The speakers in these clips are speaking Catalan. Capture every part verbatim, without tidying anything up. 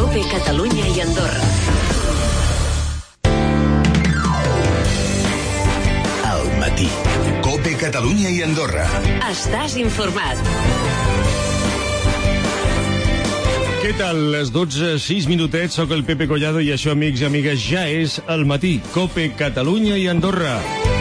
COPE Catalunya i Andorra. Al matí. COPE Catalunya i Andorra. Estàs informat. Què tal? Les dotze, sis minutets, soc el Pepe Collado i això, amics i amigues, ja és el matí. COPE Catalunya i Andorra.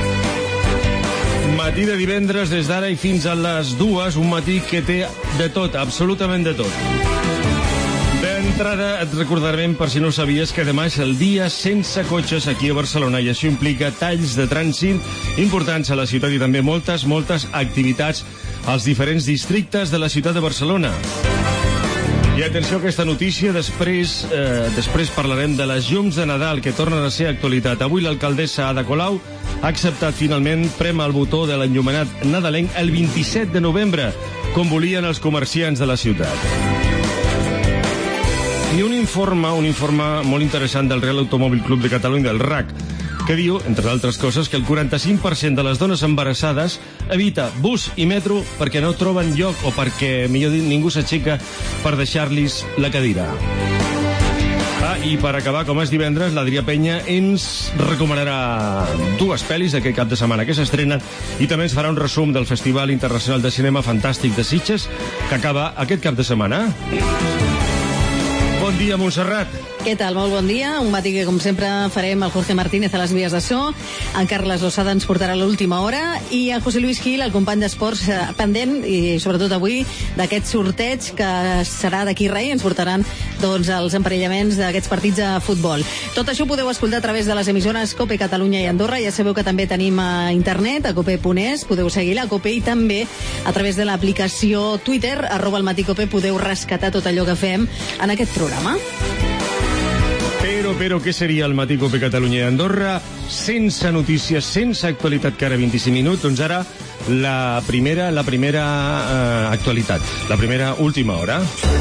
Matí de divendres des d'ara i fins a les dues, un matí que té de tot, absolutament de tot. D'entrada et recordarem, per si no ho sabies, que demà és el dia sense cotxes aquí a Barcelona i això implica talls de trànsit importants a la ciutat i també moltes, moltes activitats als diferents districtes de la ciutat de Barcelona. I atenció a aquesta notícia, després, eh, després parlarem de les llums de Nadal que tornen a ser actualitat. Avui l'alcaldessa Ada Colau ha acceptat finalment prema el botó de l'enllumenat nadalenc el vint-i-set de novembre, com volien els comerciants de la ciutat. I un informe, un informe molt interessant del Real Automòbil Club de Catalunya, del R A C, que diu, entre altres coses, que el quaranta-cinc per cent de les dones embarassades evita bus i metro perquè no troben lloc o perquè, millor dit, ningú s'aixeca per deixar-los la cadira. Ah, i per acabar, com és divendres, l'Adrià Penya ens recomanarà dues pel·lis d'aquest cap de setmana que s'estrenen i també ens farà un resum del Festival Internacional de Cinema Fantàstic de Sitges que acaba aquest cap de setmana. Bon dia, Montserrat. Què tal? Molt bon dia. Un matí que, com sempre, farem el Jorge Martínez a les vies de so, en Carles Lozada ens portarà l'última hora i el José Luis Gil, el company d'esports, pendent, i sobretot avui, d'aquest sorteig que serà d'aquí rei, ens portaran doncs, els emparellaments d'aquests partits de futbol. Tot això ho podeu escoltar a través de les emissores COPE Catalunya i Andorra. Ja sabeu que també tenim a internet, a cope punt es, podeu seguir la COPE i també a través de l'aplicació Twitter, arroba el matí COPE, podeu rescatar tot allò que fem en aquest programa. Però, però, què seria el matí COPE Catalunya i Andorra sense notícies, sense actualitat cada vint-i-cinc minuts? Doncs ara la primera, la primera eh, actualitat, la primera última hora.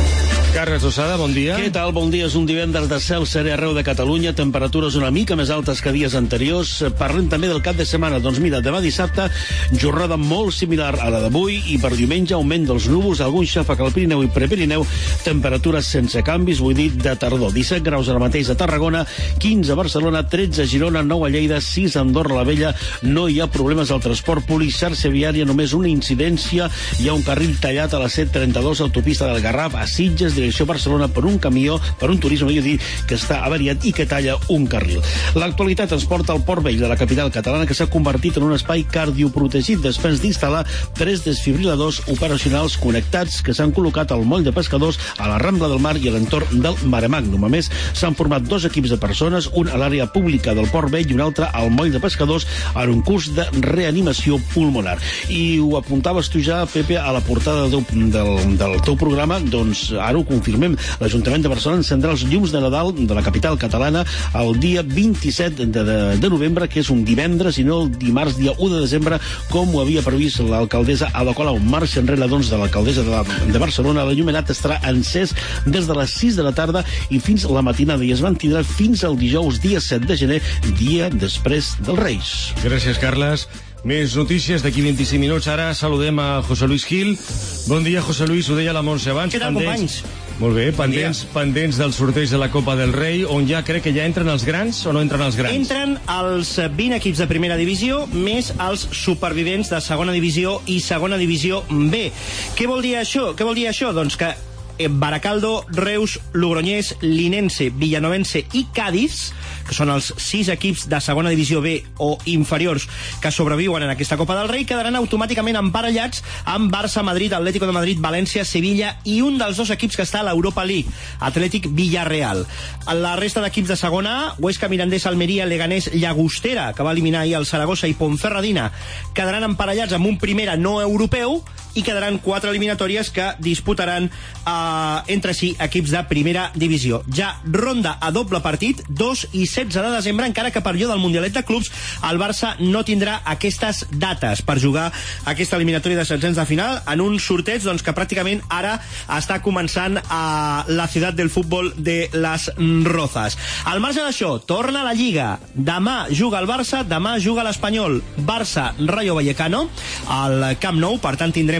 Carles Lozada, bon dia. Què tal? Bon dia. És un divendres de cel serè arreu de Catalunya, temperatures una mica més altes que dies anteriors. Parlem també del cap de setmana. Doncs mira, demà dissabte, jornada molt similar a la d'avui i per diumenge augment dels núvols, algun xàfec al Pirineu i Prepirineu, temperatures sense canvis, vull dir, de tardor. disset graus ara mateix a Tarragona, quinze a Barcelona, tretze a Girona, nou a Lleida, sis a Andorra la Vella. No hi ha problemes al transport públic, xarxa viària, només una incidència. Hi ha un carril tallat a la C trenta-dos, autopista del Garraf, a Sitges, direcció Barcelona, per un camió, per un turisme, vull dir, que està avariat i que talla un carril. L'actualitat ens porta al Port Vell de la capital catalana, que s'ha convertit en un espai cardioprotegit després d'instal·lar tres desfibriladors operacionals connectats que s'han col·locat al moll de pescadors, a la Rambla del Mar i a l'entorn del Mare Magnum. A més, s'han format dos equips de persones, un a l'àrea pública del Port Vell i un altre al moll de pescadors, en un curs de reanimació pulmonar. I ho apuntaves tu ja, Pepe, a la portada del, del, del teu programa, doncs ara ho confirmem. L'Ajuntament de Barcelona encendrà els llums de Nadal de la capital catalana el dia vint-i-set de, de, de novembre, que és un divendres, i no el dimarts, dia u de desembre, com ho havia previst l'alcaldessa Ada Colau. Marxa enrere, doncs, de l'alcaldessa de, de Barcelona. L'enllumenat estarà encès des de les sis de la tarda i fins la matinada, i es mantindrà fins al dijous, dia set de gener, dia després dels Reis. Gràcies, Carles. Més notícies d'aquí vint-i-cinc minuts. Ara saludem a José Luis Gil. Bon dia, José Luis. Ho deia la Montse abans. Què tal, companys? Molt bé, pendents, pendents del sorteig de la Copa del Rei, on ja crec que ja entren els grans o no entren els grans? Entren els vint equips de primera divisió més els supervivents de segona divisió i segona divisió B. Què vol dir això? Què vol dir això? Doncs que Baracaldo, Reus, Logroñés, Linense, Villanovense i Cádiz, que són els sis equips de segona divisió B o inferiors que sobreviuen en aquesta Copa del Rei, quedaran automàticament emparellats amb Barça, Madrid, Atlético de Madrid, València, Sevilla i un dels dos equips que està a l'Europa League, Atlètic Villarreal. La resta d'equips de segona A, Huesca, Mirandés, Almeria, Leganés, Llagostera, que va eliminar ahir el Saragossa, i Ponferradina, quedaran emparellats amb un primera no europeu i quedaran quatre eliminatòries que disputaran eh, entre si equips de primera divisió. Ja ronda a doble partit, dos i setze de desembre, encara que per allò del Mundialet de Clubs el Barça no tindrà aquestes dates per jugar aquesta eliminatòria de setzents de final en un sorteig doncs, que pràcticament ara està començant a la ciutat del futbol de les Rozas. Al marge d'això, torna a la Lliga. Demà juga el Barça, demà juga l'Espanyol. Barça, Rayo Vallecano, al Camp Nou, per tant tindrem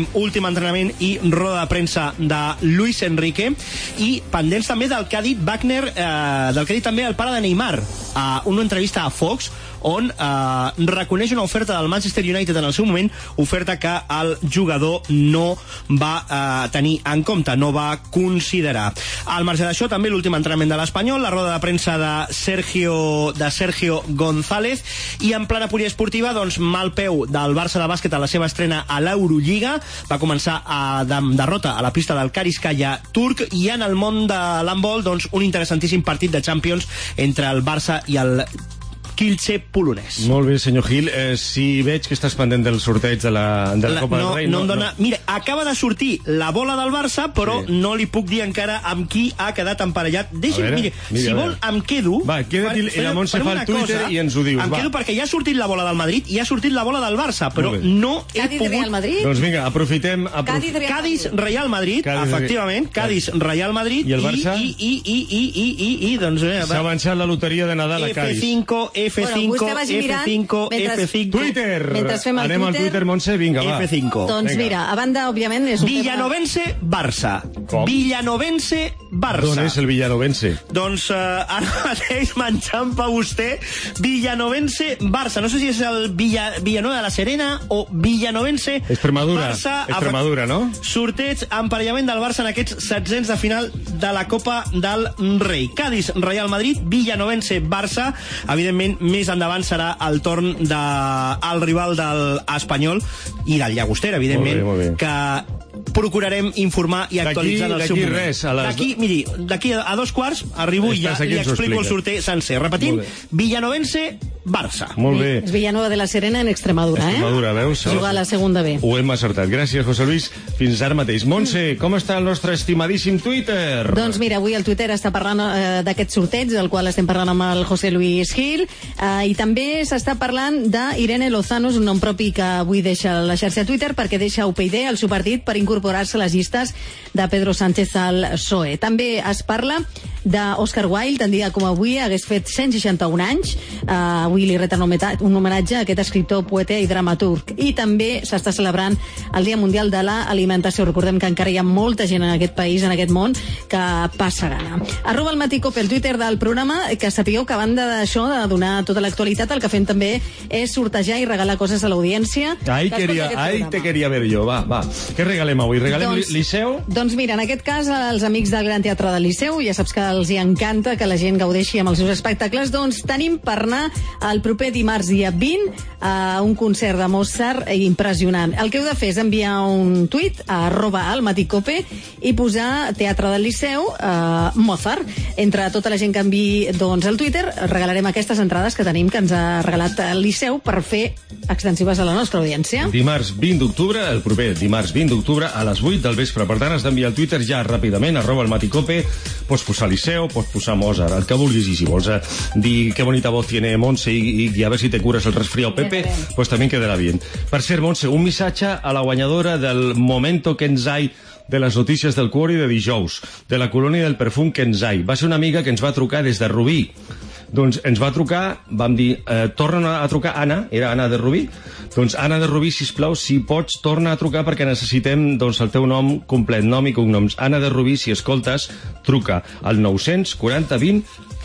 tindrem últim entrenament i roda de premsa de Luis Enrique, i pendents també del que ha dit Wagner, eh, del que ha dit també el pare de Neymar a una entrevista a Fox, on eh, reconeix una oferta del Manchester United en el seu moment, oferta que el jugador no va eh, tenir en compte, no va considerar. Al marge d'això, també l'últim entrenament de l'Espanyol, la roda de premsa de Sergio, de Sergio González, i en plana poliesportiva, doncs, mal peu del Barça de bàsquet a la seva estrena a l'Eurolliga, va començar a, de, derrota a la pista del Kariskaya turc, i en el món de l'handbol, doncs, un interessantíssim partit de Champions entre el Barça i el Kielce polonès. Molt bé, senyor Gil. Eh, si veig que estàs pendent del sorteig de la, de la, la Copa no, del Rei... No, no em dona... No. Mira, acaba de sortir la bola del Barça, però sí. no li puc dir encara amb qui ha quedat emparellat. Deixi'm, mira, mira, si vol, em quedo... Va, queda't i, i la Montse fa el Twitter cosa, i ens ho dius. Em va. quedo perquè ja ha sortit la bola del Madrid i ha sortit la bola del Barça, però no he Cádiz, pogut... Real Madrid? Doncs vinga, aprofitem... Aprof... Cádiz, Real Cádiz, Real Madrid, Cádiz, efectivament, Cádiz, Real Madrid, i el Barça? I, i, i, i, i, i, i doncs... S'ha avançat la loteria de Nadal a Cádiz. F cinco, F cinco, bueno, F cinco, F cinco... Twitter! Mentre fem el Anem Twitter, al Twitter, Montse, vinga, va. F cinco. Doncs Vinga. mira, a banda, òbviament, és un Villanovense, Barça. Com? Villanovense, Barça. D'on és el Villanovense? Doncs uh, ara mateix m'enxampa vostè. Villanovense, Barça. No sé si és el Villa, Villanueva de la Serena o Villanovense, Extremadura. Barça. Extremadura, no? Sorteig, emparellament del Barça en aquests setzents de final de la Copa del Rei. Cádiz, Real Madrid, Villanovense, Barça. Evidentment, més endavant serà el torn de el rival del Espanyol i del Llagostera, evidentment, molt bé, molt bé. que procurarem informar i actualitzar en el seu moment. Res, a les... D'aquí, miri, d'aquí a dos quarts arribo i ja li explico el sorteig sencer. Repetint, Villanovense, Barça. Molt bé. És Villanueva de la Serena en Extremadura, Extremadura, eh? veus? Juga a la segunda B. Ho hem acertat. Gràcies, José Luis. Fins ara mateix. Montse, com està el nostre estimadíssim Twitter? Doncs mira, avui el Twitter està parlant eh, d'aquest sorteig, del qual estem parlant amb el José Luis Gil, eh, i també s'està parlant d'Irene Lozano, un nom propi que avui deixa la xarxa Twitter perquè deixa U P y D, el seu partit, per incorporar-se a les llistes de Pedro Sánchez al P S O E. També es parla d'Oscar Wilde, en dia com avui hagués fet cent seixanta-un anys. Eh, avui li reten un homenatge a aquest escriptor, poeta i dramaturg. I també s'està celebrant el Dia Mundial de l'Alimentació. Recordem que encara hi ha molta gent en aquest país, en aquest món, que passa gana. Arroba el Matí Cope, el Twitter del programa, que sapigueu que a banda d'això, de donar tota l'actualitat, el que fem també és sortejar i regalar coses a l'audiència. Ahí, quería, ahí te quería ver yo. Va, va. Què regalem avui? Regalem doncs, Liceu? Doncs mira, en aquest cas, els amics del Gran Teatre del Liceu, ja saps que els hi encanta que la gent gaudeixi amb els seus espectacles, doncs tenim per anar el proper dimarts dia vint a un concert de Mozart impressionant. El que heu de fer és enviar un tuit a arroba al Matí Cope i posar Teatre del Liceu eh, Mozart. Entre tota la gent que enviï doncs, el Twitter, regalarem aquestes entrades que tenim, que ens ha regalat el Liceu, per fer extensives a la nostra audiència. Dimarts vint d'octubre, el proper dimarts vint d'octubre a les vuit del vespre. Per tant, has d'enviar el Twitter ja ràpidament, arroba el Matí Cope, pots posar Liceu, pots posar Mozart, el que vulguis, i si vols eh, dir que bonita voz tiene Montse i, i a ver si te curas el resfriado Pepe, pues también quedará bien. Per cert, Montse, un missatge a la guanyadora del Momento Kenzai de les notícies del Quori de dijous, de la colònia del perfum Kenzai. Va ser una amiga que ens va trucar des de Rubí. Doncs ens va trucar, vam dir, eh, torna a trucar Anna, era Anna de Rubí. Doncs Anna de Rubí, sisplau, si pots, torna a trucar perquè necessitem doncs, el teu nom complet, nom i cognoms. Anna de Rubí, si escoltes, truca al nou-cents quaranta vint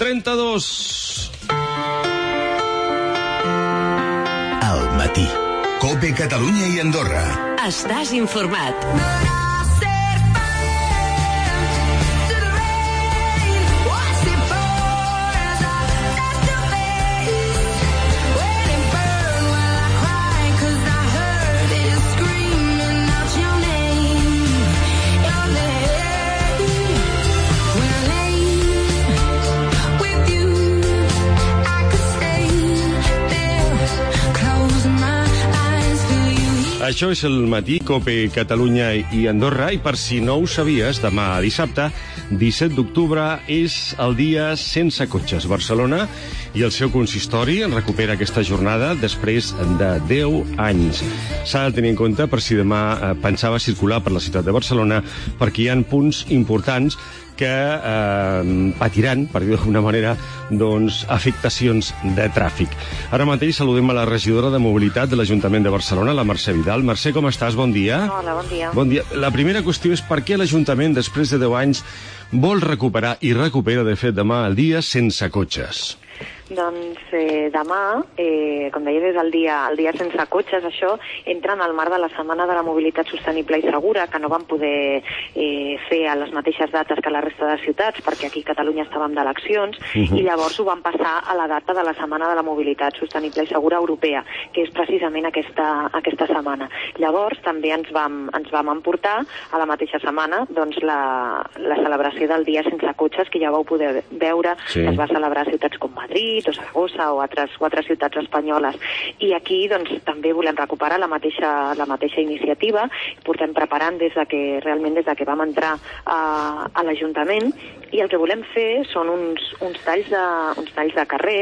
trenta-dos. Al matí. Cope Catalunya i Andorra. Estàs informat. Això és el Matí, Cope Catalunya i Andorra, i per si no ho sabies, demà dissabte, disset d'octubre, és el dia sense cotxes. Barcelona i el seu consistori recupera aquesta jornada després de deu anys. S'ha de tenir en compte per si demà eh, pensava circular per la ciutat de Barcelona, perquè hi ha punts importants que eh, patiran, per dir d'alguna manera, doncs, afectacions de tràfic. Ara mateix saludem a la regidora de Mobilitat de l'Ajuntament de Barcelona, la Mercè Vidal. Mercè, com estàs? Bon dia. Hola, bon dia. Bon dia. La primera qüestió és per què l'Ajuntament, després de deu anys, vol recuperar i recupera, de fet, demà el dia sense cotxes. Doncs eh, demà, eh, com deies, és el dia, el dia sense cotxes. Això entra en el marc de la Setmana de la Mobilitat Sostenible i Segura, que no vam poder eh, fer a les mateixes dates que la resta de ciutats, perquè aquí a Catalunya estàvem d'eleccions, uh-huh. i llavors ho vam passar a la data de la Setmana de la Mobilitat Sostenible i Segura Europea, que és precisament aquesta, aquesta setmana. Llavors també ens vam, ens vam emportar a la mateixa setmana doncs, la, la celebració del dia sense cotxes, que ja vau poder veure, sí. Es va celebrar a ciutats com Madrid, o Saragossa o altres quatre ciutats espanyoles. I aquí doncs, també volem recuperar la mateixa, la mateixa iniciativa. Portem preparant des de que, realment des de que vam entrar a, a l'Ajuntament, i el que volem fer són uns, uns, talls, de, uns talls de carrer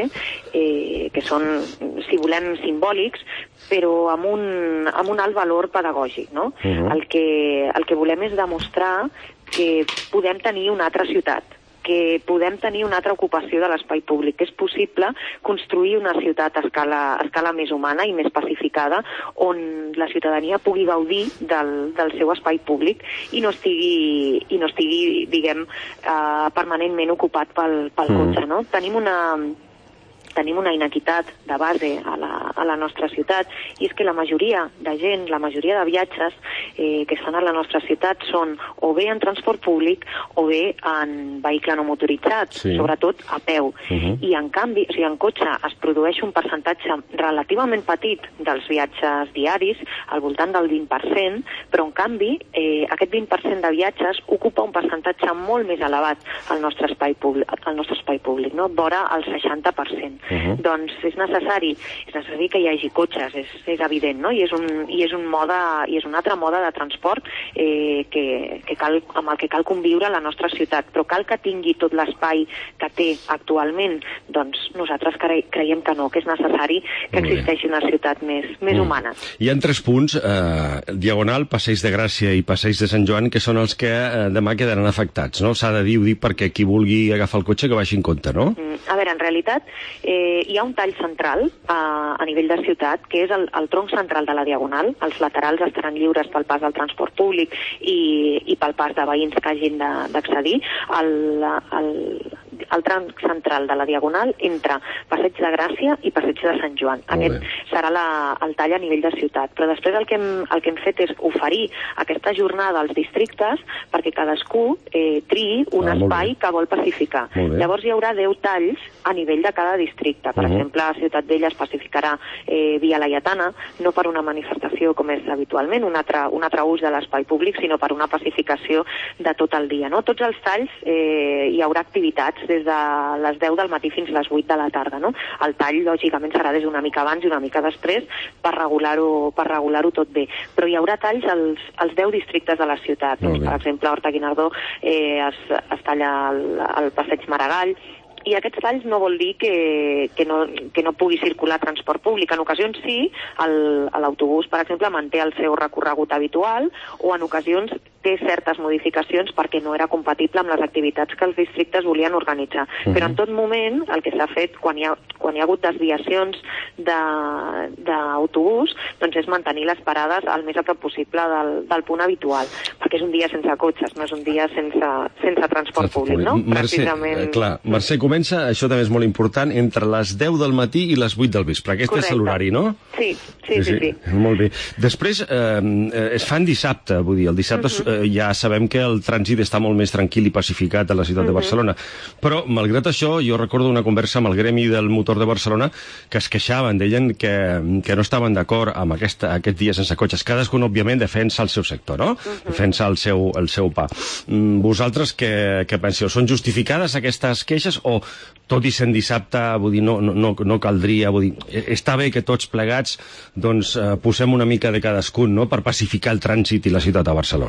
eh, que són, si volem, simbòlics, però amb un, amb un alt valor pedagògic, no? Uh-huh. el, que, el que volem és demostrar que podem tenir una altra ciutat, que podem tenir una altra ocupació de l'espai públic, que és possible construir una ciutat a escala, a escala més humana i més pacificada, on la ciutadania pugui gaudir del, del seu espai públic i no estigui, i no estigui diguem, eh, permanentment ocupat pel, pel mm. cotxe, no? Tenim una... tenim una inequitat de base a la, a la nostra ciutat, i és que la majoria de gent, la majoria de viatges eh, que es fan a la nostra ciutat són o bé en transport públic o bé en vehicle no motoritzat, sí. sobretot a peu. Uh-huh. I en canvi, o sigui, en cotxe es produeix un percentatge relativament petit dels viatges diaris, al voltant del vint per cent, però en canvi eh, aquest vint per cent de viatges ocupa un percentatge molt més elevat al nostre espai públic, al nostre espai públic, no? Vora el seixanta per cent. Uh-huh. Doncs és necessari, és necessari que hi hagi cotxes, és, és evident, no? I és un, i és un mode, i és un altre mode de transport eh, que, que cal, amb el que cal conviure a la nostra ciutat, però cal que tingui tot l'espai que té actualment. Doncs nosaltres cre creiem que no, que és necessari que existeixi una ciutat més, més mm. humana. Hi ha tres punts, eh, Diagonal, Passeig de Gràcia i Passeig de Sant Joan, que són els que eh, demà quedaran afectats, no? S'ha de dir, ho dic perquè qui vulgui agafar el cotxe que vagi en compte, no? Mm, a veure, en realitat eh, hi ha un tall central eh, a nivell de ciutat, que és el, el tronc central de la Diagonal. Els laterals estaran lliures pel pas del transport públic i, i pel pas de veïns que hagin d'accedir. El, el, el tram central de la Diagonal entre Passeig de Gràcia i Passeig de Sant Joan. Aquest serà la, el tall a nivell de ciutat. Però després el que hem, el que hem fet és oferir aquesta jornada als districtes perquè cadascú eh, triï un ah, espai que vol pacificar. Llavors hi haurà deu talls a nivell de cada districte. Per uh -huh. exemple, a Ciutat Vella es pacificarà eh, Via Laietana, no per una manifestació com és habitualment, un altre, un altre ús de l'espai públic, sinó per una pacificació de tot el dia. No? Tots els talls eh, hi haurà activitats des de les deu del matí fins a les vuit de la tarda. No? El tall, lògicament, serà des d'una mica abans i una mica després per regular-ho per regular-ho tot bé. Però hi haurà talls als, als deu districtes de la ciutat. Doncs, per exemple, a Horta-Guinardó eh, es, es talla el, el Passeig Maragall, i aquests talls no vol dir que, que, no, que no pugui circular transport públic. En ocasions sí, l'autobús, per exemple, manté el seu recorregut habitual, o en ocasions té certes modificacions perquè no era compatible amb les activitats que els districtes volien organitzar. Uh-huh. Però en tot moment el que s'ha fet quan hi ha, quan hi ha hagut desviacions d'autobús, doncs és mantenir les parades al més a prop possible del, del punt habitual, perquè és un dia sense cotxes, no és un dia sense, sense transport públic, no? Mercè, Precisament... clar, Mercè, comença, això també és molt important, entre les deu del matí i les vuit del vespre. Aquest Correcte. És l'horari, no? Sí, sí, sí, sí, sí. Molt bé. Després, eh, es fan dissabte, vull dir, el dissabte uh-huh. eh, ja sabem que el trànsit està molt més tranquil i pacificat a la ciutat uh-huh. de Barcelona, però, malgrat això, jo recordo una conversa amb el gremi del motor de Barcelona que es queixaven, deien que, que no estaven d'acord amb aquesta, aquest dia sense cotxes. Cadascun, òbviament, defensa el seu sector, no? Uh-huh. Defensa el seu, el seu pa. Vosaltres què, què penseu? Són justificades aquestes queixes o tot i sent dissabte, vull dir, no, no, no caldria, vull dir, està bé que tots plegats doncs, eh, posem una mica de cadascun, no?, per pacificar el trànsit i la ciutat de Barcelona.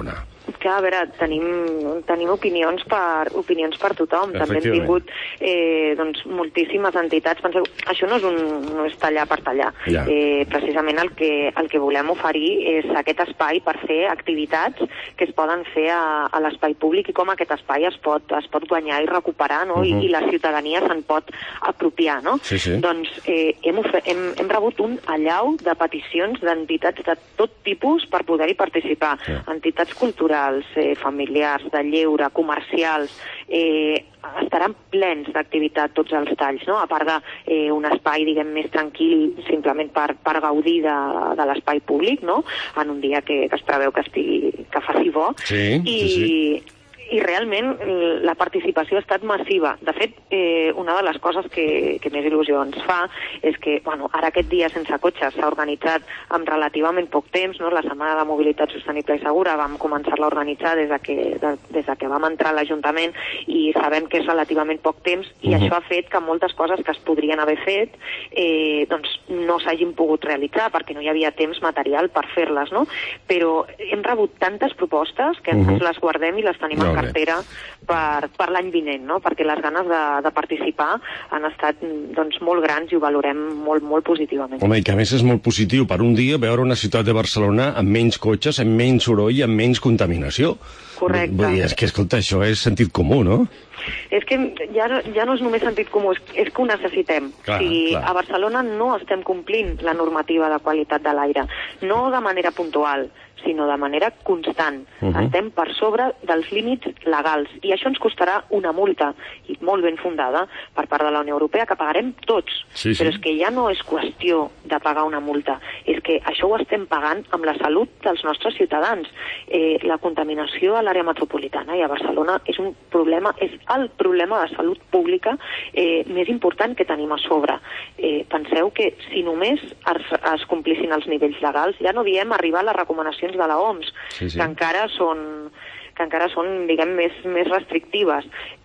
que, a veure, tenim, tenim opinions per opinions per tothom. També hem tingut eh, doncs, moltíssimes entitats. Penseu, això no és, un, no és tallar per tallar. Ja. Eh, precisament el que, el que volem oferir és aquest espai per fer activitats que es poden fer a, a l'espai públic i com aquest espai es pot, es pot guanyar i recuperar, no? Uh -huh. I, i la ciutadania se'n pot apropiar, no? Sí, sí. Doncs eh, hem, hem, hem rebut un allau de peticions d'entitats de tot tipus per poder-hi participar. Sí. Entitats culturals, eh, familiars, de lleure, comercials, eh, estaran plens d'activitat tots els talls, no? A part d'un eh, un espai, diguem, més tranquil, simplement per, per gaudir de, de l'espai públic, no? En un dia que, que es preveu que, estigui, que faci bo. Sí, I, sí, sí. I realment la participació ha estat massiva. De fet, eh, una de les coses que, que més il·lusió ens fa és que, bueno, ara aquest dia sense cotxes s'ha organitzat amb relativament poc temps, no? La Setmana de Mobilitat Sostenible i Segura vam començar-la a organitzar des de que, de, des de que vam entrar a l'Ajuntament i sabem que és relativament poc temps i uh-huh. això ha fet que moltes coses que es podrien haver fet eh, doncs no s'hagin pogut realitzar perquè no hi havia temps material per fer-les, no? Però hem rebut tantes propostes que uh-huh. ens les guardem i les tenim no. cartera per, per l'any vinent, no? Perquè les ganes de, de participar han estat doncs, molt grans i ho valorem molt, molt positivament. Home, i que a més és molt positiu per un dia veure una ciutat de Barcelona amb menys cotxes, amb menys soroll i amb menys contaminació. Correcte. Vull dir, és que, escolta, això és sentit comú, no? És que ja, ja no és només sentit comú, és, és que ho necessitem. Clar, o sigui, clar. A Barcelona no estem complint la normativa de qualitat de l'aire, no de manera puntual, sinó de manera constant. Uh -huh. Estem per sobre dels límits legals i això ens costarà una multa, i molt ben fundada, per part de la Unió Europea, que pagarem tots. Sí, sí. Però és que ja no és qüestió de pagar una multa, és que això ho estem pagant amb la salut dels nostres ciutadans. Eh, la contaminació a l'àrea metropolitana i a Barcelona és un problema, és el problema de salut pública eh, més important que tenim a sobre. Eh, penseu que si només es, es complissin els nivells legals, ja no diem arribar a les recomanacions de la O M S, sí, sí. que encara són, que encara són, diguem, més, més restrictives.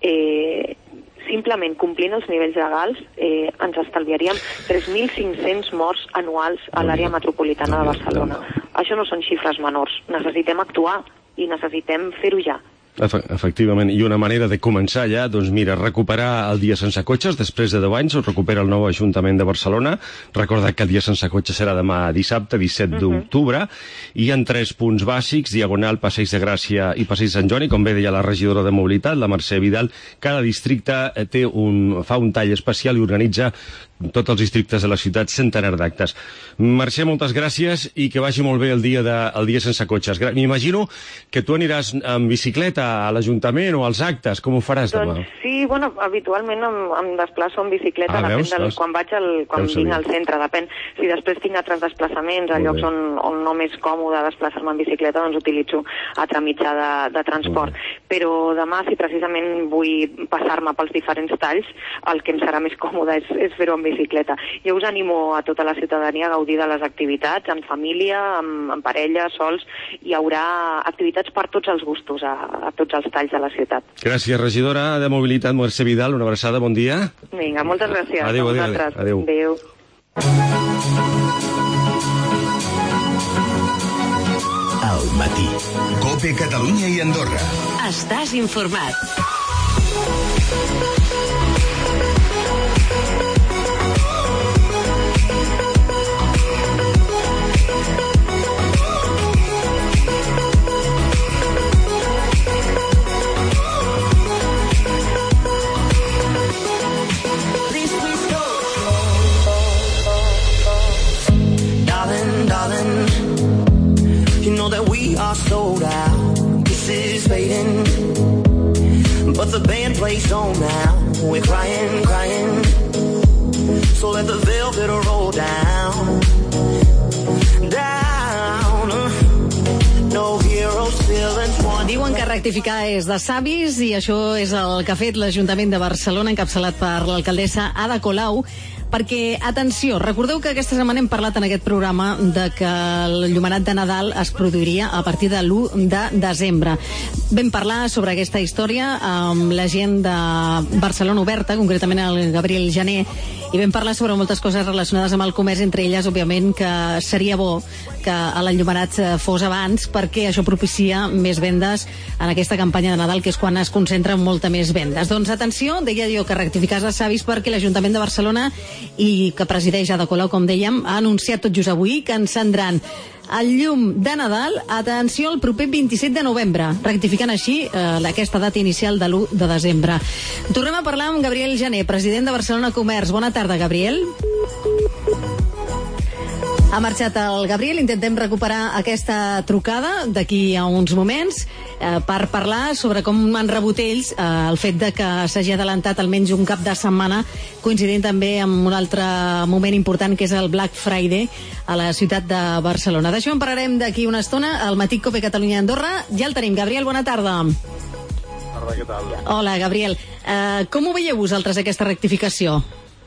Eh, simplement complint els nivells legals eh, ens estalviaríem tres mil cinc-cents morts anuals a l'àrea metropolitana de Barcelona. Això no són xifres menors. Necessitem actuar i necessitem fer-ho ja. Efectivament, i una manera de començar ja, doncs mira, recuperar el dia sense cotxes. Després de deu anys ho recupera el nou Ajuntament de Barcelona. Recordar que el dia sense cotxes serà demà dissabte, disset d'octubre, uh -huh. i en tres punts bàsics: Diagonal, Passeig de Gràcia i Passeig Sant Joan. I com bé deia la regidora de Mobilitat, la Mercè Vidal, cada districte té un, fa un tall especial i organitza tots els districtes de la ciutat centenar d'actes. Mercè, moltes gràcies i que vagi molt bé el dia, de, el dia sense cotxes. M'imagino que tu aniràs amb bicicleta a l'Ajuntament o als actes. Com ho faràs demà? Doncs sí, bueno, habitualment em, em desplaço amb bicicleta, ah, depèn veus, del, veus? quan vaig al, quan vinc al centre, depèn. Si després tinc altres desplaçaments a llocs on, on no m'és còmode desplaçar-me en bicicleta, doncs utilitzo altre mitjà de, de transport. Però demà, si precisament vull passar-me pels diferents talls, el que em serà més còmode és, és fer-ho amb bicicleta. Jo us animo a tota la ciutadania a gaudir de les activitats, en família, en, en parella, sols. Hi haurà activitats per tots els gustos a, a tots els talls de la ciutat. Gràcies, regidora de Mobilitat, Mercè Vidal. Una abraçada, bon dia. Vinga, moltes gràcies. Adéu, adéu, adéu. Adéu. Adéu. Al matí. COPE Catalunya i Andorra. Estàs informat. Sold out, this is fading, but the band plays on now, we're crying, crying, so let the velvet roll down, down, no heroes, villains, one. Diuen que rectificar és de savis i això és el que ha fet l'Ajuntament de Barcelona, encapçalat per l'alcaldessa Ada Colau, perquè, atenció, recordeu que aquesta setmana hem parlat en aquest programa de que el Llumenat de Nadal es produiria a partir de l'u de desembre. Vam parlar sobre aquesta història amb la gent de Barcelona Oberta, concretament el Gabriel Jané, i vam parlar sobre moltes coses relacionades amb el comerç, entre elles, òbviament, que seria bo que l'enllumenat fos abans, perquè això propicia més vendes en aquesta campanya de Nadal, que és quan es concentren molta més vendes. Doncs atenció, deia jo que rectificar els savis, perquè l'Ajuntament de Barcelona, i que presideix Ada Colau, com dèiem, ha anunciat tot just avui que encendran el llum de Nadal, atenció, el proper vint-i-set de novembre, rectificant així eh, aquesta data inicial de l'u de desembre. Tornem a parlar amb Gabriel Jané, president de Barcelona Comerç. Bona tarda, Gabriel. Ha marxat el Gabriel, intentem recuperar aquesta trucada d'aquí a uns moments eh, per parlar sobre com han rebut ells eh, el fet de que s'hagi adelantat almenys un cap de setmana, coincidint també amb un altre moment important, que és el Black Friday a la ciutat de Barcelona. D'això en parlarem d'aquí una estona al Matí Cope Catalunya Andorra. Ja el tenim. Gabriel, bona tarda. Tarda, què tal? Hola, Gabriel. Eh, com ho veieu vosaltres, aquesta rectificació?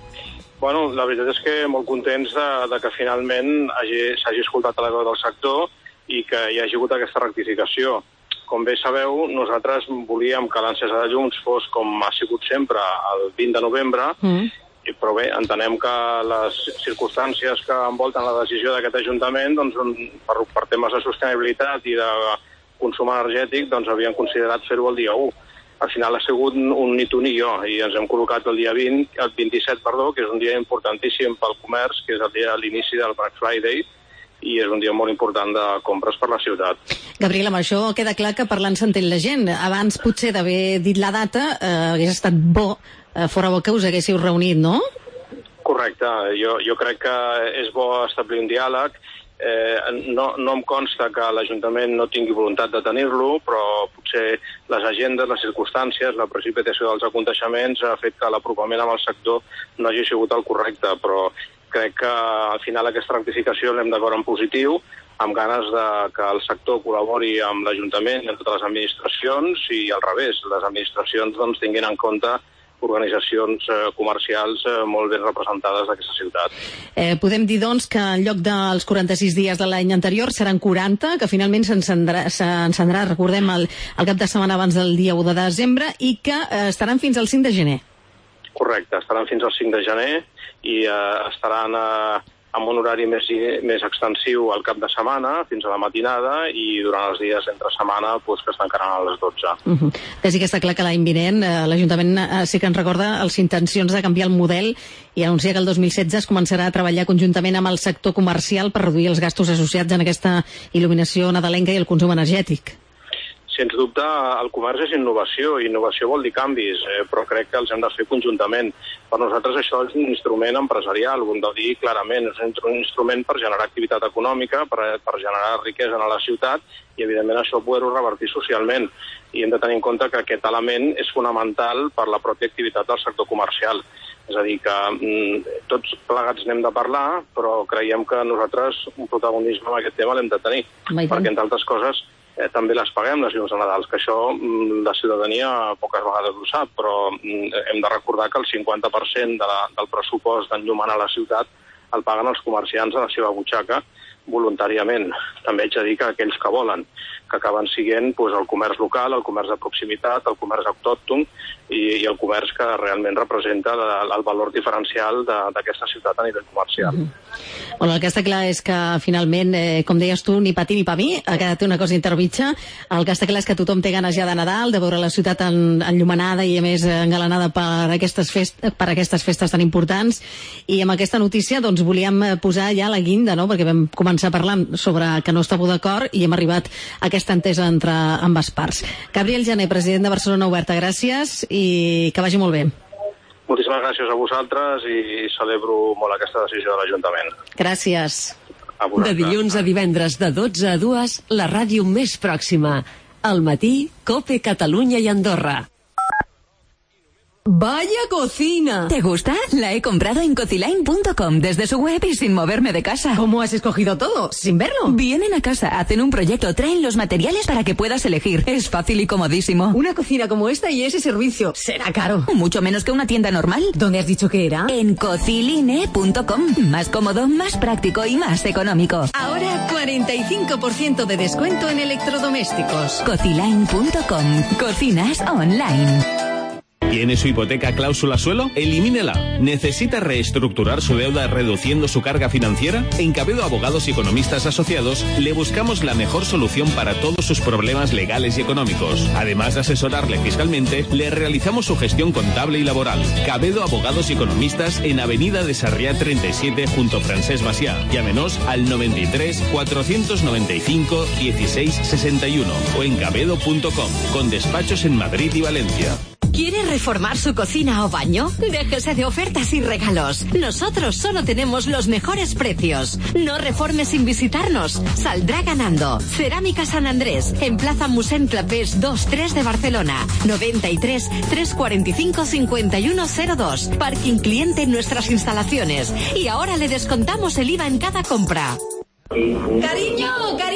Bueno, la veritat és que molt contents de, de que finalment s'hagi escoltat la veu del sector i que hi hagi hagut aquesta rectificació. Com bé sabeu, nosaltres volíem que l'encesa de llums fos com ha sigut sempre el vint de novembre, mm. però bé, entenem que les circumstàncies que envolten la decisió d'aquest Ajuntament, doncs, per, per temes de sostenibilitat i de consum energètic, doncs havien considerat fer-ho el dia u. Al final ha sigut un ni tu ni jo, i ens hem col·locat el dia vint, el vint-i-set, perdó, que és un dia importantíssim pel comerç, que és el dia a l'inici del Black Friday, i és un dia molt important de compres per la ciutat. Gabriel, amb això queda clar que parlant s'entén la gent. Abans, potser d'haver dit la data, eh, hagués estat bo, eh, fora bo que us haguéssiu reunit, no? Correcte. Jo, jo crec que és bo establir un diàleg. Eh, no, no em consta que l'Ajuntament no tingui voluntat de tenir-lo, però potser les agendes, les circumstàncies, la precipitació dels aconteixements ha fet que l'apropament amb el sector no hagi sigut el correcte, però crec que al final aquesta rectificació l'hem de veure en positiu, amb ganes de que el sector col·labori amb l'Ajuntament i amb totes les administracions, i al revés, les administracions doncs, tinguin en compte organitzacions eh, comercials eh, molt ben representades d'aquesta ciutat. Eh, podem dir, doncs, que en lloc dels quaranta-sis dies de l'any anterior seran quaranta, que finalment s'encendrà, s'encendrà, recordem, el, el cap de setmana abans del dia u de desembre, i que eh, estaran fins al cinc de gener. Correcte, estaran fins al cinc de gener i eh, estaran eh, amb un horari més, més extensiu al cap de setmana, fins a la matinada, i durant els dies entre setmana doncs, que es tancaran a les dotze. Uh -huh. Sí que està clar que l'any vinent eh, l'Ajuntament eh, sí que ens recorda les intencions de canviar el model i anuncia que el dos mil setze es començarà a treballar conjuntament amb el sector comercial per reduir els gastos associats en aquesta il·luminació nadalenca i el consum energètic. Sens dubte, el comerç és innovació, i innovació vol dir canvis, eh, però crec que els hem de fer conjuntament. Per nosaltres això és un instrument empresarial, ho hem de dir clarament, és un instrument per generar activitat econòmica, per, per generar riquesa a la ciutat, i evidentment això poder-ho revertir socialment. I hem de tenir en compte que aquest element és fonamental per la pròpia activitat del sector comercial. És a dir, que mm, tots plegats n'hem de parlar, però creiem que nosaltres un protagonisme en aquest tema l'hem de tenir, perquè entre altres coses Eh, també les paguem, les llums de Nadal, que això mm, la ciutadania poques vegades ho sap, però mm, hem de recordar que el cinquanta per cent de la, del pressupost d'enllumenar la ciutat el paguen els comerciants a la seva butxaca voluntàriament. També haig de dir que aquells que volen, que acaben siguent pues, el comerç local, el comerç de proximitat, el comerç autòcton i, i el comerç que realment representa la, el valor diferencial d'aquesta ciutat a nivell comercial. Mm-hmm. Bueno, el que està clar és que finalment, eh, com deies tu, ni pa ti ni pa mi, ha quedat una cosa intermitja. El que està clar és que tothom té ganes ja de Nadal, de veure la ciutat en, enllumenada i a més engalanada per aquestes, fest, per aquestes festes tan importants. I amb aquesta notícia doncs volíem posar ja la guinda, no?, perquè vam començar parlant sobre que no estàveu d'acord i hem arribat a aquesta entesa entre ambes parts. Gabriel Jané, president de Barcelona Oberta, gràcies i que vagi molt bé. Moltíssimes gràcies a vosaltres i celebro molt aquesta decisió de l'Ajuntament. Gràcies. De dilluns a divendres de dotze a dues, la ràdio més pròxima. Al matí, Cope Catalunya i Andorra. ¡Vaya cocina! ¿Te gusta? La he comprado en cociline punto com desde su web y sin moverme de casa. ¿Cómo has escogido todo? ¿Sin verlo? Vienen a casa, hacen un proyecto, traen los materiales para que puedas elegir. Es fácil y comodísimo. Una cocina como esta y ese servicio. ¿Será caro? Mucho menos que una tienda normal. ¿Dónde has dicho que era? En cociline punto com. Más cómodo, más práctico y más económico. Ahora cuarenta y cinco por ciento de descuento en electrodomésticos. cociline punto com. Cocinas online. ¿Tiene su hipoteca cláusula suelo? Elimínela. ¿Necesita reestructurar su deuda reduciendo su carga financiera? En Cabedo Abogados y Economistas Asociados le buscamos la mejor solución para todos sus problemas legales y económicos. Además de asesorarle fiscalmente, le realizamos su gestión contable y laboral. Cabedo Abogados y Economistas en Avenida de Sarriá treinta y siete junto a Francesc Macià. Llámenos al noventa y tres, cuatrocientos noventa y cinco, dieciséis sesenta y uno o en cabedo punto com, con despachos en Madrid y Valencia. ¿Quiere reformar su cocina o baño? Déjese de ofertas y regalos. Nosotros solo tenemos los mejores precios. No reforme sin visitarnos. Saldrá ganando. Cerámica San Andrés, en Plaza Musén Clapés dos tres de Barcelona. noventa y tres, trescientos cuarenta y cinco, cincuenta y uno cero dos. Parking cliente en nuestras instalaciones. Y ahora le descontamos el I V A en cada compra. Cariño,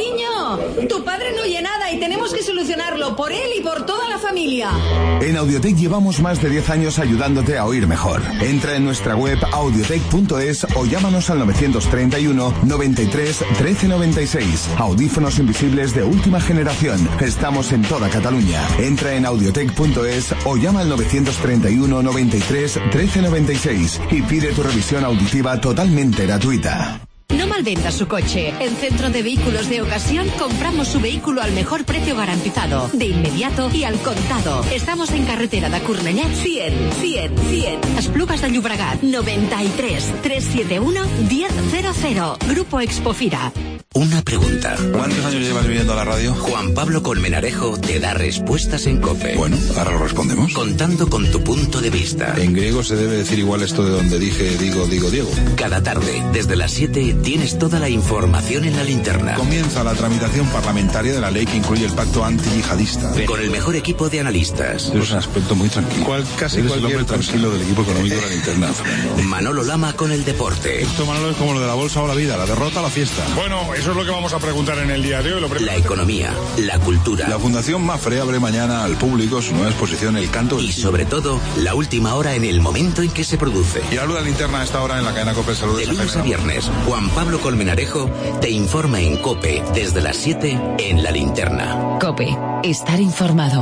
cariño, tu padre no oye nada y tenemos que solucionarlo por él y por toda la familia. En Audiotech llevamos más de diez años ayudándote a oír mejor. Entra en nuestra web audiotech punto es o llámanos al novecientos treinta y uno, noventa y tres, trece noventa y seis. Audífonos invisibles de última generación. Estamos en toda Cataluña. Entra en audiotech punto es o llama al novecientos treinta y uno, noventa y tres, trece noventa y seis y pide tu revisión auditiva totalmente gratuita. No malvenda su coche. En Centro de Vehículos de Ocasión compramos su vehículo al mejor precio garantizado, de inmediato y al contado. Estamos en carretera de Cornellà cien, cien, cien. Esplugas de Llobregat noventa y tres, trescientos setenta y uno, diez cero cero. Grupo Expofira. Una pregunta. ¿Cuántos años llevas viviendo la radio? Juan Pablo Colmenarejo te da respuestas en COPE. Bueno, ahora lo respondemos. Contando con tu punto de vista. En griego se debe decir igual esto de donde dije digo, digo, Diego. Cada tarde, desde las siete, tienes toda la información en la linterna. Comienza la tramitación parlamentaria de la ley que incluye el pacto antiyihadista. Con el mejor equipo de analistas. Es un aspecto muy tranquilo. Cual, casi Eres cualquier el hombre tranquilo del equipo económico de la linterna. Manolo Lama con el deporte. Esto, Manolo, es como lo de la bolsa o la vida, la derrota o la fiesta. Bueno, eso es lo que vamos a preguntar en el día de hoy. Lo la economía, la cultura. La Fundación Mafre abre mañana al público su nueva exposición El Canto. Y sobre todo, la última hora en el momento en que se produce. Y la luz de la linterna a esta hora en la cadena COPE. Salud. De lunes a viernes, Juan Pablo Colmenarejo te informa en COPE desde las siete en la linterna. COPE, estar informado.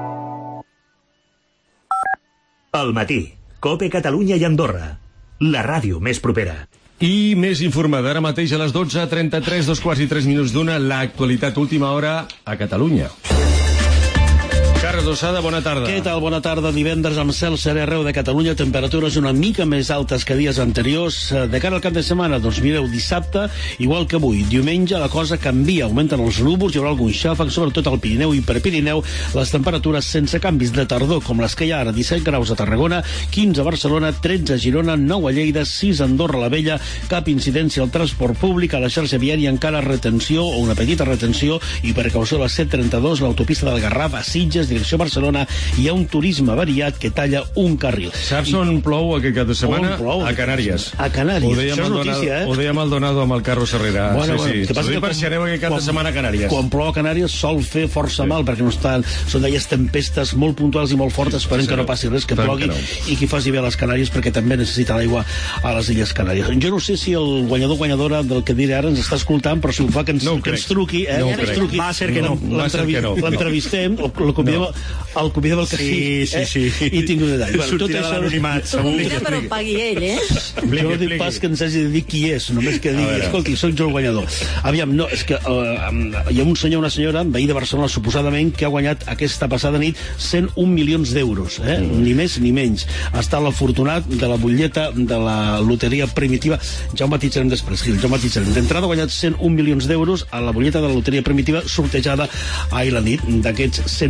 Al matí, COPE Catalunya i Andorra. La ràdio més propera. I més informada, ara mateix a les dotze trenta-tres, dos quarts i tres minuts d'una, l'actualitat última hora a Catalunya. Carles Lozada, bona tarda. Què tal? Bona tarda. Divendres amb cel serè arreu de Catalunya, temperatures una mica més altes que dies anteriors. De cara al cap de setmana, doncs mireu, dissabte, igual que avui, diumenge, la cosa canvia. Augmenten els núvols, hi haurà algun xàfec, sobretot al Pirineu i Prepirineu. Les temperatures sense canvis de tardor, com les que hi ha ara, disset graus a Tarragona, quinze a Barcelona, tretze a Girona, nou a Lleida, sis a Andorra la Vella, cap incidència al transport públic, a la xarxa viària encara retenció, o una petita retenció, i precaució a la set trenta-dos, l'autopista del Garraf a Sitges, direcció Barcelona, hi ha un turisme variat que talla un carril. Saps on plou aquest cap de setmana? Plou? A Canàries. A Canàries, això és notícia, eh? Ho deia Maldonado amb el Carlos Herrera. Bueno, sí, bueno, sí. Ho dic per si aneu aquest cap de setmana a Canàries. Quan plou a Canàries sol fer força sí. mal, perquè no estan, són d'elles tempestes molt puntuals i molt fortes, esperem sí, que no passi res, que plogui, que no. I que faci bé a les Canàries, perquè també necessita l'aigua a les Illes Canàries. Jo no sé si el guanyador guanyadora del que diré ara ens està escoltant, però si ho fa que ens, no que ens truqui, eh? No ens truqui. Va ser que no. L'entrevistem, el convidem, el convidem al casí. Sí, sí, sí. Eh? I tinc un detall. Bueno, sortirà de l'anonimat, segur. Mira, però pagui ell, eh? Jo no dic pas que ens hagi de dir qui és, només que digui, escolti, soc jo el guanyador. Aviam, no, és que uh, hi ha un senyor o una senyora, veí de Barcelona, suposadament, que ha guanyat aquesta passada nit cent un milions d'euros, eh? Mm. Ni més ni menys. Ha estat l'afortunat de la butlleta de la loteria primitiva. Ja ho matitzarem després, Gil, ja ho matitzarem. D'entrada ha guanyat cent un milions d'euros a la butlleta de la loteria primitiva sortejada ahir la nit. D'aquests cent un milions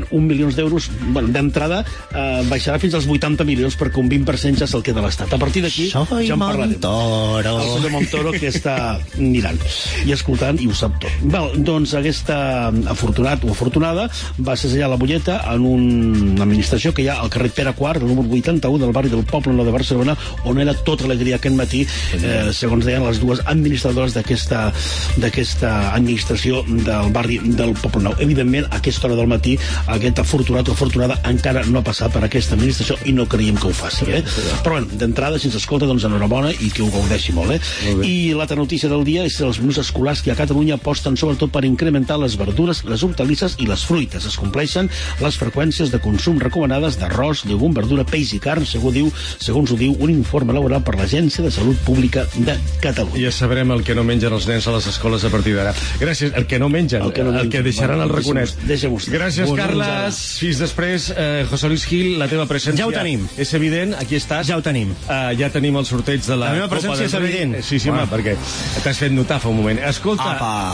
milions d'euros, bueno, d'entrada eh, baixarà fins als vuitanta milions perquè un vint per cent ja se'l queda l'Estat. A partir d'aquí ja en parlarem. Montoro. El senyor Montoro que està mirant i escoltant i ho sap tot. Val, doncs aquesta afortunat o afortunada va segellar la butlleta en una administració que hi ha al carrer Pere Quart, el número vuitanta-u del barri del Poble Nou de Barcelona, on era tota alegria aquest matí, eh, segons deien les dues administradores d'aquesta d'aquesta administració del barri del Poble Nou. Evidentment, a aquesta hora del matí, aquest afortunat o afortunada encara no ha passat per aquesta administració i no creiem que ho faci, eh? Però, bueno, d'entrada, si ens escolta, doncs enhorabona i que ho gaudeixi molt, eh? Molt I l'altra notícia del dia és que els menús escolars que a Catalunya aposten sobretot per incrementar les verdures, les hortalisses i les fruites. Es compleixen les freqüències de consum recomanades d'arròs, llegum, verdura, peix i carn, segons diu, segons ho diu un informe elaborat per l'Agència de Salut Pública de Catalunya. Ja sabrem el que no mengen els nens a les escoles a partir d'ara. Gràcies. El que no mengen, el que, no mengen, el que deixaran al raconet. Gràcies, bon, Carles. Fins després, eh, José Luis Gil, la teva presència... Ja ho tenim. És evident, aquí estàs. Ja ho tenim. Uh, ja tenim el sorteig de la... La meva presència és evident. Sí, sí, home, perquè t'has fet notar fa un moment. Escolta,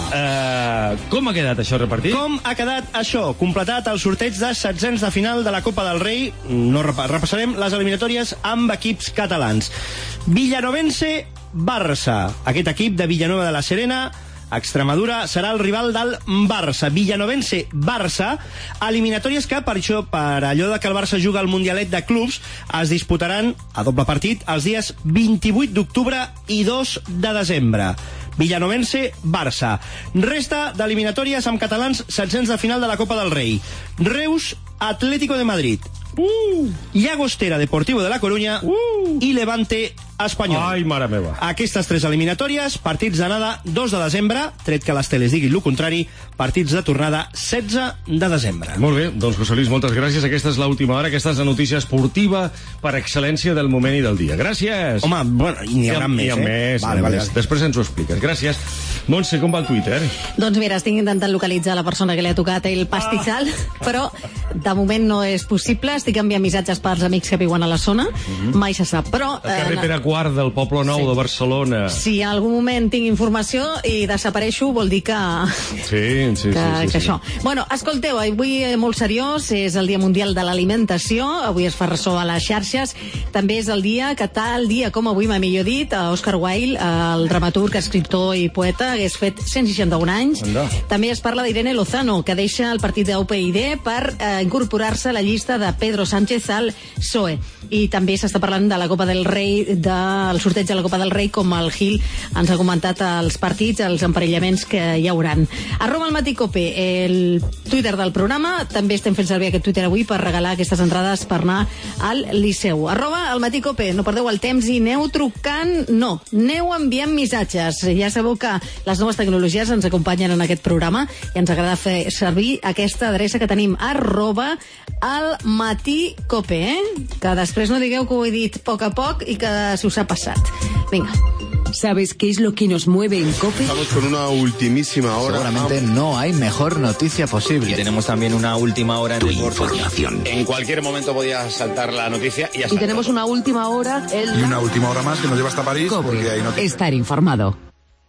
uh, com ha quedat això repartit? Com ha quedat això? Completat el sorteig de setzents de final de la Copa del Rei. No repassarem les eliminatòries amb equips catalans. Villanovense Barça. Aquest equip de Villanueva de la Serena, Extremadura, serà el rival del Barça. Villanovense Barça, eliminatòries que per això, per allò de que el Barça juga al Mundialet de Clubs, es disputaran a doble partit els dies vint-i-vuit d'octubre i dos de desembre. Villanovense Barça. Resta d'eliminatòries amb catalans setzents de final de la Copa del Rei. Reus Atlético de Madrid. Uh. Llagostera Deportivo de la Coruña uh. i Levante Espanyol. Ai, mare meva. Aquestes tres eliminatòries, partits d'anada dos de desembre, tret que les teles diguin el contrari, partits de tornada setze de desembre. Molt bé, doncs José Luis, moltes gràcies. Aquesta és l'última hora, aquesta és la notícia esportiva per excel·lència del moment i del dia. Gràcies. Home, bueno, i n'hi haurà més, eh? Més, vale, vale. Després ens ho expliques. Gràcies. Montse, com va el Twitter? Doncs mira, estic intentant localitzar la persona que li ha tocat el pastizal, ah. però de moment no és possible. Estic enviant missatges pels amics que viuen a la zona, mm-hmm. mai se sap, però... El carrer eh, Pere Quart del Poble Nou sí. de Barcelona. Si en algun moment tinc informació i desapareixo, vol dir que... Sí, sí, que, sí. sí, que sí. això. Bueno, escolteu, avui molt seriós, és el Dia Mundial de l'Alimentació, avui es fa ressò a les xarxes, també és el dia que tal dia com avui, m'ha millor dit, Oscar Wilde, el dramaturg, escriptor i poeta, hagués fet cent seixanta-un anys. Anda. També es parla d'Irene Lozano, que deixa el partit de U P y D per eh, incorporar-se a la llista de Pedro Sánchez al P S O E. I també s'està parlant de la Copa del Rei, del sorteig de la Copa del Rei, com el Gil ens ha comentat, els partits, els emparellaments que hi hauran. Arroba el Matí Cope, el Twitter del programa, també estem fent servir aquest Twitter avui per regalar aquestes entrades per anar al Liceu. Arroba el Matí Cope, no perdeu el temps i aneu trucant, no, aneu enviant missatges. Ja sabeu que les noves tecnologies ens acompanyen en aquest programa i ens agrada fer servir aquesta adreça que tenim, arroba el Matí Cope, eh? Que després no digueu que ho he dit a poc a poc y que se os ha pasado. Venga. ¿Sabes qué es lo que nos mueve en COPE? Estamos con una ultimísima hora. Seguramente no hay mejor noticia posible. Y tenemos también una última hora en tu el información. En cualquier momento podía saltar la noticia y ya Y tenemos una última hora. El... Y una última hora más que nos lleva hasta París. COPE. Porque ahí no te... Estar informado.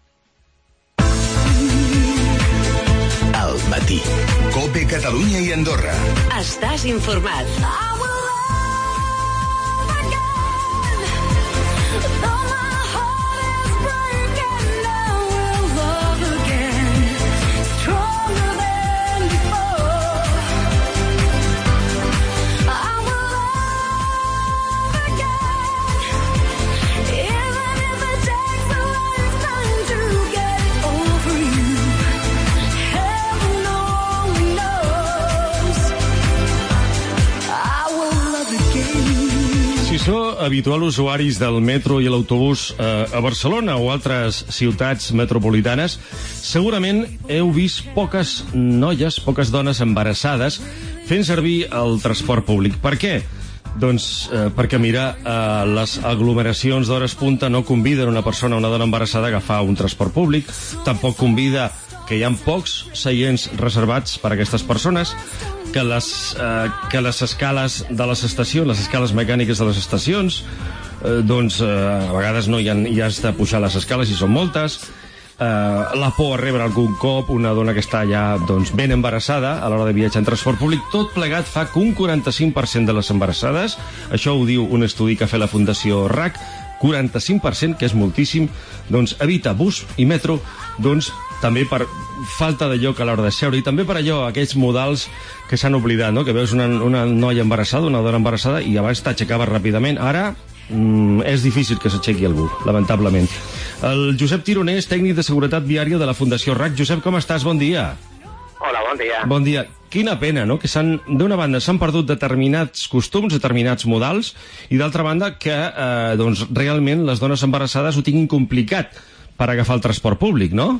Al matí. COPE Catalunya i Andorra. Estàs informat. Sou habituals usuaris del metro i l'autobús eh, a Barcelona o altres ciutats metropolitanes, segurament heu vist poques noies, poques dones embarassades fent servir el transport públic. Per què? Doncs eh, perquè, mira, eh, les aglomeracions d'hores punta no conviden una persona, una dona embarassada, a agafar un transport públic, tampoc convida que hi ha pocs seients reservats per a aquestes persones, que les, eh, que les escales de les estacions, les escales mecàniques de les estacions, eh, doncs eh, a vegades no hi, ha, hi has de pujar les escales i són moltes, eh, la por a rebre algun cop, una dona que està ja doncs, ben embarassada a l'hora de viatjar en transport públic. Tot plegat fa que un quaranta-cinc per cent de les embarassades, això ho diu un estudi que ha fet la Fundació R A C, quaranta-cinc per cent, que és moltíssim, doncs evita bus i metro, doncs també per falta de lloc a l'hora de seure i també per allò, aquells modals que s'han oblidat, no? Que veus una, una noia embarassada, una dona embarassada i abans t'aixecava ràpidament. Ara mm, és difícil que s'aixequi algú, lamentablement. El Josep Tironès, tècnic de seguretat viària de la Fundació R A C. Josep, com estàs? Bon dia. Hola, bon dia. Bon dia. Quina pena, no?, que s'han, d'una banda s'han perdut determinats costums, determinats modals, i d'altra banda que eh, doncs, realment les dones embarassades ho tinguin complicat per agafar el transport públic, no?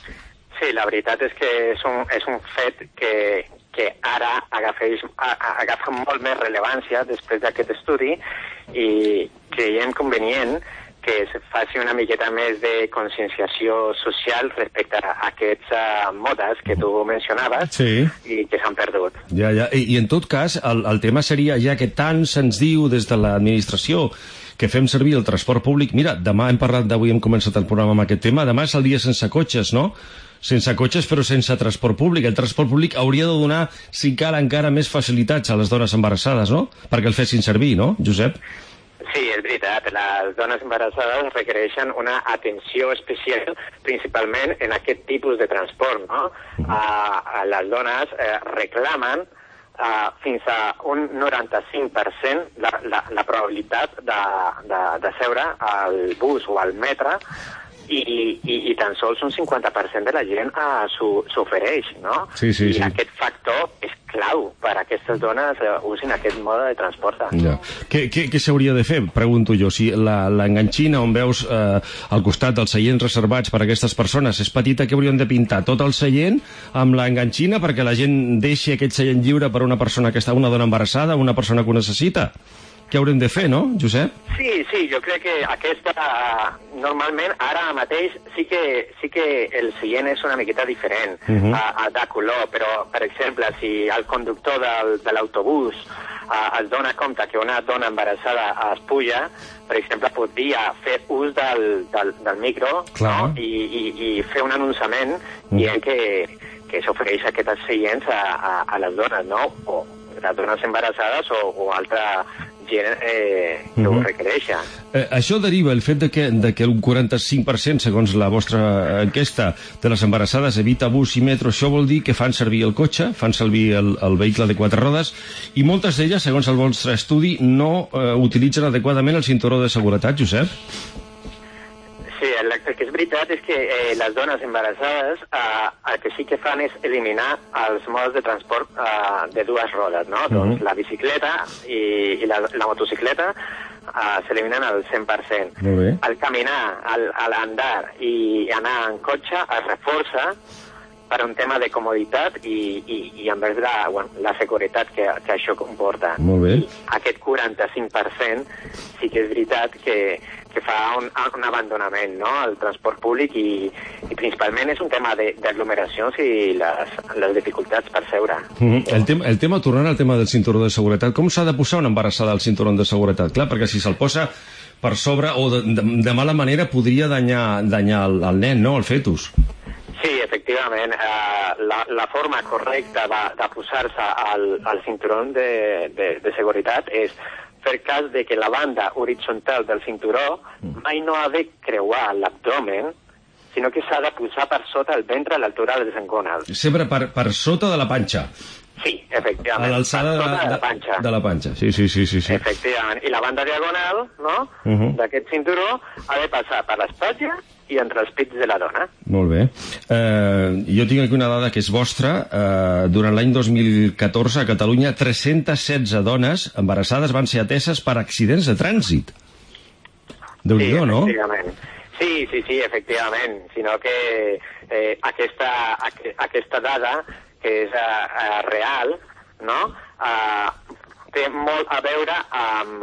Sí, la veritat és que és un, és un fet que, que ara agafeix, agafa molt més rellevància després d'aquest estudi i creiem convenient que es faci una miqueta més de conscienciació social respecte a aquests uh, modes que tu mencionaves sí. I que s'han perdut. Ja, ja. I, I en tot cas, el, el tema seria, ja que tant se'ns diu des de l'administració que fem servir el transport públic, mira, demà hem parlat d'avui, hem començat el programa amb aquest tema, demà és el dia sense cotxes, no? Sense cotxes però sense transport públic. El transport públic hauria de donar, si cal, encara més facilitats a les dones embarassades, no? Perquè el fessin servir, no, Josep? Sí, és veritat. Les dones embarassades requereixen una atenció especial, principalment en aquest tipus de transport, no? Uh, uh, les dones eh, reclamen uh, fins a un noranta-cinc per cent la, la, la probabilitat de, de, de seure al bus o al metre i, i, i tan sols un cinquanta per cent de la gent uh, s'ofereix, no? Sí, sí, I sí. aquest factor és clau per a aquestes dones uh, usin aquest mode de transport. Ja. Què, què, què s'hauria de fer? Pregunto jo. Si l'enganxina on veus eh, al costat dels seients reservats per a aquestes persones és petita, què haurien de pintar? Tot el seient amb l'enganxina perquè la gent deixi aquest seient lliure per a una persona que està, una dona embarassada, una persona que ho necessita? Què haurem de fer, no, Josep? Sí, sí, jo crec que aquesta, normalment, ara mateix sí que, sí que el seient és una miqueta diferent uh -huh. a, a de color, però, per exemple, si el conductor del, de l'autobús uh, es dona compte que una dona embarassada es puja, per exemple, podria fer ús del, del, del micro, no? I, i, i fer un anunciament uh -huh. dient que, que s'ofereix aquests seients a, a, a les dones, no? O les dones embarassades o, o altra gent eh, que uh -huh. ho requereixen. Eh, això deriva el fet de que, de que un quaranta-cinc per cent, segons la vostra enquesta, de les embarassades evita bus i metro. Això vol dir que fan servir el cotxe, fan servir el, el vehicle de quatre rodes, i moltes d'elles, segons el vostre estudi, no eh, utilitzen adequadament el cinturó de seguretat, Josep? Sí, el, el que és veritat és que eh, les dones embarassades eh, el que sí que fan és eliminar els modes de transport eh, de dues rodes, no? Uh -huh. Doncs la bicicleta i, i la, la motocicleta eh, s'eliminen al cent per cent. Molt bé. El caminar, l'andar i anar en cotxe es reforça per un tema de comoditat i, i, i envers la, bueno, la seguretat que, que això comporta. Molt bé. I aquest quaranta-cinc per cent sí que és veritat que, que fa un, un abandonament, no?, al transport públic i, i principalment és un tema d'aglomeracions i les, les dificultats per seure. Mm-hmm. el, tema, el tema, tornant al tema del cinturó de seguretat, com s'ha de posar una embarassada al cinturó de seguretat? Clar, perquè si se'l posa per sobre o de, de, de mala manera podria danyar, danyar el, el nen, no?, el fetus. Sí, efectivament. Uh, la, la forma correcta de, de posar-se al, al cinturó de, de, de seguretat és fer cas de que la banda horitzontal del cinturó mai no ha de creuar l'abdomen, sinó que s'ha de posar per sota el ventre a l'altura dels engonals. Sempre per, per sota de la panxa. Sí, efectivament. A l'alçada de, de, de la panxa. De la panxa, sí, sí, sí. sí, sí. Efectivament. I la banda diagonal, no?, uh -huh. d'aquest cinturó ha de passar per l'espatlla i entre els pits de la dona. Molt bé. Eh, jo tinc aquí una dada que és vostra. Eh, durant l'any dos mil catorze a Catalunya tres-centes setze dones embarassades van ser ateses per accidents de trànsit. Déu-n'hi-do, sí, no? Efectivament. Sí, sí, sí, efectivament. Sinó que eh, aquesta, aqu aquesta dada, que és uh, uh, real, no?, uh, té molt a veure amb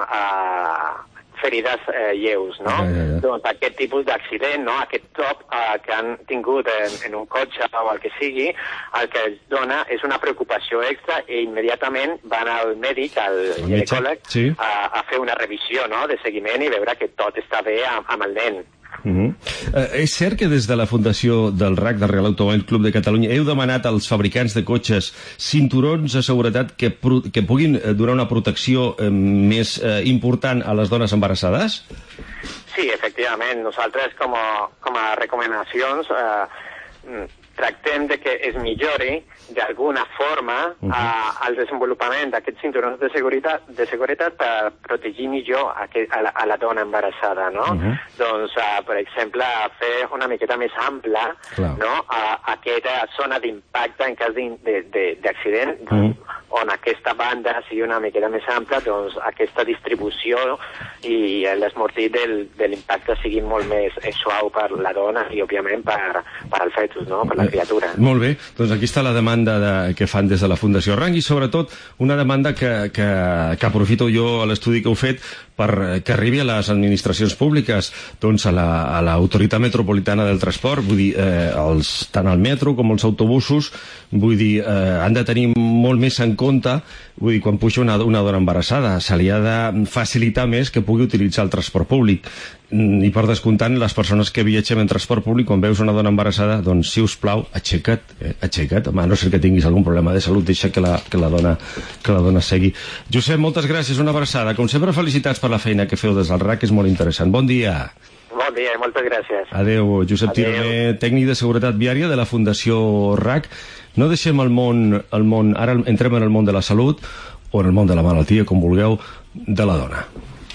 uh, ferides eh, lleus, no? Ja, ja, ja. Doncs aquest tipus d'accident, no?, aquest top eh, que han tingut en, en un cotxe o el que sigui, el que es dona és una preocupació extra i immediatament van al mèdic, al ginecòleg, sí. a, a fer una revisió, no?, de seguiment i veure que tot està bé amb, amb el nen. Uh-huh. Uh, és cert que des de la fundació del R A C, del Real Automòbil Club de Catalunya, heu demanat als fabricants de cotxes cinturons de seguretat que, que puguin donar una protecció eh, més eh, important a les dones embarassades? Sí, efectivament. Nosaltres, com a, com a recomanacions, eh, tractem de que es millori d'alguna forma uh-huh. a, al desenvolupament d'aquests cinturons de seguretat, de seguretat per protegir millor a, que, a, la, a la dona embarassada, no? Uh-huh. Doncs, uh, per exemple, fer una miqueta més ampla, no? a, a aquesta zona d'impacte en cas d'accident, uh-huh. on aquesta banda sigui una miqueta més ampla, doncs aquesta distribució i l'esmortit del, de l'impacte sigui molt més suau per la dona i, òbviament, per, per al fetus, no? Per la criatura. Molt bé, doncs aquí està la demanda de, que fan des de la Fundació R A C i sobretot una demanda que, que, que aprofito jo a l'estudi que heu fet per que arribi a les administracions públiques, doncs a l'Autoritat la, Metropolitana del Transport, vull dir, eh, els, tant el metro com els autobusos, vull dir, eh, han de tenir molt més en compte, vull dir, quan puja una, una dona embarassada, se li ha de facilitar més que pugui utilitzar el transport públic. I per descomptant, les persones que viatgem en transport públic, quan veus una dona embarassada, doncs, si us plau, aixeca't, eh, aixeca't, home, a no ser que tinguis algun problema de salut, deixa que la, que la, dona, que la dona segui. Josep, moltes gràcies, una abraçada. Com sempre, felicitats per la feina que feu des del R A C, és molt interessant. Bon dia. Bon dia, moltes gràcies. Adéu, Josep Tironer, tècnic de seguretat viària de la Fundació R A C. No deixem el món, el món, ara entrem en el món de la salut, o en el món de la malaltia, com vulgueu, de la dona.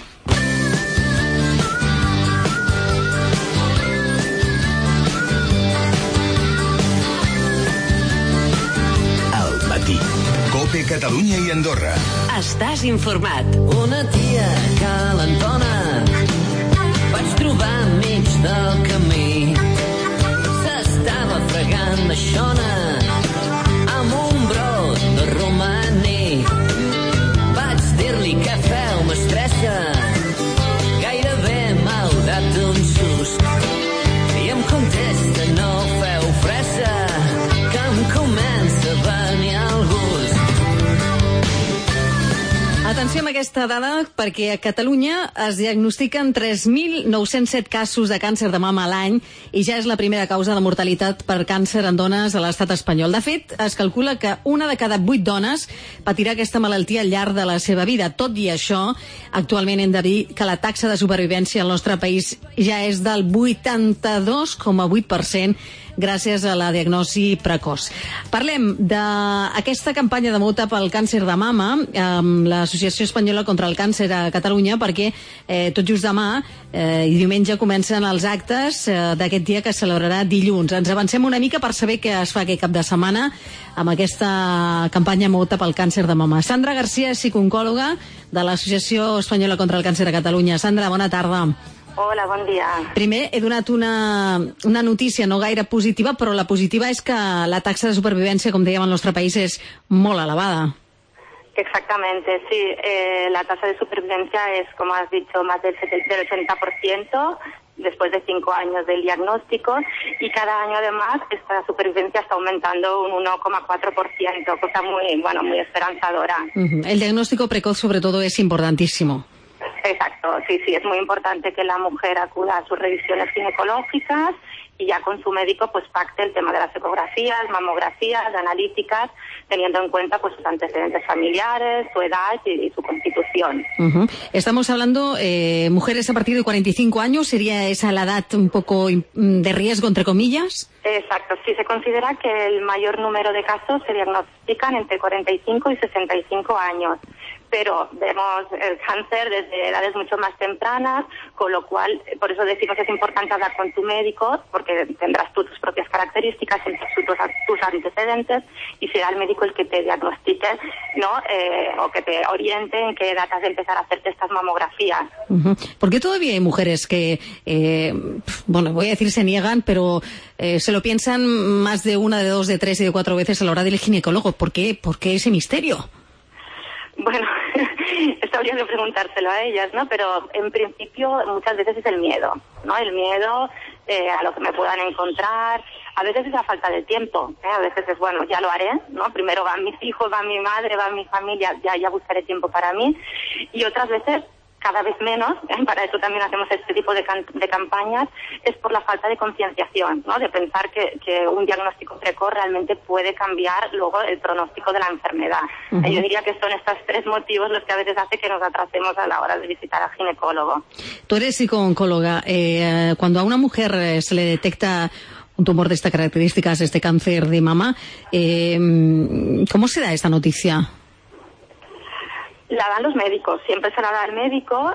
COPE Catalunya i Andorra. Estàs informat. Una tia calentona vaig trobar mig del camí. S'estava fregant la xona amb un brot de romaní. Vaig dir-li què feu, mestressa? Gairebé m'ha dat un sust i em contesta no feu fressa, que em comença a venir el gust. Atenció amb aquesta dada, perquè a Catalunya es diagnostiquen tres mil nou-cents set casos de càncer de mama a l'any i ja és la primera causa de mortalitat per càncer en dones a l'estat espanyol. De fet, es calcula que una de cada vuit dones patirà aquesta malaltia al llarg de la seva vida. Tot i això, actualment hem de dir que la taxa de supervivència al nostre país ja és del vuitanta-dos coma vuit per cent gràcies a la diagnosi precoç. Parlem d'aquesta campanya de molta pel càncer de mama amb l'Associació Espanyola contra el Càncer a Catalunya, perquè eh, tot just demà eh, i diumenge comencen els actes eh, d'aquest dia que es celebrarà dilluns. Ens avancem una mica per saber què es fa aquest cap de setmana amb aquesta campanya molta pel càncer de mama. Sandra García és psicooncòloga de l'Associació Espanyola contra el Càncer a Catalunya. Sandra, bona tarda. Hola, bon dia. Primer, he donat una, una notícia no gaire positiva, però la positiva és que la taxa de supervivència, com dèiem, al nostre país és molt elevada. Exactamente, sí. Eh, la tasa de supervivencia es, como has dicho, más del ochenta por ciento después de cinco años del diagnóstico, y cada año además esta supervivencia está aumentando un uno coma cuatro por ciento, cosa muy, bueno, muy esperanzadora. Uh-huh. El diagnóstico precoz, sobre todo, es importantísimo. Exacto, sí, sí, es muy importante que la mujer acuda a sus revisiones ginecológicas y ya con su médico pues pacte el tema de las ecografías, mamografías, analíticas, teniendo en cuenta pues sus antecedentes familiares, su edad y, y su constitución. Uh-huh. Estamos hablando eh, mujeres a partir de cuarenta y cinco años, ¿sería esa la edad un poco de riesgo, entre comillas? Exacto, sí, se considera que el mayor número de casos se diagnostican entre cuarenta y cinco y sesenta y cinco años. Pero vemos el cáncer desde edades mucho más tempranas, con lo cual, por eso decimos que es importante hablar con tu médico, porque tendrás tú tus propias características, tus, tus antecedentes, y será el médico el que te diagnostique, ¿no? Eh, o que te oriente en qué edad has de empezar a hacerte estas mamografías. Uh-huh. ¿Por qué todavía hay mujeres que, eh, bueno, voy a decir se niegan, pero eh, se lo piensan más de una, de dos, de tres y de cuatro veces a la hora del ginecólogo? ¿Por qué, ¿Por qué ese misterio? Bueno, esto habría que preguntárselo a ellas, ¿no? Pero en principio muchas veces es el miedo, ¿no? El miedo eh, a lo que me puedan encontrar. A veces es la falta de tiempo, ¿eh? A veces es, bueno, ya lo haré, ¿no? Primero van mis hijos, va mi madre, va mi familia, ya, ya buscaré tiempo para mí. Y otras veces cada vez menos, ¿eh? Para eso también hacemos este tipo de, can de campañas, es por la falta de concienciación, ¿no? De pensar que, que un diagnóstico precoz realmente puede cambiar luego el pronóstico de la enfermedad. Uh-huh. eh, yo diría que son estos tres motivos los que a veces hace que nos atrasemos a la hora de visitar al ginecólogo. Tú eres psico-oncóloga. Eh, cuando a una mujer eh, se le detecta un tumor de estas características, este cáncer de mama, eh, ¿cómo se da esta noticia? La dan los médicos, siempre se la da el médico.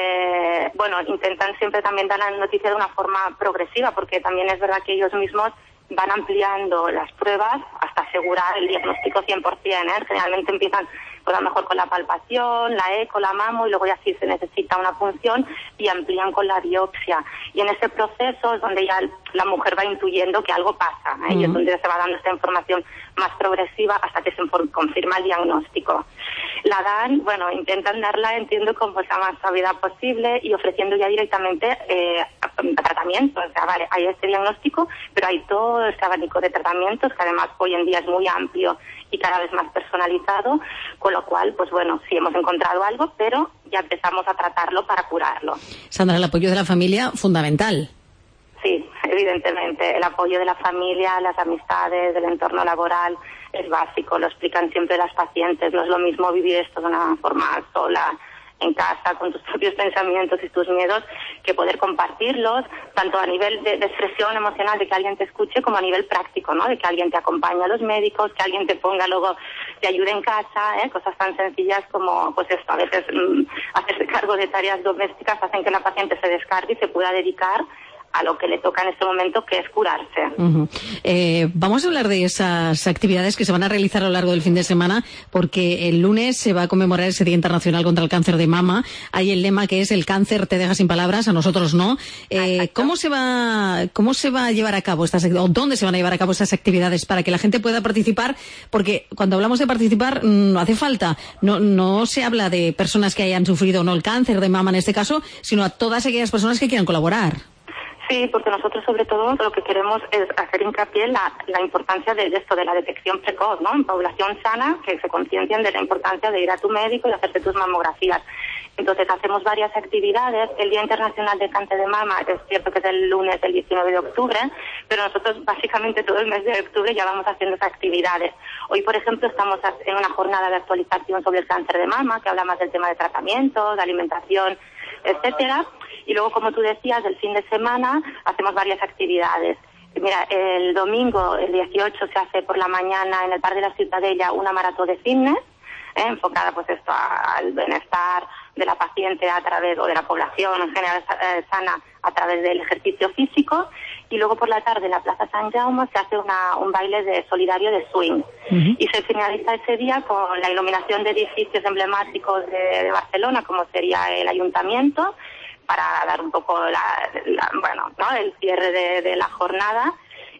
Eh, bueno, intentan siempre también dar la noticia de una forma progresiva, porque también es verdad que ellos mismos van ampliando las pruebas hasta asegurar el diagnóstico cien por cien, ¿eh? Generalmente empiezan pues a lo mejor con la palpación, la eco, la mamo, y luego ya sí se necesita una punción y amplían con la biopsia. Y en ese proceso es donde ya la mujer va intuyendo que algo pasa, ¿eh? Uh-huh. Y es donde se va dando esta información más progresiva hasta que se confirma el diagnóstico. La dan, bueno, intentan darla, entiendo, con pues, la más suavidad posible y ofreciendo ya directamente eh, tratamiento. O sea, vale, hay este diagnóstico, pero hay todo este abanico de tratamientos que además hoy en día es muy amplio y cada vez más personalizado, con lo cual, pues bueno, sí hemos encontrado algo, pero ya empezamos a tratarlo para curarlo. Sandra, el apoyo de la familia, fundamental. Sí, evidentemente, el apoyo de la familia, las amistades, del entorno laboral es básico, lo explican siempre las pacientes, no es lo mismo vivir esto de una forma sola, en casa, con tus propios pensamientos y tus miedos, que poder compartirlos, tanto a nivel de, de expresión emocional, de que alguien te escuche, como a nivel práctico, ¿no? De que alguien te acompañe a los médicos, que alguien te ponga luego, te ayude en casa, ¿eh? Cosas tan sencillas como, pues esto, a veces mmm, hacerse cargo de tareas domésticas hacen que la paciente se descargue y se pueda dedicar a lo que le toca en este momento, que es curarse. Uh-huh. eh, vamos a hablar de esas actividades que se van a realizar a lo largo del fin de semana, porque el lunes se va a conmemorar ese Día Internacional contra el Cáncer de Mama. Hay el lema que es el cáncer te deja sin palabras, a nosotros no. Eh, ¿Cómo se va, cómo se va a llevar a cabo estas, o dónde se van a llevar a cabo estas actividades para que la gente pueda participar? Porque cuando hablamos de participar, no hace falta, no, no se habla de personas que hayan sufrido no el cáncer de mama en este caso, sino a todas aquellas personas que quieran colaborar. Sí, porque nosotros sobre todo lo que queremos es hacer hincapié en la, la importancia de, de esto, de la detección precoz, ¿no? En población sana, que se conciencien de la importancia de ir a tu médico y hacerte tus mamografías. Entonces hacemos varias actividades. El Día Internacional del Cáncer de Mama es cierto que es el lunes del diecinueve de octubre, pero nosotros básicamente todo el mes de octubre ya vamos haciendo esas actividades. Hoy, por ejemplo, estamos en una jornada de actualización sobre el cáncer de mama, que habla más del tema de tratamiento, de alimentación, etcétera. Y luego, como tú decías, el fin de semana hacemos varias actividades. Mira, el domingo, el dieciocho, se hace por la mañana en el Parque de la Ciutadella una maratón de fitness, ¿eh? enfocada pues esto al bienestar de la paciente a través, o de la población en general eh, sana, a través del ejercicio físico. Y luego por la tarde en la Plaza San Jaume se hace una, un baile de solidario de swing. Uh-huh. Y se finaliza ese día con la iluminación de edificios emblemáticos de, de Barcelona, como sería el Ayuntamiento, para dar un poco la, la, bueno, ¿no? el cierre de, de la jornada.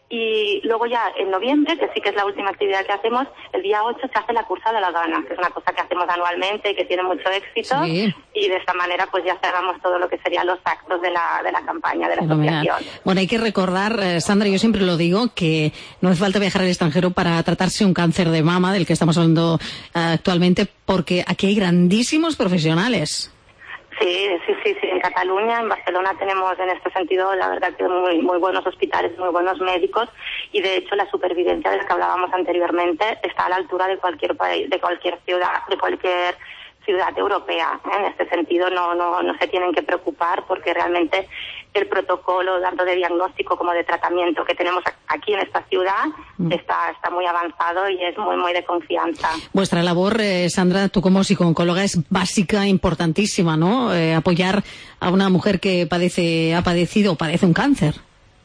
Y luego ya en noviembre, que sí que es la última actividad que hacemos, el día ocho se hace la Cursa de la Gana, que es una cosa que hacemos anualmente y que tiene mucho éxito. Sí. Y de esta manera pues ya cerramos todo lo que serían los actos de la, de la campaña de la Fenomenal. asociación. Bueno, hay que recordar, eh, Sandra, yo siempre lo digo, que no hace falta viajar al extranjero para tratarse un cáncer de mama, del que estamos hablando eh, actualmente, porque aquí hay grandísimos profesionales. Sí, sí, sí, sí. En Cataluña, en Barcelona tenemos en este sentido, la verdad, que muy, muy buenos hospitales, muy buenos médicos, y de hecho la supervivencia de la que hablábamos anteriormente está a la altura de cualquier país, de cualquier ciudad, de cualquier ciudad europea. En este sentido no, no, no se tienen que preocupar, porque realmente el protocolo tanto de diagnóstico como de tratamiento que tenemos aquí en esta ciudad mm. está, está muy avanzado y es muy, muy de confianza. Vuestra labor, eh, Sandra, tú como psicooncóloga, es básica, importantísima, ¿no? Eh, apoyar a una mujer que padece, ha padecido o padece un cáncer.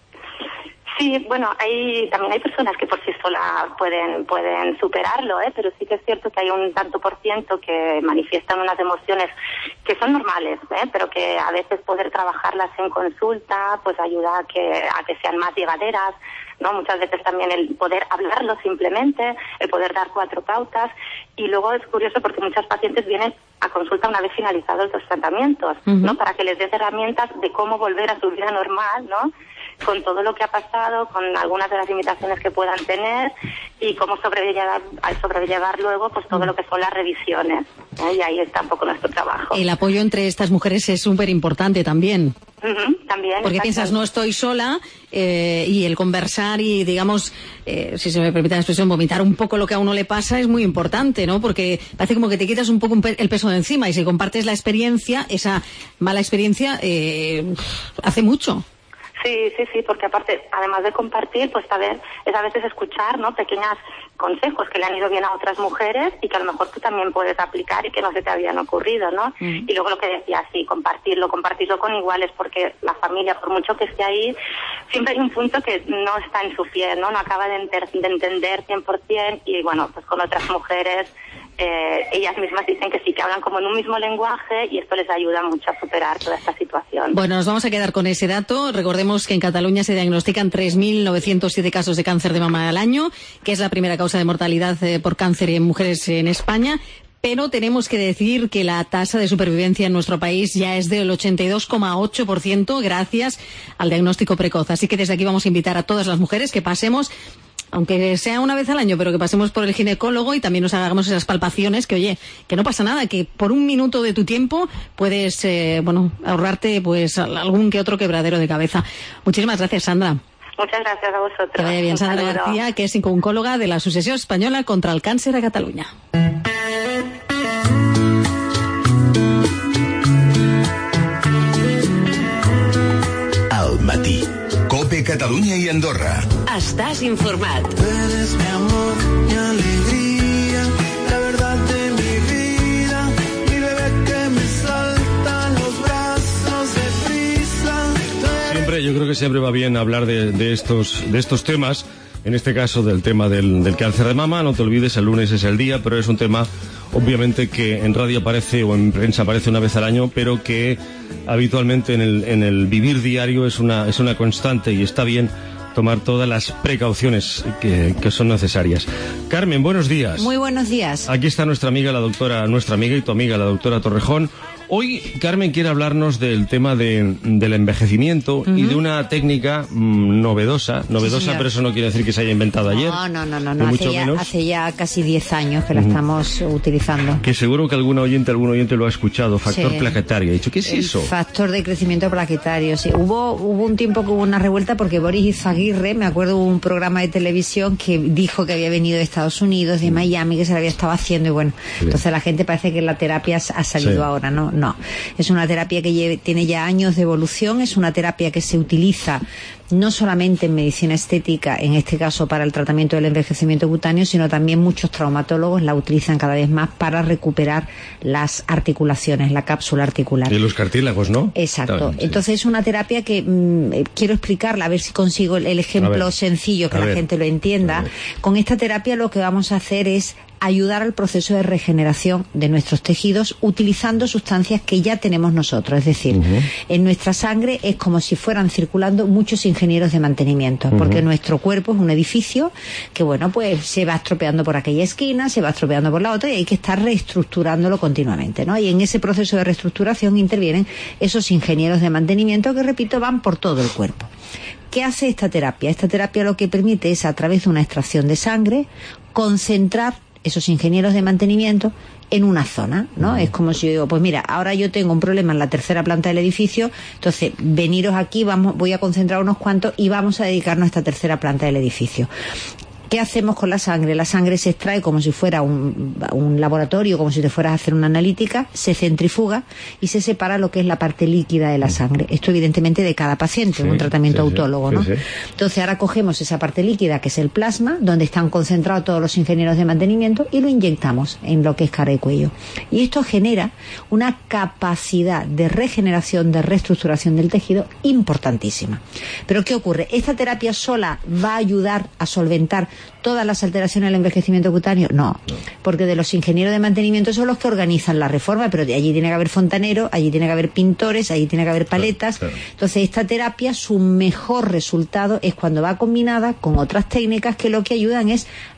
Sí, bueno, hay, también hay personas que por sí solas pueden, pueden superarlo, ¿eh? Pero sí que es cierto que hay un tanto por ciento que manifiestan unas emociones que son normales, ¿eh? Pero que a veces poder trabajarlas en consulta pues ayuda a que, a que sean más llevaderas, ¿no? Muchas veces también el poder hablarlo simplemente, el poder dar cuatro pautas. Y luego es curioso porque muchas pacientes vienen a consulta una vez finalizados los tratamientos, uh-huh. ¿no? Para que les des herramientas de cómo volver a su vida normal, ¿no? con todo lo que ha pasado, con algunas de las limitaciones que puedan tener y cómo sobrellevar, al sobrellevar luego pues todo lo que son las revisiones, ¿eh? Y ahí está un poco nuestro trabajo. El apoyo entre estas mujeres es súper importante también. Uh-huh, también. Porque exacto. Piensas, no estoy sola, eh, y el conversar y, digamos, eh, si se me permite la expresión, vomitar un poco lo que a uno le pasa es muy importante, ¿no? Porque parece como que te quitas un poco un pe- el peso de encima y si compartes la experiencia, esa mala experiencia, eh, hace mucho. Sí, sí, sí, porque aparte, además de compartir, pues saber, es a veces escuchar, ¿no? Pequeños consejos que le han ido bien a otras mujeres y que a lo mejor tú también puedes aplicar y que no se te habían ocurrido, ¿no? Mm. Y luego lo que decía, sí, compartirlo, compartirlo con iguales, porque la familia, por mucho que esté ahí, siempre hay un punto que no está en su piel, ¿no? No acaba de, enter- de entender cien por ciento y, bueno, pues con otras mujeres, Eh, ellas mismas dicen que sí, que hablan como en un mismo lenguaje y esto les ayuda mucho a superar toda esta situación. Bueno, nos vamos a quedar con ese dato. Recordemos que en Cataluña se diagnostican tres mil novecientos siete casos de cáncer de mama al año, que es la primera causa de mortalidad eh, por cáncer en mujeres en España. Pero tenemos que decir que la tasa de supervivencia en nuestro país ya es del ochenta y dos coma ocho por ciento gracias al diagnóstico precoz. Así que desde aquí vamos a invitar a todas las mujeres que pasemos, aunque sea una vez al año, pero que pasemos por el ginecólogo y también nos hagamos esas palpaciones, que oye, que no pasa nada, que por un minuto de tu tiempo puedes, eh, bueno, ahorrarte pues algún que otro quebradero de cabeza. Muchísimas gracias, Sandra. Muchas gracias a vosotros. Que vaya bien, Un Sandra saludo. García, que es oncóloga de la Asociación Española contra el Cáncer a Cataluña. Al matí. COPE Catalunya i Andorra. Estàs informat. Eres mi amor, mi alegría, la verdad de mi vida, mi bebé que me salta en los brazos de prisa. Siempre, yo creo que siempre va bien hablar de, de estos de estos temas. En este caso del tema del, del cáncer de mama, no te olvides, el lunes es el día, pero es un tema obviamente que en radio aparece o en prensa aparece una vez al año, pero que habitualmente en el, en el vivir diario es una, es una constante y está bien tomar todas las precauciones que, que son necesarias. Carmen, buenos días. Muy buenos días. Aquí está nuestra amiga, la doctora, nuestra amiga y tu amiga, la doctora Torrejón. Hoy, Carmen quiere hablarnos del tema de, del envejecimiento uh-huh. y de una técnica mmm, novedosa, novedosa, sí, pero eso no quiere decir que se haya inventado ayer. No, no, no, no, no. Hace, ya, hace ya casi diez años que la uh-huh. estamos utilizando. Que seguro que algún oyente, algún oyente lo ha escuchado, factor sí. plaquetario. Ha dicho, ¿qué es El eso? Factor de crecimiento plaquetario, sí. Hubo, hubo un tiempo que hubo una revuelta porque Boris Izaguirre, me acuerdo, hubo un programa de televisión que dijo que había venido de Estados Unidos, de Miami, que se lo había estado haciendo y bueno, sí. entonces la gente parece que la terapia ha salido sí. ahora, ¿no? No. Es una terapia que lleve, tiene ya años de evolución, es una terapia que se utiliza no solamente en medicina estética, en este caso para el tratamiento del envejecimiento cutáneo, sino también muchos traumatólogos la utilizan cada vez más para recuperar las articulaciones, la cápsula articular. Y los cartílagos, ¿no? Exacto. También, sí. Entonces es una terapia que mmm, quiero explicarla, a ver si consigo el, el ejemplo sencillo, que la ver. gente lo entienda. Con esta terapia lo que vamos a hacer es ayudar al proceso de regeneración de nuestros tejidos utilizando sustancias que ya tenemos nosotros. Es decir, uh-huh. en nuestra sangre es como si fueran circulando muchos ingenieros de mantenimiento, uh-huh. porque nuestro cuerpo es un edificio que, bueno, pues se va estropeando por aquella esquina, se va estropeando por la otra y hay que estar reestructurándolo continuamente, ¿no? Y en ese proceso de reestructuración intervienen esos ingenieros de mantenimiento que, repito, van por todo el cuerpo. ¿Qué hace esta terapia? Esta terapia lo que permite es, a través de una extracción de sangre, concentrar esos ingenieros de mantenimiento en una zona, ¿no? Es como si yo digo, pues mira, ahora yo tengo un problema en la tercera planta del edificio, entonces veniros aquí, vamos, voy a concentrar unos cuantos y vamos a dedicarnos a esta tercera planta del edificio. ¿Qué hacemos con la sangre? La sangre se extrae como si fuera un, un laboratorio, como si te fueras a hacer una analítica, se centrifuga y se separa lo que es la parte líquida de la sangre. Esto evidentemente de cada paciente, sí, un tratamiento sí, autólogo, sí, ¿no? Sí, sí. Entonces ahora cogemos esa parte líquida, que es el plasma, donde están concentrados todos los ingenieros de mantenimiento, y lo inyectamos en lo que es cara y cuello. Y esto genera una capacidad de regeneración, de reestructuración del tejido importantísima. Pero ¿qué ocurre? ¿Esta terapia sola va a ayudar a solventar todas las alteraciones del envejecimiento cutáneo? No, porque de los ingenieros de mantenimiento son los que organizan la reforma, pero de allí tiene que haber fontaneros, allí tiene que haber pintores, allí tiene que haber paletas. Claro, claro. Entonces esta terapia, su mejor resultado es cuando va combinada con otras técnicas que lo que ayudan es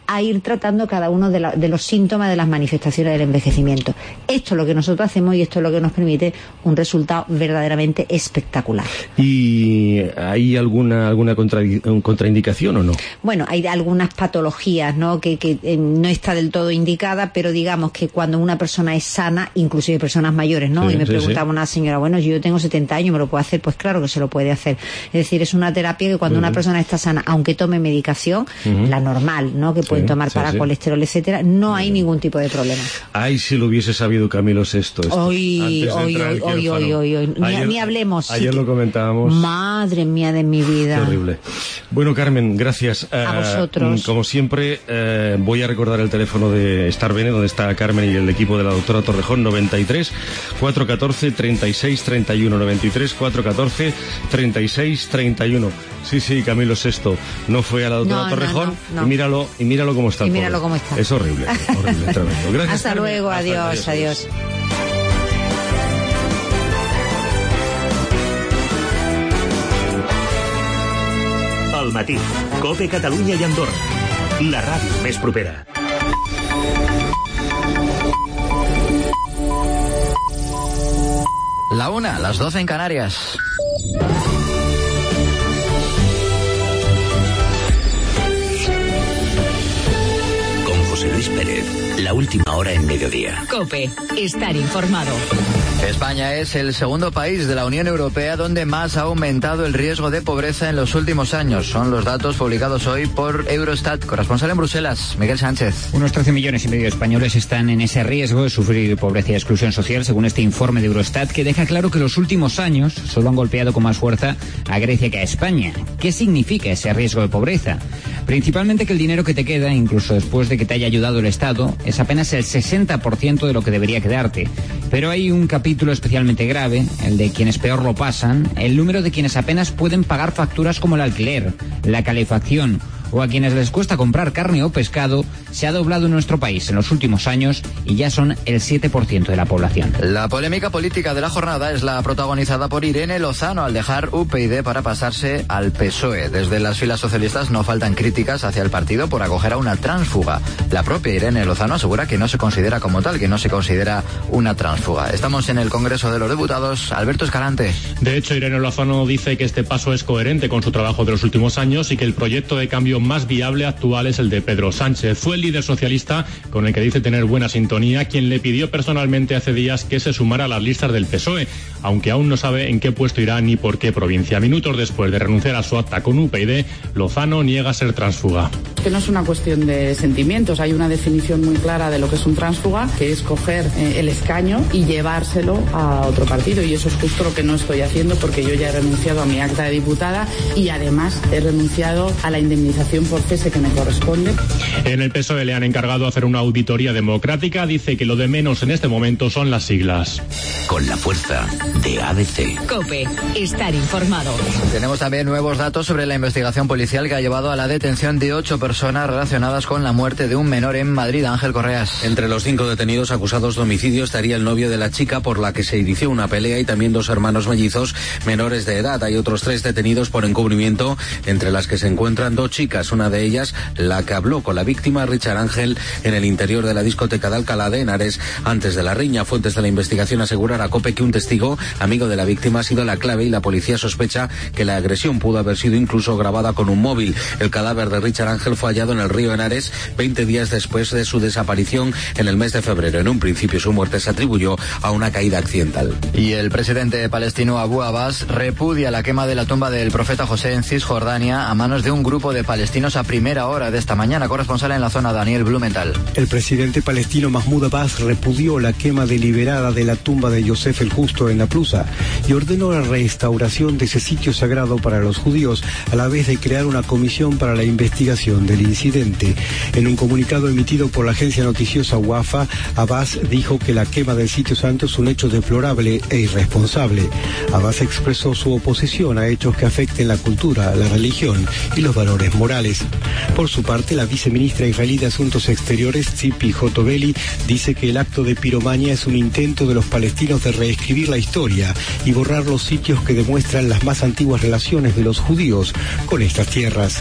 a ir tratando cada uno de, la, de los síntomas de las manifestaciones del envejecimiento. Esto es lo que nosotros hacemos y esto es lo que nos permite un resultado verdaderamente espectacular. ¿Y hay alguna alguna contra, contraindicación o no? Bueno, hay algunas patologías, ¿no? que, que eh, no está del todo indicada, pero digamos que cuando una persona es sana, inclusive personas mayores, ¿no? Sí, y me sí, preguntaba sí. una señora, bueno, yo tengo setenta años, ¿me lo puedo hacer? Pues claro que se lo puede hacer. Es decir, es una terapia que cuando uh-huh. una persona está sana, aunque tome medicación, uh-huh. la normal, ¿no? Que pueden sí, tomar sí, para sí. colesterol, etcétera, no hay ningún tipo de problema. Ay, si lo hubiese sabido Camilo Sesto. Hoy, hoy, hoy, hoy, hoy, hoy, hoy. Ni, ni hablemos. Ayer lo comentábamos. Madre mía de mi vida. Qué horrible. Bueno, Carmen, gracias. A uh, vosotros. Como siempre, uh, voy a recordar el teléfono de Estar Bene, donde está Carmen y el equipo de la doctora Torrejón, noventa y tres, cuatrocientos catorce, treinta y seis, treinta y uno, noventa y tres, cuatrocientos catorce, treinta y seis, treinta y uno. Sí, sí, Camilo Sesto no fue a la doctora no, Torrejón no, no, no. y míralo y míralo cómo está. Y míralo cómo está. Es horrible, horrible, tremendo. Gracias. Hasta Carmen. Luego, adiós, Hasta adiós. adiós. Al matí, COPE Catalunya i Andorra. La ràdio més propera. La una, las doce en Canarias. Con José Luis Pérez, la última hora en mediodía. COPE, estar informado. España es el segundo país de la Unión Europea donde más ha aumentado el riesgo de pobreza en los últimos años. Son los datos publicados hoy por Eurostat. Corresponsal en Bruselas, Miguel Sánchez. Unos trece millones y medio de españoles están en ese riesgo de sufrir pobreza y exclusión social, según este informe de Eurostat, que deja claro que los últimos años solo han golpeado con más fuerza a Grecia que a España. ¿Qué significa ese riesgo de pobreza? Principalmente que el dinero que te queda, incluso después de que te haya ayudado el Estado, es apenas el sesenta por ciento de lo que debería quedarte. Pero hay un capítulo especialmente grave, el de quienes peor lo pasan, el número de quienes apenas pueden pagar facturas como el alquiler, la calefacción o a quienes les cuesta comprar carne o pescado, se ha doblado en nuestro país en los últimos años y ya son el siete por ciento de la población. La polémica política de la jornada es la protagonizada por Irene Lozano al dejar U P YD para pasarse al P S O E. Desde las filas socialistas no faltan críticas hacia el partido por acoger a una tránsfuga. La propia Irene Lozano asegura que no se considera como tal, que no se considera una tránsfuga. Estamos en el Congreso de los Diputados. Alberto Escalante. De hecho, Irene Lozano dice que este paso es coherente con su trabajo de los últimos años y que el proyecto de cambio más viable actual es el de Pedro Sánchez. Fue el líder socialista, con el que dice tener buena sintonía, quien le pidió personalmente hace días que se sumara a las listas del P S O E, aunque aún no sabe en qué puesto irá ni por qué provincia. Minutos después de renunciar a su acta con U P YD, Lozano niega ser tránsfuga. Que no es una cuestión de sentimientos, hay una definición muy clara de lo que es un tránsfuga, que es coger eh, el escaño y llevárselo a otro partido, y eso es justo lo que no estoy haciendo, porque yo ya he renunciado a mi acta de diputada y además he renunciado a la indemnización por cese que me corresponde. En el P S O E le han encargado hacer una auditoría democrática. Dice que lo de menos en este momento son las siglas. Con la fuerza de A D C. COPE, estar informado. Tenemos también nuevos datos sobre la investigación policial que ha llevado a la detención de ocho personas relacionadas con la muerte de un menor en Madrid. Ángel Correas. Entre los cinco detenidos acusados de homicidio estaría el novio de la chica, por la que se inició una pelea, y también dos hermanos mellizos menores de edad. Hay otros tres detenidos por encubrimiento, entre las que se encuentran dos chicas, una de ellas la que habló con la víctima, Richard Ángel, en el interior de la discoteca de Alcalá de Henares antes de la riña. Fuentes de la investigación aseguran a COPE que un testigo, amigo de la víctima, ha sido la clave, y la policía sospecha que la agresión pudo haber sido incluso grabada con un móvil. El cadáver de Richard Ángel fue hallado en el río Henares veinte días después de su desaparición en el mes de febrero. En un principio su muerte se atribuyó a una caída accidental. Y el presidente palestino Abu Abbas repudia la quema de la tumba del profeta José en Cisjordania a manos de un grupo de palestinos a primera hora de esta mañana. Corresponsal en la zona, Daniel Blumenthal. El presidente palestino Mahmoud Abbas repudió la quema deliberada de la tumba de Yosef el Justo en Naplusa y ordenó la restauración de ese sitio sagrado para los judíos, a la vez de crear una comisión para la investigación del incidente. En un comunicado emitido por la agencia noticiosa Wafa, Abbas dijo que la quema del sitio santo es un hecho deplorable e irresponsable. Abbas expresó su oposición a hechos que afecten la cultura, la religión y los valores morales. Por su parte, la viceministra israelí de Asuntos Exteriores, Tzipi Hotoveli, dice que el acto de piromania es un intento de los palestinos de reescribir la historia y borrar los sitios que demuestran las más antiguas relaciones de los judíos con estas tierras.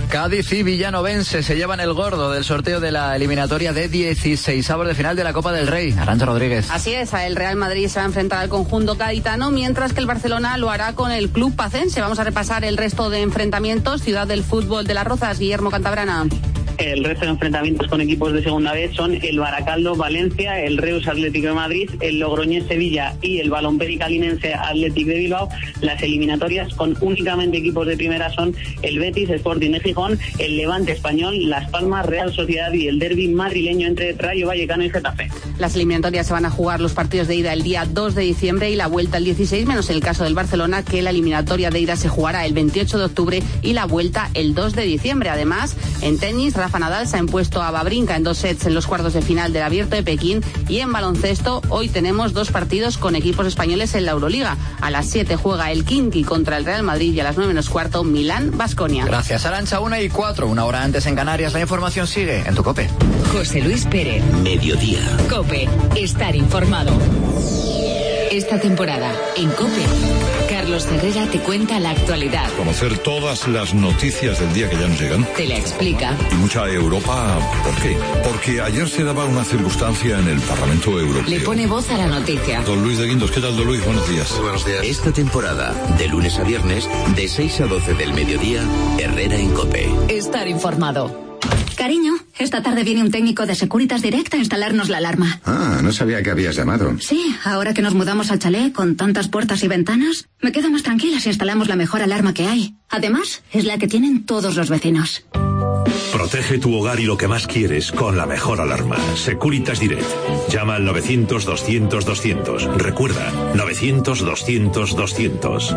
Cádiz y Villanovense se llevan el gordo del sorteo de la eliminatoria de dieciseisavos de final de la Copa del Rey. Arantxa Rodríguez. Así es, el Real Madrid se va a enfrentar al conjunto gaditano, mientras que el Barcelona lo hará con el Club Pacense. Vamos a repasar el resto de enfrentamientos. Ciudad del Fútbol de las Rozas, Guillermo Cantabrana. El resto de enfrentamientos con equipos de segunda vez son el Baracaldo Valencia, el Reus Atlético de Madrid, el Logroñés Sevilla y el Balompédica Linense Athletic de Bilbao. Las eliminatorias con únicamente equipos de primera son el Betis Sporting de Gijón, el Levante Español, Las Palmas Real Sociedad y el derbi madrileño entre Rayo Vallecano y Getafe. Las eliminatorias se van a jugar los partidos de ida el día dos de diciembre y la vuelta el dieciséis, menos el caso del Barcelona, que la eliminatoria de ida se jugará el veintiocho de octubre y la vuelta el dos de diciembre. Además, en tenis, Rafa Nadal se ha impuesto a Wawrinka en dos sets en los cuartos de final del Abierto de Pekín, y en baloncesto hoy tenemos dos partidos con equipos españoles en la Euroliga. A las siete juega el Kinky contra el Real Madrid y a las nueve menos cuarto Milán-Baskonia. Gracias, Arantxa. Una y cuatro, una hora antes en Canarias. La información sigue en tu COPE. José Luis Pérez. Mediodía. COPE. Estar informado. Esta temporada en COPE, Carlos Herrera te cuenta la actualidad. Conocer todas las noticias del día que ya nos llegan. Te la explica. Y mucha Europa, ¿por qué? Porque ayer se daba una circunstancia en el Parlamento Europeo. Le pone voz a la noticia. Don Luis de Guindos, ¿qué tal, don Luis? Buenos días. Muy buenos días. Esta temporada, de lunes a viernes, de seis a doce del mediodía, Herrera en COPE. Estar informado. Cariño, esta tarde viene un técnico de Securitas Direct a instalarnos la alarma. Ah, no sabía que habías llamado. Sí, ahora que nos mudamos al chalet con tantas puertas y ventanas, me quedo más tranquila si instalamos la mejor alarma que hay. Además, es la que tienen todos los vecinos. Protege tu hogar y lo que más quieres con la mejor alarma. Securitas Direct. Llama al novecientos doscientos doscientos. Recuerda, novecientos doscientos doscientos.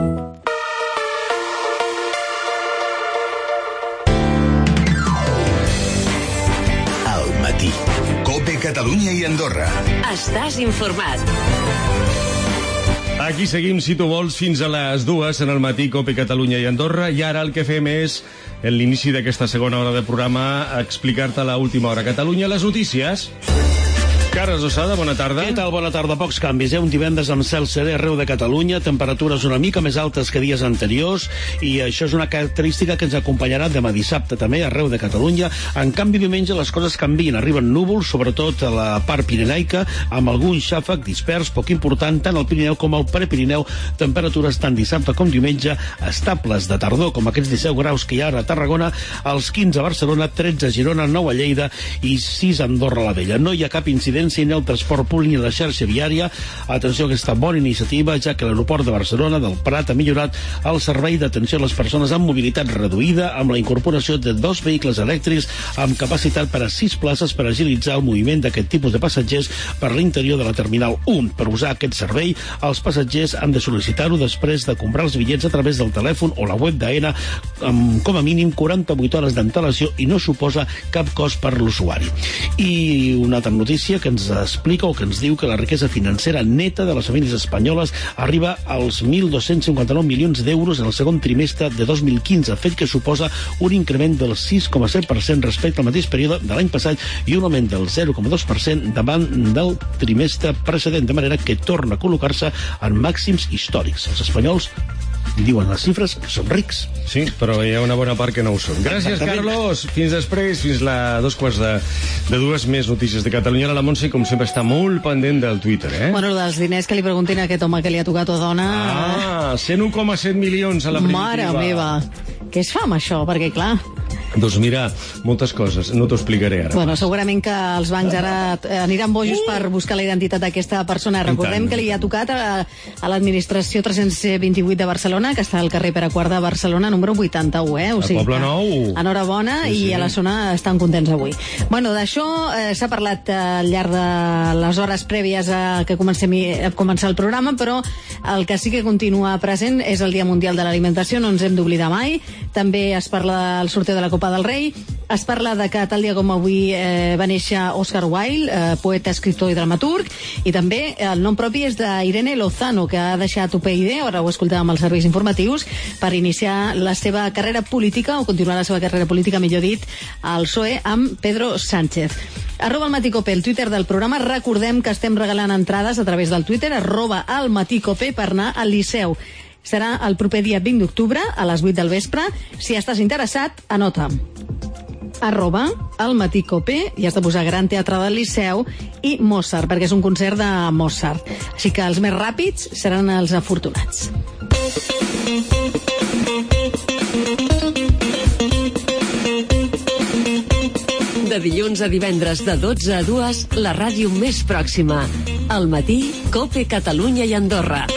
COPE Catalunya i Andorra. Estàs informat. Aquí seguim, si tu vols, fins a les dues en el matí, COPE Catalunya i Andorra, i ara el que fem és, en l'inici d'aquesta segona hora de programa, explicar-te a l'última hora a Catalunya les notícies. Carles Lozada, bona tarda. Què tal? Bona tarda. Pocs canvis, eh? Un divendres amb cel serè arreu de Catalunya, temperatures una mica més altes que dies anteriors, i això és una característica que ens acompanyarà demà dissabte també arreu de Catalunya. En canvi, diumenge les coses canvien. Arriben núvols, sobretot a la part pirenaica, amb algun xàfec dispers, poc important, tant al Pirineu com al Prepirineu. Temperatures tant dissabte com diumenge estables de tardor, com aquests disset graus que hi ha ara a Tarragona, als quinze a Barcelona, tretze a Girona, nou a Lleida i sis a Andorra la Vella. No hi ha cap incidència ni el transport públic ni la xarxa viària. Atenció a aquesta bona iniciativa, ja que l'aeroport de Barcelona del Prat ha millorat el servei d'atenció a les persones amb mobilitat reduïda, amb la incorporació de dos vehicles elèctrics amb capacitat per a sis places per agilitzar el moviment d'aquest tipus de passatgers per l'interior de la Terminal un. Per usar aquest servei, els passatgers han de sol·licitar-ho després de comprar els bitllets a través del telèfon o la web d'Aena, amb com a mínim quaranta-vuit hores d'antelació, i no suposa cap cost per l'usuari. I una altra notícia que ens explica o que ens diu que la riquesa financera neta de les famílies espanyoles arriba als mil dos-cents cinquanta-nou milions d'euros en el segon trimestre de dos mil quinze, fet que suposa un increment del sis coma set per cent respecte al mateix període de l'any passat i un augment del zero coma dos per cent davant del trimestre precedent, de manera que torna a col·locar-se en màxims històrics. Els espanyols diuen les xifres que són rics. Sí, però hi ha una bona part que no ho són. Gràcies, Exactament. Carlos. Fins després, fins la dos quarts de, de dues, més notícies de Catalunya. La Montse, com sempre, està molt pendent del Twitter, eh? Bueno, dels diners que li preguntin a aquest home que li ha tocat o dona... Ah, cent un coma set milions a la primitiva. Mare meva. Què es fa amb això? Perquè, clar... Doncs mira, moltes coses, no t'ho explicaré ara. Bueno, segurament que els bancs ara aniran bojos per buscar la identitat d'aquesta persona. Recordem que li ha tocat a, a l'administració tres-cents vint-i-vuit de Barcelona, que està al carrer Pere Quart de Barcelona, número vuitanta-u, eh? O sigui, Poble Nou. Enhorabona, sí, sí. I a la zona estan contents avui. Bueno, d'això eh, s'ha parlat al llarg de les hores prèvies a que comencem a començar el programa, però el que sí que continua present és el Dia Mundial de l'Alimentació, no ens hem d'oblidar mai. També es parla del sorteu de la Copa del Rei, es parla de que tal dia com avui eh, va néixer Oscar Wilde, eh, poeta, escriptor i dramaturg, i també el nom propi és d'Irene Lozano, que ha deixat U P yD, ara ho escoltàvem als serveis informatius, per iniciar la seva carrera política, o continuar la seva carrera política, millor dit, al P S O E amb Pedro Sánchez. Arroba el Matí Cope, el Twitter del programa. Recordem que estem regalant entrades a través del Twitter, arroba el Matí Cope, per anar al Liceu. serà el proper dia vint d'octubre a les vuit del vespre. Si estàs interessat, anota arroba al matí cope i has de posar Gran Teatre del Liceu i Mozart, perquè és un concert de Mozart. Així que els més ràpids seran els afortunats. De dilluns a divendres de dotze a dues, la ràdio més pròxima. Al matí, Cope Catalunya i Andorra.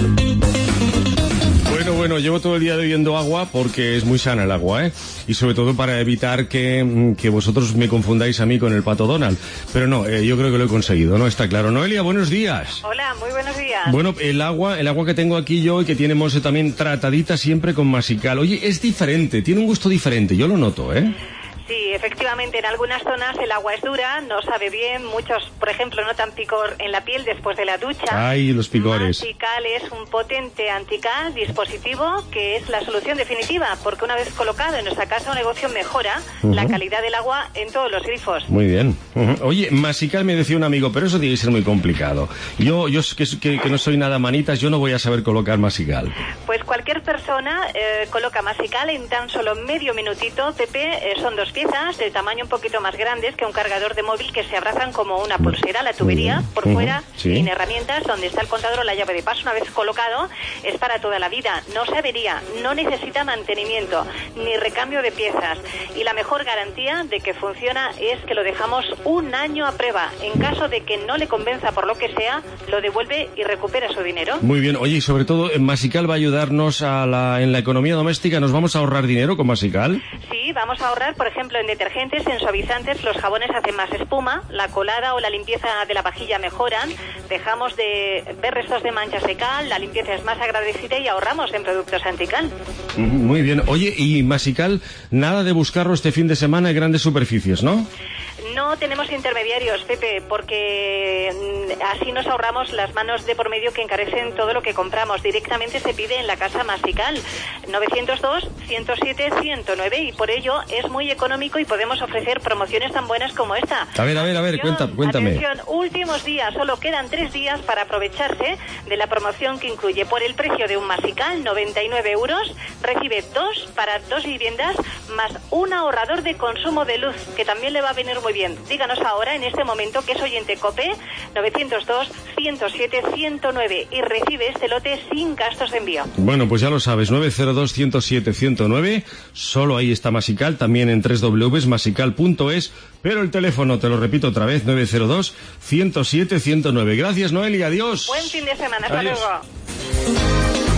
Bueno, bueno, llevo todo el día bebiendo agua porque es muy sana el agua, ¿eh? Y sobre todo para evitar que, que vosotros me confundáis a mí con el Pato Donald. Pero no, eh, yo creo que lo he conseguido, ¿no? Está claro. Noelia, buenos días. Hola, muy buenos días. Bueno, el agua, el agua que tengo aquí yo y que tiene Monse también tratadita siempre con masical. Oye, es diferente, tiene un gusto diferente, yo lo noto, ¿eh? Sí, efectivamente, en algunas zonas el agua es dura, no sabe bien, muchos, por ejemplo, notan picor en la piel después de la ducha. Ay, los picores. Masical es un potente antical dispositivo que es la solución definitiva, porque una vez colocado en nuestra casa o negocio mejora uh-huh. la calidad del agua en todos los grifos. Muy bien. Uh-huh. Oye, masical me decía un amigo, pero eso tiene que ser muy complicado. Yo, yo que, que, que no soy nada manitas, yo no voy a saber colocar masical. Pues cualquier persona eh, coloca masical en tan solo medio minutito. Pepe, eh, son dos piezas de tamaño un poquito más grandes que un cargador de móvil que se abrazan como una pulsera. La tubería por uh-huh. fuera, sí. sin herramientas, donde está el contador o la llave de paso. Una vez colocado, es para toda la vida. No se avería, no necesita mantenimiento, ni recambio de piezas. Y la mejor garantía de que funciona es que lo dejamos un año a prueba. En caso de que no le convenza por lo que sea, lo devuelve y recupera su dinero. Muy bien. Oye, y sobre todo, Masical va a ayudarnos a la, en la economía doméstica. ¿Nos vamos a ahorrar dinero con Masical? Sí, vamos a ahorrar, por ejemplo, en detergentes, en suavizantes, los jabones hacen más espuma, la colada o la limpieza de la vajilla mejoran, dejamos de ver restos de manchas de cal, la limpieza es más agradecida y ahorramos en productos antical. Muy bien. Oye, y Masical, nada de buscarlo este fin de semana en grandes superficies, ¿no? No tenemos intermediarios, Pepe, porque así nos ahorramos las manos de por medio que encarecen todo lo que compramos. Directamente se pide en la casa Masical, novecientos dos, ciento siete, ciento nueve, y por ello es muy económico y podemos ofrecer promociones tan buenas como esta. A ver, a ver, a ver, cuenta, cuéntame. Atención, últimos días, solo quedan tres días para aprovecharse de la promoción que incluye por el precio de un Masical, noventa y nueve euros, recibe dos para dos viviendas, más un ahorrador de consumo de luz, que también le va a venir muy bien. Díganos ahora, en este momento, que es oyente COPE, novecientos dos, ciento siete, ciento nueve, y recibe este lote sin gastos de envío. Bueno, pues ya lo sabes, nueve cero dos, ciento siete, ciento nueve, solo ahí está Masical, también en doble u doble u doble u punto masical punto es, pero el teléfono, te lo repito otra vez, nueve cero dos, ciento siete, ciento nueve. Gracias, Noelia, adiós. Buen fin de semana, hasta adiós. luego.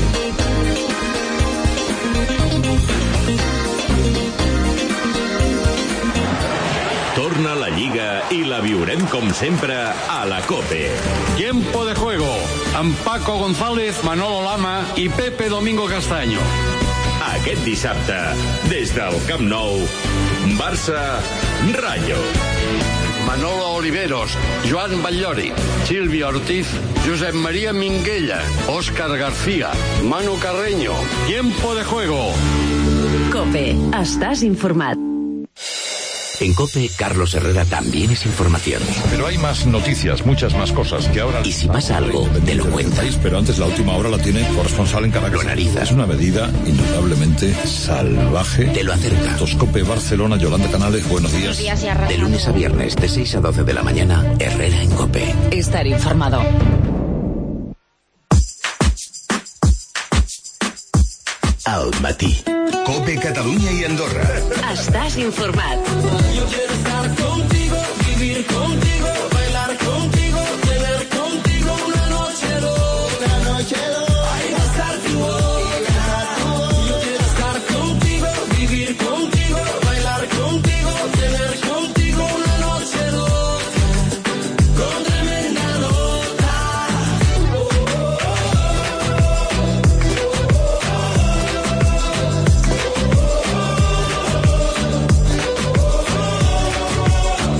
Torna la Lliga i la viurem com sempre a la COPE. Tiempo de juego amb Paco González, Manolo Lama i Pepe Domingo Castaño. Aquest dissabte, des del Camp Nou, Barça-Rayo. Manolo Oliveros, Joan Batllori, Sílvia Ortiz, Josep María Minguella, Óscar García, Manu Carreño. Tiempo de juego. COPE, estàs informat. En COPE, Carlos Herrera también es información. Pero hay más noticias, muchas más cosas que ahora... Y si pasa algo, te lo cuenta. Pero antes la última hora la tiene corresponsal en Caracas. Lo analiza. Es una medida indudablemente salvaje. Te lo acerca. COPE Barcelona, Yolanda Canales, buenos días. Buenos días, de lunes a viernes, de seis a doce de la mañana, Herrera en COPE. Estar informado. Al matí. COPE Catalunya i Andorra. Estàs informat. Yo quiero estar contigo, vivir contigo, bailar contigo, tener contigo una noche loca, una noche loca. Ay, besar tu boca. Yo quiero estar contigo, vivir contigo, bailar contigo, tener contigo una noche loca, con tremenda nota. Al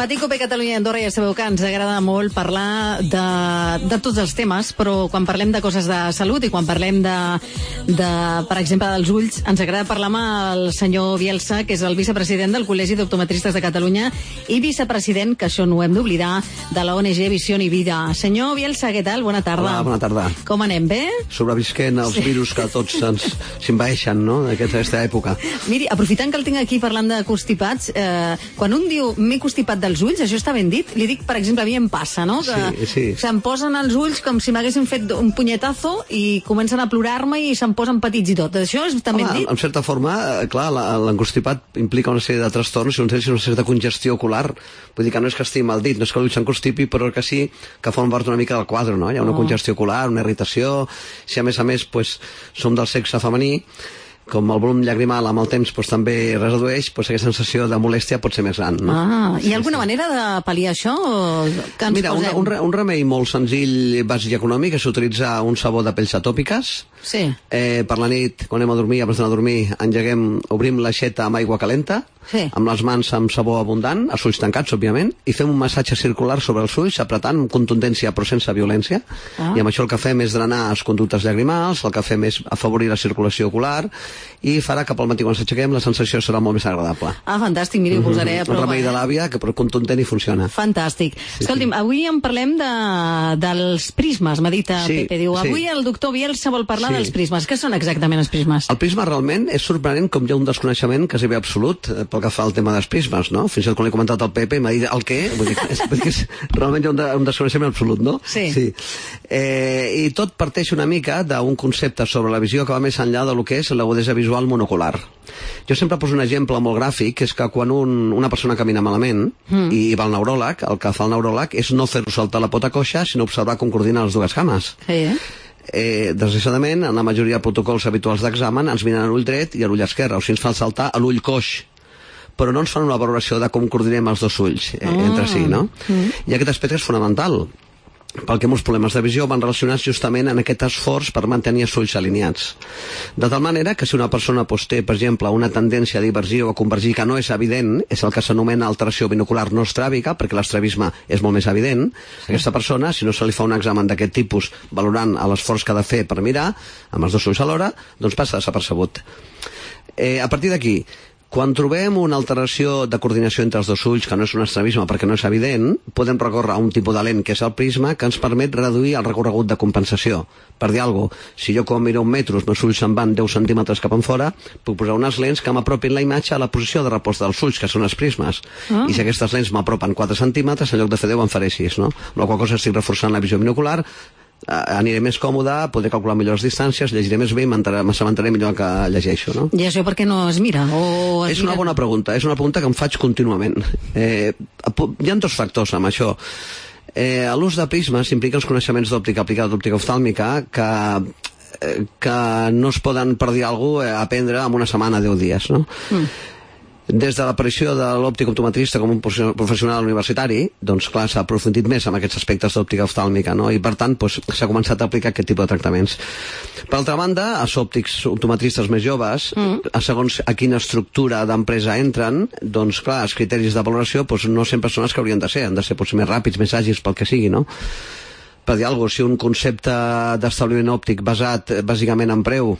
Matí Cope Catalunya i Andorra ja sabeu que ens agrada molt parlar de, de tots els temes, però quan parlem de coses de salut i quan parlem de, de, per exemple, dels ulls, ens agrada parlar amb el senyor Bielsa, que és el vicepresident del Col·legi d'Optometristes de Catalunya i vicepresident, que això no ho hem d'oblidar, de la O N G Visión i Vida. Senyor Bielsa, què tal? Bona tarda. Hola, bona tarda. Com anem, bé? Sobrevisquent els sí. virus que tots ens s'invaeixen, no?, d'aquesta època. Miri, aprofitant que el tinc aquí parlant de constipats, eh, quan un diu m'he constipat dels ulls, això està ben dit? Li dic, per exemple, a mi em passa, no? Que sí, sí. se'm posen els ulls com si m'haguessin fet un punyetazo i comencen a plorar-me i se'm posen petits i tot. Això és també ben dit? En certa forma, clar, l'enconstipat implica una sèrie de trastorns i una certa congestió ocular. Vull dir que no és que estigui mal dit, no és que l'ull s'enconstipi, però que sí que forma part una mica del quadre, no? Hi ha una oh. congestió ocular, una irritació. Si a més a més pues, som del sexe femení, com el volum llagrimal amb el temps pues, també redueix, pues, aquesta sensació de molèstia pot ser més gran. No? Ah, hi ha alguna sí, manera de pal·liar això? Que ens Mira, posem? un, un, un remei molt senzill, bàsic i econòmic és utilitzar un sabó de pells atòpiques. Sí. Eh, per la nit, quan anem a dormir, abans d'anar a dormir, engeguem, obrim l'aixeta amb aigua calenta, sí. amb les mans amb sabó abundant, els ulls tancats, òbviament, i fem un massatge circular sobre els ulls, apretant amb contundència però sense violència, ah. i amb això el que fem és drenar els conductes llagrimals, el que fem és afavorir la circulació ocular, i farà que pel matí quan s'aixequem la sensació serà molt més agradable. Ah, fantàstic, miri, ho posaré a prova. Un remei eh? de l'àvia que però contundent i funciona. Fantàstic. Sí, Escolti'm, sí. avui en parlem de, dels prismes, m'ha dit sí, Pepe. Diu, avui sí. el doctor Bielsa vol parlar sí. dels prismes. Què són exactament els prismes? El prisma realment és sorprenent com hi ha un desconeixement que és bé absolut pel que fa al tema dels prismes, no? Fins i tot quan l'he comentat al Pepe m'ha dit el què? Vull dir, és, és, realment hi ha un, de, un desconeixement absolut, no? Sí. sí. Eh, I tot parteix una mica d'un concepte sobre la visió que va més enllà del que és l'agudesa visual monocular. Jo sempre poso un exemple molt gràfic, que és que quan un, una persona camina malament mm. i va al neuròleg, el que fa el neuròleg és no fer-ho saltar la pota coixa, sinó observar com coordina les dues cames. Sí, eh? Eh, desgraciadament, en la majoria de protocols habituals d'examen ens miren l'ull dret i l'ull esquerre, o sigui, ens fan saltar a l'ull coix, però no ens fan una valoració de com coordinem els dos ulls eh, oh. entre si, no? Mm. I aquest aspecte és fonamental, perquè molts problemes de visió van relacionats justament en aquest esforç per mantenir els ulls alineats. De tal manera que si una persona pues, té, per exemple, una tendència a divergir o a convergir que no és evident, és el que s'anomena alteració binocular no estràbica, perquè l'estrabisme és molt més evident, sí. aquesta persona, si no se li fa un examen d'aquest tipus valorant l'esforç que ha de fer per mirar, amb els dos ulls alhora, doncs passa desapercebut. Eh, a partir d'aquí, quan trobem una alteració de coordinació entre els dos ulls, que no és un estrabisme perquè no és evident, podem recórrer a un tipus de lent, que és el prisma, que ens permet reduir el recorregut de compensació. Per dir alguna cosa, si jo quan miro un metro, els meus ulls se'n van deu centímetres cap enfora, puc posar unes lents que m'apropin la imatge a la posició de repòs dels ulls, que són els prismes. Ah. I si aquestes lents m'apropen quatre centímetres, en lloc de fer deu en faré sis, no? Amb la qual cosa estic reforçant la visió binocular, aniré més còmode, podré calcular millor les distàncies, llegiré més bé i m'assabentaré millor que llegeixo, no? I això per què no es mira? O es és una mira... bona pregunta, és una pregunta que em faig contínuament. Eh, hi ha dos factors amb això. Eh, L'ús de prismes implica els coneixements d'òptica aplicada d'òptica oftàlmica que, eh, que no es poden, per dir alguna cosa, aprendre en una setmana, deu dies, no? Mm. Des de l'aparició de l'òptic optometrista com un professional universitari, doncs clar, s'ha aprofundit més en aquests aspectes d'òptica oftàlmica, no? I per tant doncs, s'ha començat a aplicar aquest tipus de tractaments. Per altra banda, els òptics optometristes més joves, mm. segons a quina estructura d'empresa entren, doncs clar, els criteris de valoració doncs, no sempre són els que haurien de ser, han de ser potser més ràpids, més àgils, pel que sigui, no? Per dir alguna cosa, si un concepte d'establiment òptic basat bàsicament en preu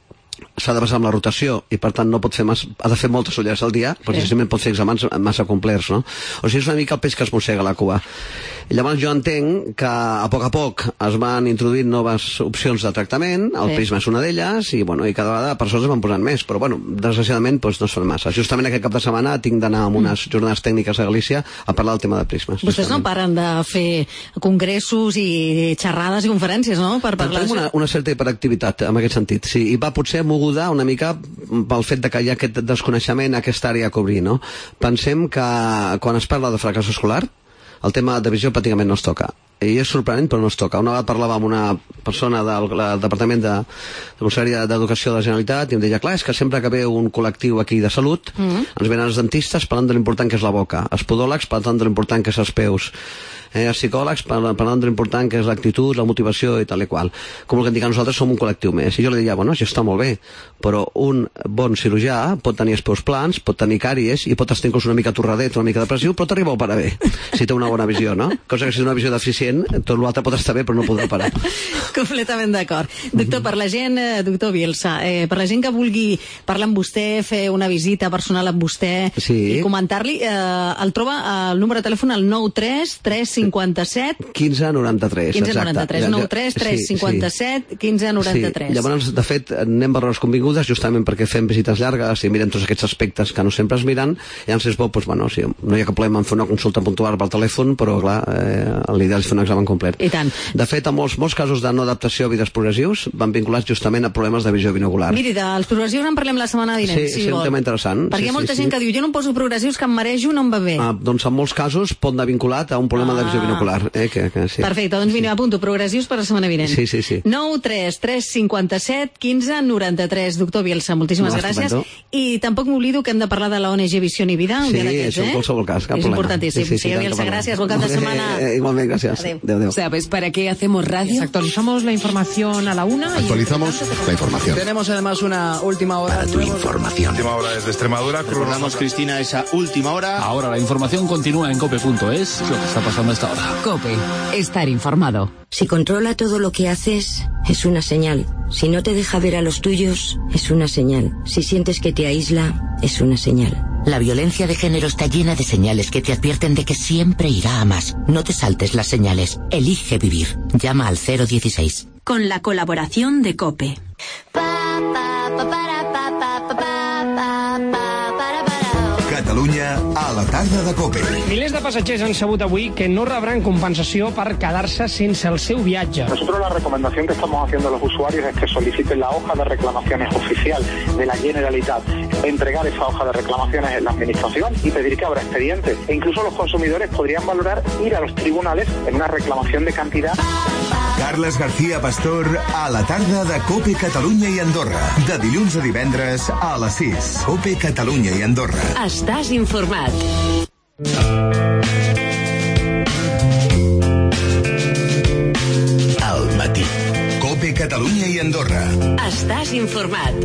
s'ha de basar en la rotació i per tant no pot fer mas, ha de fer moltes ulleres al dia, perquè sí. pot fer exàmens massa complets, no? O sigui, és una mica el peix que es mossega la cua. I llavors jo entenc que a poc a poc es van introduint noves opcions de tractament, el sí. prisma és una d'elles, i, bueno, i cada vegada persones es van posant més, però bueno, desgraciadament doncs, no es fan massa. Justament aquest cap de setmana tinc d'anar amb unes jornades tècniques a Galícia a parlar del tema de prismes. Vostès justament. No paren de fer congressos i xerrades i conferències, no? Per parlar Tenim una, una certa hiperactivitat en aquest sentit, sí, i va potser moguda una mica pel fet de que hi ha aquest desconeixement, aquesta àrea a cobrir, no? Pensem que quan es parla de fracàs escolar, el tema de visió pràcticament no es toca. I és sorprenent, però no es toca. Una vegada parlava amb una persona del, del Departament de, de Conselleria d'Educació de la Generalitat i em deia, clar, és que sempre que ve un col·lectiu aquí de salut, mm-hmm. ens venen els dentistes parlant de l'important que és la boca, els podòlegs parlant de l'important que és els peus, Eh, els psicòlegs parlant de l'important que és l'actitud, la motivació i tal i qual. Com el que em dic, nosaltres som un col·lectiu més. I jo li diria, bueno, això està molt bé, però un bon cirurgià pot tenir els peus plans, pot tenir càries i pot estar inclús una mica torradet, una mica depressiu, però t'arriba a operar bé, si té una bona visió, no? Cosa que si té una visió deficient, tot l'altre pot estar bé però no podrà parar. Completament d'acord. Doctor, per la gent, eh, doctor Bielsa, eh, per la gent que vulgui parlar amb vostè, fer una visita personal amb vostè sí. i comentar-li, eh, el troba al número de telèfon al nou tres tres cinquanta-set quinze noranta-tres, quinze exacte. noranta-tres, nou tres tres cinquanta-set quinze noranta-tres. Sí. Llavors, de fet, anem per hores convingudes justament perquè fem visites llargues i mirem tots aquests aspectes que no sempre es miren, i llavors és bo, doncs, bueno, sí, no hi ha cap problema en fer una consulta puntual pel telèfon, però clar, eh, l'ideal és fer un examen complet. I tant. De fet, en molts, molts casos de no adaptació a vides progressius van vinculats justament a problemes de visió binocular. Miri, dels progressius en parlem la setmana vinent, sí, si sí, vol. un tema interessant. Perquè sí, hi ha molta sí, gent sí. que diu, jo no em poso progressius, que em marejo, no em va bé. Ah, doncs en molts casos pot anar vinculat a un problema Ah. de visió binocular. Eh, que, que, sí. Perfecte, doncs mira, apunto, progressius per la setmana vinent. Sí, sí, sí. nou tres tres cinquanta-set quinze noranta-tres. Doctor Bielsa, moltíssimes No, gràcies. estupendo. I tampoc m'oblido que hem de parlar de la O N G Visió i Vida un Sí, dia d'aquests, això eh? en qualsevol cas, cap és problema. importantíssim. Sí, sí, sí, Senyor tant que Bielsa, parlem. gràcies, bon cap de Molt bé, setmana. eh, igualment, gràcies. Adéu. Adéu, adéu. ¿Sabes para qué hacemos radio? Actualizamos la información a la una. Actualizamos la información. Tenemos además una última hora. Para tu información. Última hora desde Extremadura. Recordamos, Cristina, esa última hora. Ahora la información continúa en cope punto es, lo que está pasando a esta hora. Cope, estar informado. Si controla todo lo que haces, es una señal. Si no te deja ver a los tuyos, es una señal. Si sientes que te aísla, es una señal. La violencia de género está llena de señales que te advierten de que siempre irá a más. No te saltes las señales. Elige vivir. Llama al cero dieciséis. Con la colaboración de COPE. Catalunya a la tarda de COPE. Milers de passatgers han sabut avui que no rebran compensació per quedar-se sense el seu viatge. Nosotros la recomendación que estamos haciendo a los usuarios es que soliciten la hoja de reclamaciones oficial de la Generalitat, entregar esa hoja de reclamaciones en la administración y pedir que abra expediente. E incluso los consumidores podrían valorar ir a los tribunales en una reclamación de cantidad. Carles García Pastor a la tarda de COPE Catalunya i Andorra. De dilluns a divendres a les sis. COPE Catalunya i Andorra. Estàs informat. Al matí. COPE Catalunya i Andorra. Estàs informat.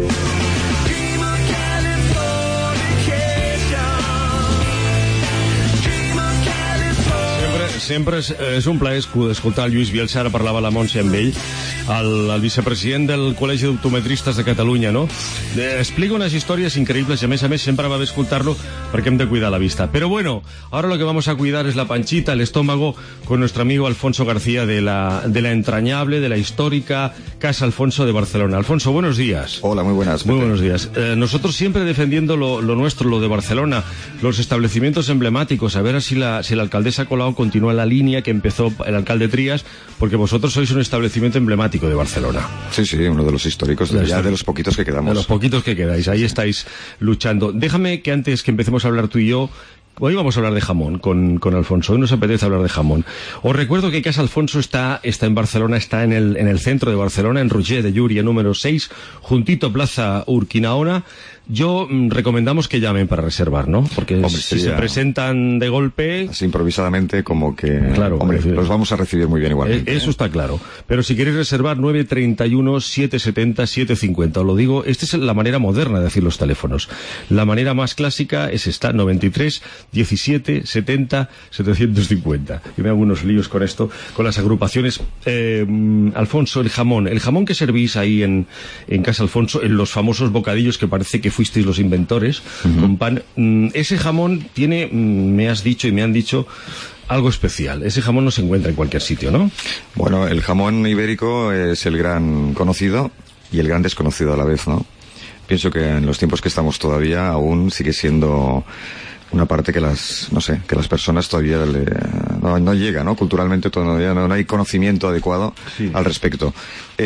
Sempre és, és un plaer escoltar el Lluís Bielsa. Ara parlava la Montse amb ell, el, el vicepresident del Col·legi d'Optometristes de Catalunya, no? Eh, explica unas historias increíbles y a mes a mes siempre va a escucharlo porque hem de cuidar la vista. Pero bueno, ahora lo que vamos a cuidar es la panchita, el estómago, con nuestro amigo Alfonso García de la, de la entrañable, de la histórica Casa Alfonso de Barcelona. Alfonso, buenos días. Hola, muy buenas. Muy buenos días. Eh, nosotros siempre defendiendo lo, lo nuestro, lo de Barcelona, los establecimientos emblemáticos, a ver si la, si la alcaldesa Colau continúa la línea que empezó el alcalde Trías, porque vosotros sois un establecimiento emblemático de Barcelona. Sí, sí, uno de los históricos, de, ya de los poquitos que quedamos. De los poquitos que quedáis, ahí estáis luchando. Déjame que antes que empecemos a hablar tú y yo, hoy vamos a hablar de jamón con, con Alfonso. Hoy nos apetece hablar de jamón. Os recuerdo que Casa Alfonso está, está en Barcelona, está en el, en el centro de Barcelona, en Roger de Llúria número seis, juntito a Plaza Urquinaona. Yo mm, recomendamos que llamen para reservar, ¿no? Porque Hombre, si sería... se presentan de golpe... Así improvisadamente, como que... Claro, hombre, decir, los vamos a recibir muy bien igualmente. Eh, eso está claro. Pero si queréis reservar, nueve treinta y uno, setecientos setenta, setecientos cincuenta. Os lo digo, esta es la manera moderna de decir los teléfonos. La manera más clásica es esta, noventa y tres, diecisiete, setenta, setecientos cincuenta. Yo me hago unos líos con esto, con las agrupaciones. Eh, Alfonso, el jamón. El jamón que servís ahí en, en Casa Alfonso, en los famosos bocadillos que parece que fuisteis los inventores, uh-huh. con pan. Ese jamón tiene, me has dicho y me han dicho, algo especial. Ese jamón no se encuentra en cualquier sitio, ¿no? Bueno, el jamón ibérico es el gran conocido y el gran desconocido a la vez, ¿no? Pienso que en los tiempos que estamos todavía aún sigue siendo una parte que las, no sé, que las personas todavía le, no, no llega, ¿no? Culturalmente todavía no, no hay conocimiento adecuado sí. al respecto.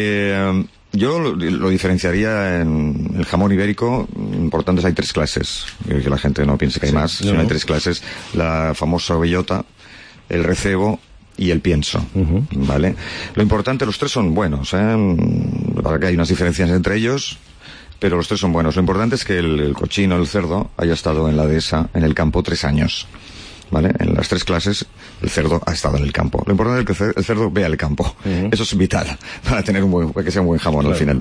Eh, Yo lo, lo diferenciaría en el jamón ibérico. Importantes, hay tres clases, que la gente no piense que hay sí, más, no, sino hay tres clases: la famosa bellota, el recebo y el pienso, uh-huh. ¿vale? Lo importante, los tres son buenos, ¿eh? Para que hay unas diferencias entre ellos, pero los tres son buenos. Lo importante es que el, el cochino, el cerdo, haya estado en la dehesa, en el campo, tres años. ¿vale? En las tres clases el cerdo ha estado en el campo. Lo importante es que el cerdo vea el campo. Uh-huh. Eso es vital para tener un buen, para que sea un buen jamón, claro, al final.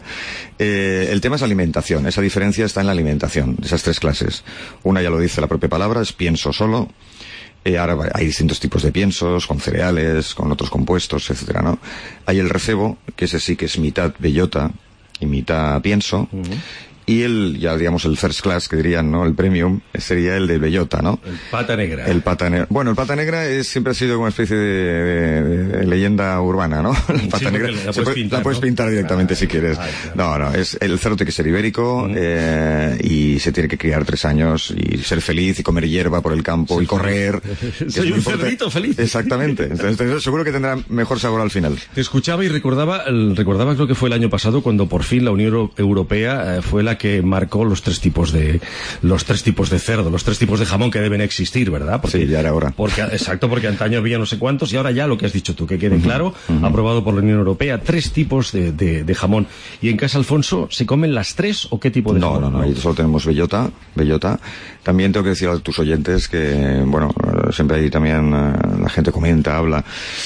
Eh, el tema es alimentación. Esa diferencia está en la alimentación de esas tres clases. Una, ya lo dice la propia palabra, es pienso solo. Eh, ahora hay distintos tipos de piensos, con cereales, con otros compuestos, etcétera, ¿no? Hay el recebo, que ese sí que es mitad bellota y mitad pienso. Uh-huh. Y el, ya digamos, el first class, que dirían, ¿no? El premium, sería el de bellota, ¿no? El pata negra. El pata negra. Bueno, el pata negra es, siempre ha sido como una especie de, de, de leyenda urbana, ¿no? El pata sí, negra. La puedes, puede, pintar, la puedes ¿no? pintar directamente ah, si quieres. Ah, claro. No, no, es, el cerdo tiene que ser ibérico, mm. eh, y se tiene que criar tres años y ser feliz y comer hierba por el campo sí, y correr. Soy un cerdito feliz. Exactamente. Entonces, seguro que tendrá mejor sabor al final. Te escuchaba y recordaba, el, recordaba creo que fue el año pasado cuando por fin la Unión Europea eh, fue la que marcó los tres tipos de los tres tipos de cerdo, los tres tipos de jamón que deben existir, ¿verdad? Porque, sí, ya era hora. Porque, exacto, porque antaño había no sé cuántos y ahora ya lo que has dicho tú, que quede uh-huh, claro, uh-huh. aprobado por la Unión Europea, tres tipos de, de, de jamón. ¿Y en Casa Alfonso se comen las tres o qué tipo de no, jamón? No, no, no, ahí solo tenemos bellota, bellota. También tengo que decir a tus oyentes que, bueno, siempre ahí también uh, la gente comenta, habla,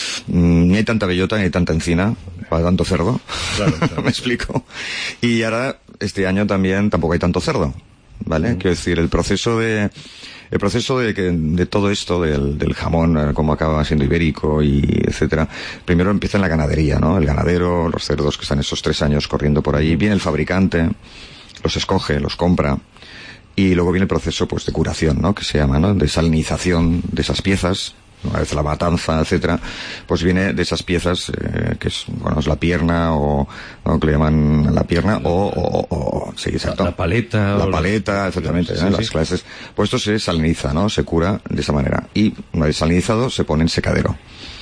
mm, ni hay tanta bellota ni hay tanta encina para tanto cerdo. Claro, claro. Me explico. Y ahora, este año también tampoco hay tanto cerdo, ¿vale? Mm. Quiero decir, el proceso de el proceso de que de todo esto del, del jamón, como acaba siendo ibérico y etcétera, primero empieza en la ganadería, ¿no? El ganadero, los cerdos que están esos tres años corriendo por ahí, viene el fabricante, los escoge, los compra, y luego viene el proceso, pues, de curación, ¿no? Que se llama, ¿no? De salinización de esas piezas. Una vez la matanza, etcétera, pues viene de esas piezas, eh, que es, bueno, es la pierna, o, o que le llaman la pierna, o, o, o sí, exacto. La, la paleta. La paleta, exactamente, sí, ¿eh? Sí, las sí. clases. Pues esto se saliniza, ¿no? Se cura de esa manera. Y una vez salinizado, se pone en secadero.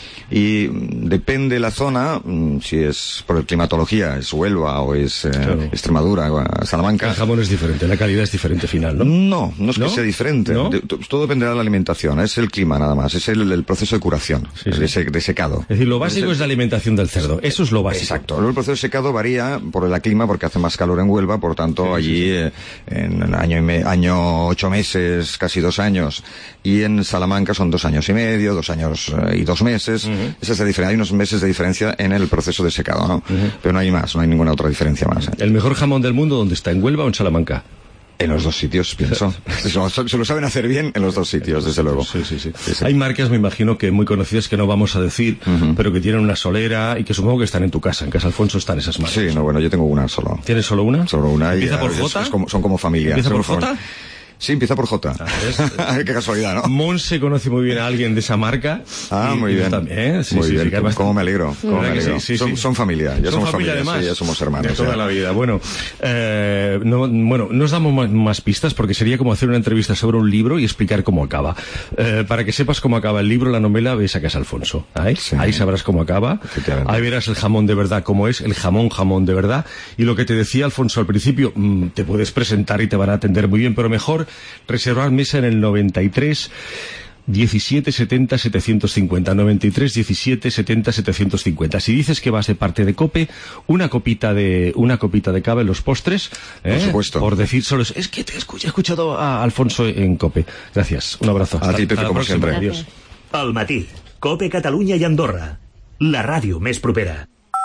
Y depende la zona, si es por climatología, es Huelva o es eh, claro. Extremadura, o Salamanca. El jamón es diferente, la calidad es diferente final, ¿no? No, no es ¿No? que sea diferente. ¿No? De, todo dependerá de la alimentación, es el clima nada más, es el, el proceso de curación, sí, sí. De, se, de secado. Es decir, lo básico es, el, es la alimentación del cerdo, eso es lo básico. Exacto, luego el proceso de secado varía por el clima porque hace más calor en Huelva, por tanto sí, allí sí, sí. Eh, en año, y me, año ocho meses, casi dos años, y en Salamanca son dos años y medio, dos años eh, y dos meses, uh-huh. Esa es la diferencia. Hay unos meses de diferencia en el proceso de secado, ¿no? Uh-huh. Pero no hay más, no hay ninguna otra diferencia más. ¿eh? ¿El mejor jamón del mundo dónde está? ¿En Huelva o en Salamanca? En los dos sitios, pienso. Se lo saben hacer bien en los dos sitios, desde luego. Sí, sí, sí. sí, sí. Hay marcas, me imagino, que muy conocidas que no vamos a decir, uh-huh. pero que tienen una solera y que supongo que están en tu casa. En Casa Alfonso están esas marcas. Sí, no, bueno, yo tengo una solo. ¿Tienes solo una? Solo una. ¿Empieza y, por es, J? Es como, son como familia. ¿Empieza por J? Sí, empieza por J. Ah, qué casualidad, ¿no? Monse conoce muy bien a alguien de esa marca. Ah, y, muy bien. También, sí, muy sí, bien. Sí, ¿Cómo, ¿Cómo me alegro? ¿Cómo me alegro? Sí, sí, son, sí. son familia, ya son somos familia. familia, Además, sí, ya somos hermanos. De toda ya. la vida. Bueno, eh, no, bueno, no os damos más, más pistas porque sería como hacer una entrevista sobre un libro y explicar cómo acaba. Eh, para que sepas cómo acaba el libro, la novela, ves a Casa Alfonso. ¿eh? Sí. Ahí sabrás cómo acaba. Ahí verás el jamón de verdad, cómo es, el jamón, jamón de verdad. Y lo que te decía Alfonso al principio, mmm, te puedes presentar y te van a atender muy bien, pero mejor reservar mesa en el noventa y tres diecisiete setenta setecientos cincuenta, noventa y tres diecisiete setenta setecientos cincuenta. Si dices que vas de parte de COPE, una copita de una copita de cava en los postres, ¿eh? Por supuesto. Por decir solo es, es que te he escuchado a Alfonso en COPE. Gracias, un abrazo. A ti, Pepe, como siempre. Adiós. Al matí, COPE Catalunya i Andorra, la ràdio més propera.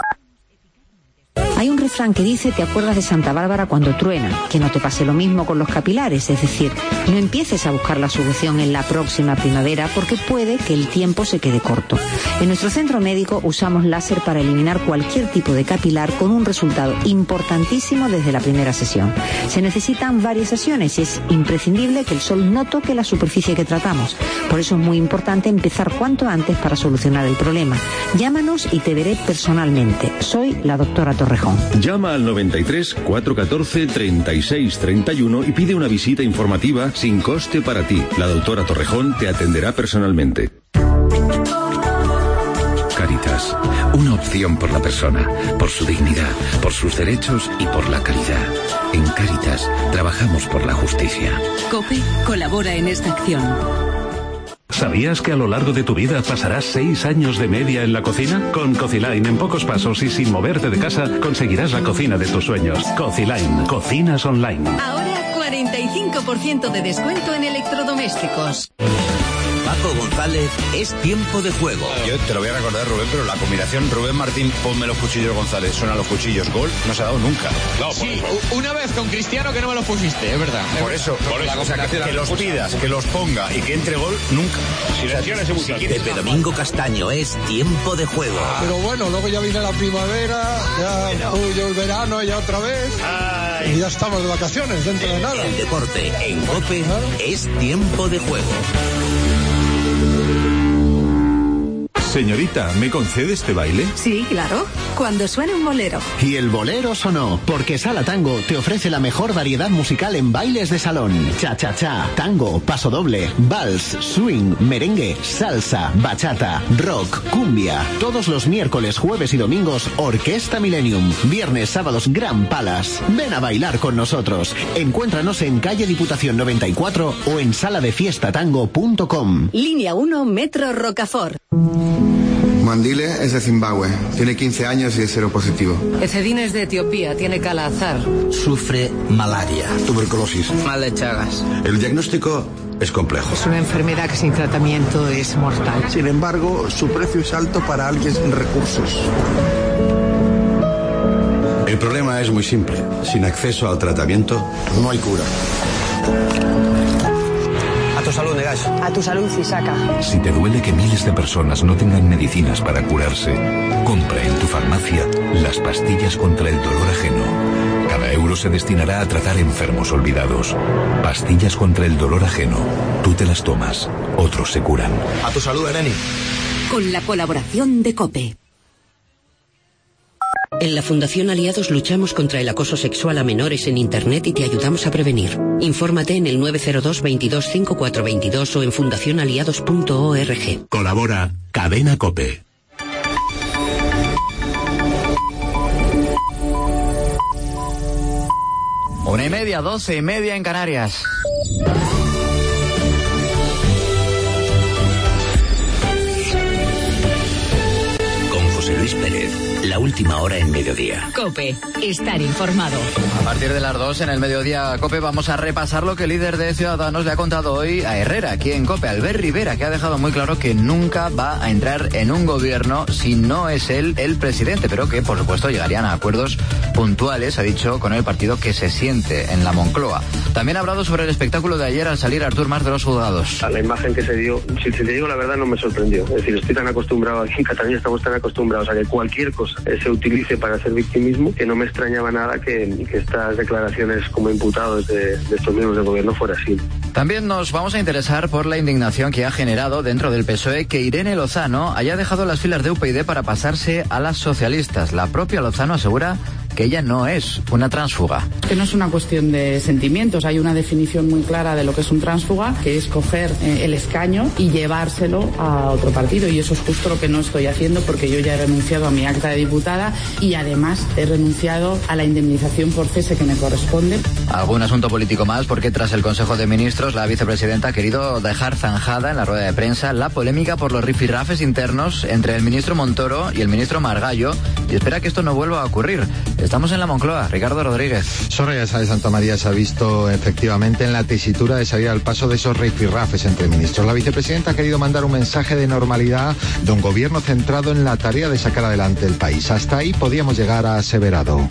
Hay un refrán que dice, te acuerdas de Santa Bárbara cuando truena, que no te pase lo mismo con los capilares, es decir, no empieces a buscar la solución en la próxima primavera porque puede que el tiempo se quede corto. En nuestro centro médico usamos láser para eliminar cualquier tipo de capilar con un resultado importantísimo desde la primera sesión. Se necesitan varias sesiones y es imprescindible que el sol no toque la superficie que tratamos. Por eso es muy importante empezar cuanto antes para solucionar el problema. Llámanos y te veré personalmente. Soy la doctora Torrejón. Llama al noventa y tres, cuatrocientos catorce, treinta y seis treinta y uno y pide una visita informativa sin coste para ti. La doctora Torrejón te atenderá personalmente. Cáritas, una opción por la persona, por su dignidad, por sus derechos y por la calidad. En Cáritas trabajamos por la justicia. COPE colabora en esta acción. ¿Sabías que a lo largo de tu vida pasarás seis años de media en la cocina? Con Cociline, en pocos pasos y sin moverte de casa, conseguirás la cocina de tus sueños. Cociline, cocinas online. Ahora cuarenta y cinco por ciento de descuento en electrodomésticos. Paco González, es tiempo de juego. Yo te lo voy a recordar, Rubén, pero la combinación Rubén Martín, ponme los cuchillos González, suena los cuchillos, gol, no se ha dado nunca. No, sí, una vez con Cristiano que no me los pusiste, es verdad. Por eso, por eso. O sea, que, que los pidas, que los ponga y que entre gol, nunca. Si lesiones o sea, si Pepe Domingo Castaño, es tiempo de juego. Pero bueno, luego ya viene la primavera, ya huyó el verano, ya otra vez. Ay. Y ya estamos de vacaciones, dentro de nada. El deporte en COPE es tiempo de juego. Señorita, ¿me concede este baile? Sí, claro. Cuando suene un bolero. Y el bolero sonó, porque Sala Tango te ofrece la mejor variedad musical en bailes de salón. Cha-cha-cha, tango, paso doble, vals, swing, merengue, salsa, bachata, rock, cumbia. Todos los miércoles, jueves y domingos, Orquesta Millennium. Viernes, sábados, Gran Palas. Ven a bailar con nosotros. Encuéntranos en calle Diputación noventa y cuatro o en sala de fiesta tango punto com. Línea uno, Metro Rocafort. Mandile es de Zimbabue, tiene quince años y es seropositivo. Ecedine es de Etiopía, tiene Kala-Azar. Sufre malaria. Tuberculosis. Mal de Chagas. El diagnóstico es complejo. Es una enfermedad que sin tratamiento es mortal. Sin embargo, su precio es alto para alguien sin recursos. El problema es muy simple. Sin acceso al tratamiento, no hay cura. A tu salud, Negash. A tu salud, Cisaka. Si te duele que miles de personas no tengan medicinas para curarse, compra en tu farmacia las pastillas contra el dolor ajeno. Cada euro se destinará a tratar enfermos olvidados. Pastillas contra el dolor ajeno. Tú te las tomas, otros se curan. A tu salud, Ereni. Con la colaboración de COPE. En la Fundación Aliados luchamos contra el acoso sexual a menores en Internet y te ayudamos a prevenir. Infórmate en el nueve cero dos, veintidós, cincuenta y cuatro veintidós o en fundación aliados punto org. Colabora Cadena COPE. Una y media, doce y media en Canarias. Con José Luis Pérez. La última hora en mediodía. COPE, estar informado. A partir de las dos en el mediodía COPE vamos a repasar lo que el líder de Ciudadanos le ha contado hoy a Herrera, aquí en COPE, Albert Rivera, que ha dejado muy claro que nunca va a entrar en un gobierno si no es él el presidente, pero que por supuesto llegarían a acuerdos puntuales, ha dicho, con el partido que se siente en la Moncloa. También ha hablado sobre el espectáculo de ayer al salir Artur Mas de los juzgados. La imagen que se dio, si te digo la verdad, no me sorprendió. Es decir, estoy tan acostumbrado, aquí en Cataluña estamos tan acostumbrados a que cualquier cosa se utilice para hacer victimismo, que no me extrañaba nada que, que estas declaraciones como imputados de, de estos miembros del gobierno fuera así. También nos vamos a interesar por la indignación que ha generado dentro del P S O E que Irene Lozano haya dejado las filas de U P YD para pasarse a las socialistas. La propia Lozano asegura que ella no es una tránsfuga. Que no es una cuestión de sentimientos, hay una definición muy clara de lo que es un tránsfuga, que es coger eh, el escaño y llevárselo a otro partido, y eso es justo lo que no estoy haciendo, porque yo ya he renunciado a mi acta de diputada y además he renunciado a la indemnización por cese que me corresponde. Algún asunto político más, porque tras el Consejo de Ministros la vicepresidenta ha querido dejar zanjada en la rueda de prensa la polémica por los rifirrafes internos entre el ministro Montoro y el ministro Margallo, y espera que esto no vuelva a ocurrir. Estamos en la Moncloa, Ricardo Rodríguez. Soraya Sáenz de Santa María se ha visto efectivamente en la tesitura de salir al paso de esos rifirrafes entre ministros. La vicepresidenta ha querido mandar un mensaje de normalidad de un gobierno centrado en la tarea de sacar adelante el país. Hasta ahí podíamos llegar, a aseverado.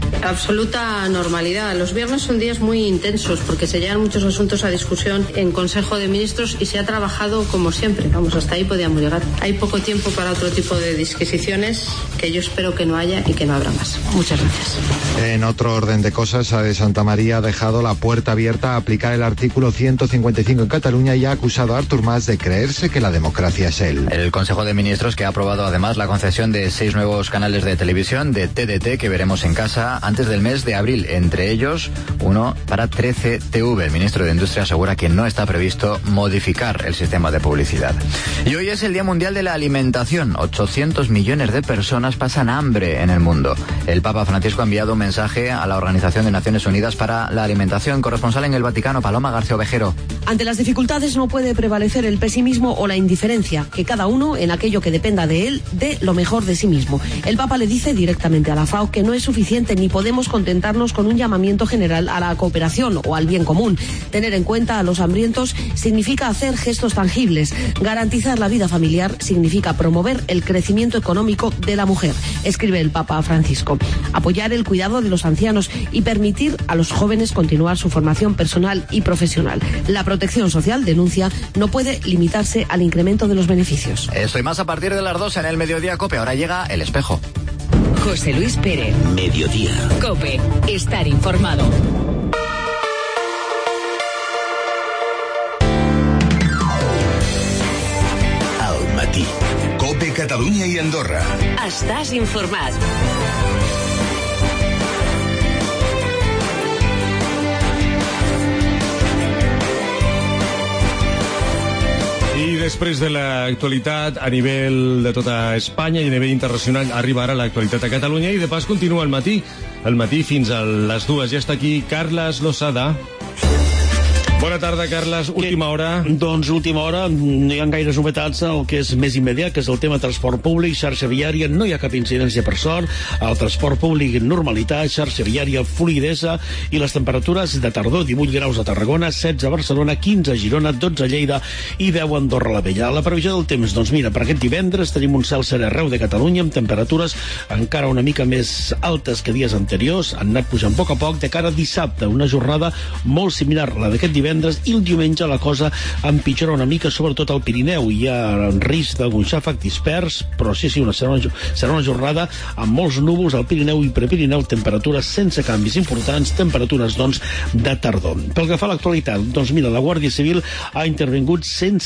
Absoluta normalidad. Los viernes son días muy intensos porque se llevan muchos asuntos a discusión en Consejo de Ministros y se ha trabajado como siempre. Vamos, hasta ahí podíamos llegar. Hay poco tiempo para otro tipo de disquisiciones que yo espero que no haya y que no habrá más. Muchas gracias. En otro orden de cosas, Sáenz de Santa María ha dejado la puerta abierta a aplicar el artículo ciento cincuenta y cinco en Cataluña y ha acusado a Artur Mas de creerse que la democracia es él. El Consejo de Ministros, que ha aprobado además la concesión de seis nuevos canales de televisión de T D T que veremos en casa antes del mes de abril, entre ellos uno para trece T V. El ministro de Industria asegura que no está previsto modificar el sistema de publicidad. Y hoy es el Día Mundial de la Alimentación. ochocientos millones de personas pasan hambre en el mundo. El Papa Francisco ha enviado un mensaje a la Organización de Naciones Unidas para la Alimentación. Corresponsal en el Vaticano, Paloma García Ovejero. Ante las dificultades no puede prevalecer el pesimismo o la indiferencia, que cada uno, en aquello que dependa de él, dé lo mejor de sí mismo. El Papa le dice directamente a la FAO que no es suficiente ni podemos contentarnos con un llamamiento general a la cooperación o al bien común. Tener en cuenta a los hambrientos significa hacer gestos tangibles. Garantizar la vida familiar significa promover el crecimiento económico de la mujer, escribe el Papa Francisco. Apoyar el cuidado de los ancianos y permitir a los jóvenes continuar su formación personal y profesional. La protección social, denuncia, no puede limitarse al incremento de los beneficios. Esto y más a partir de las dos en el Mediodía COPE. Ahora llega El Espejo. José Luis Pérez. Mediodía. COPE. Estar informado. Al matí. COPE Catalunya i Andorra. Estàs informat. I després de l'actualitat a nivell de tota Espanya i a nivell internacional arriba ara l'actualitat a Catalunya i de pas continua el matí. El matí fins a les dues. Ja està aquí Carles Losada. Bona tarda, Carles. Última hora. Doncs última hora, no hi ha gaires novetats. El que és més immediat, que és el tema transport públic, xarxa viària, no hi ha cap incidència per sort. El transport públic, normalitat, xarxa viària, fluidesa i les temperatures de tardor, divuit graus a Tarragona, setze a Barcelona, quinze a Girona, dotze a Lleida i deu a Andorra la Vella. La previsió del temps, doncs mira, per aquest divendres tenim un cel serè arreu de Catalunya amb temperatures encara una mica més altes que dies anteriors, han anat pujant a poc a poc de cara a dissabte, una jornada molt similar a la d'aquest divendres, i el diumenge la cosa empitjora una mica, sobretot al Pirineu. Hi ha risc d'algun xàfec dispers, però sí, sí, una, serà, una, serà una jornada amb molts núvols al Pirineu i Prepirineu, temperatures sense canvis importants, temperatures, doncs, de tardor. Pel que fa a l'actualitat, doncs mira, la Guàrdia Civil ha intervingut cent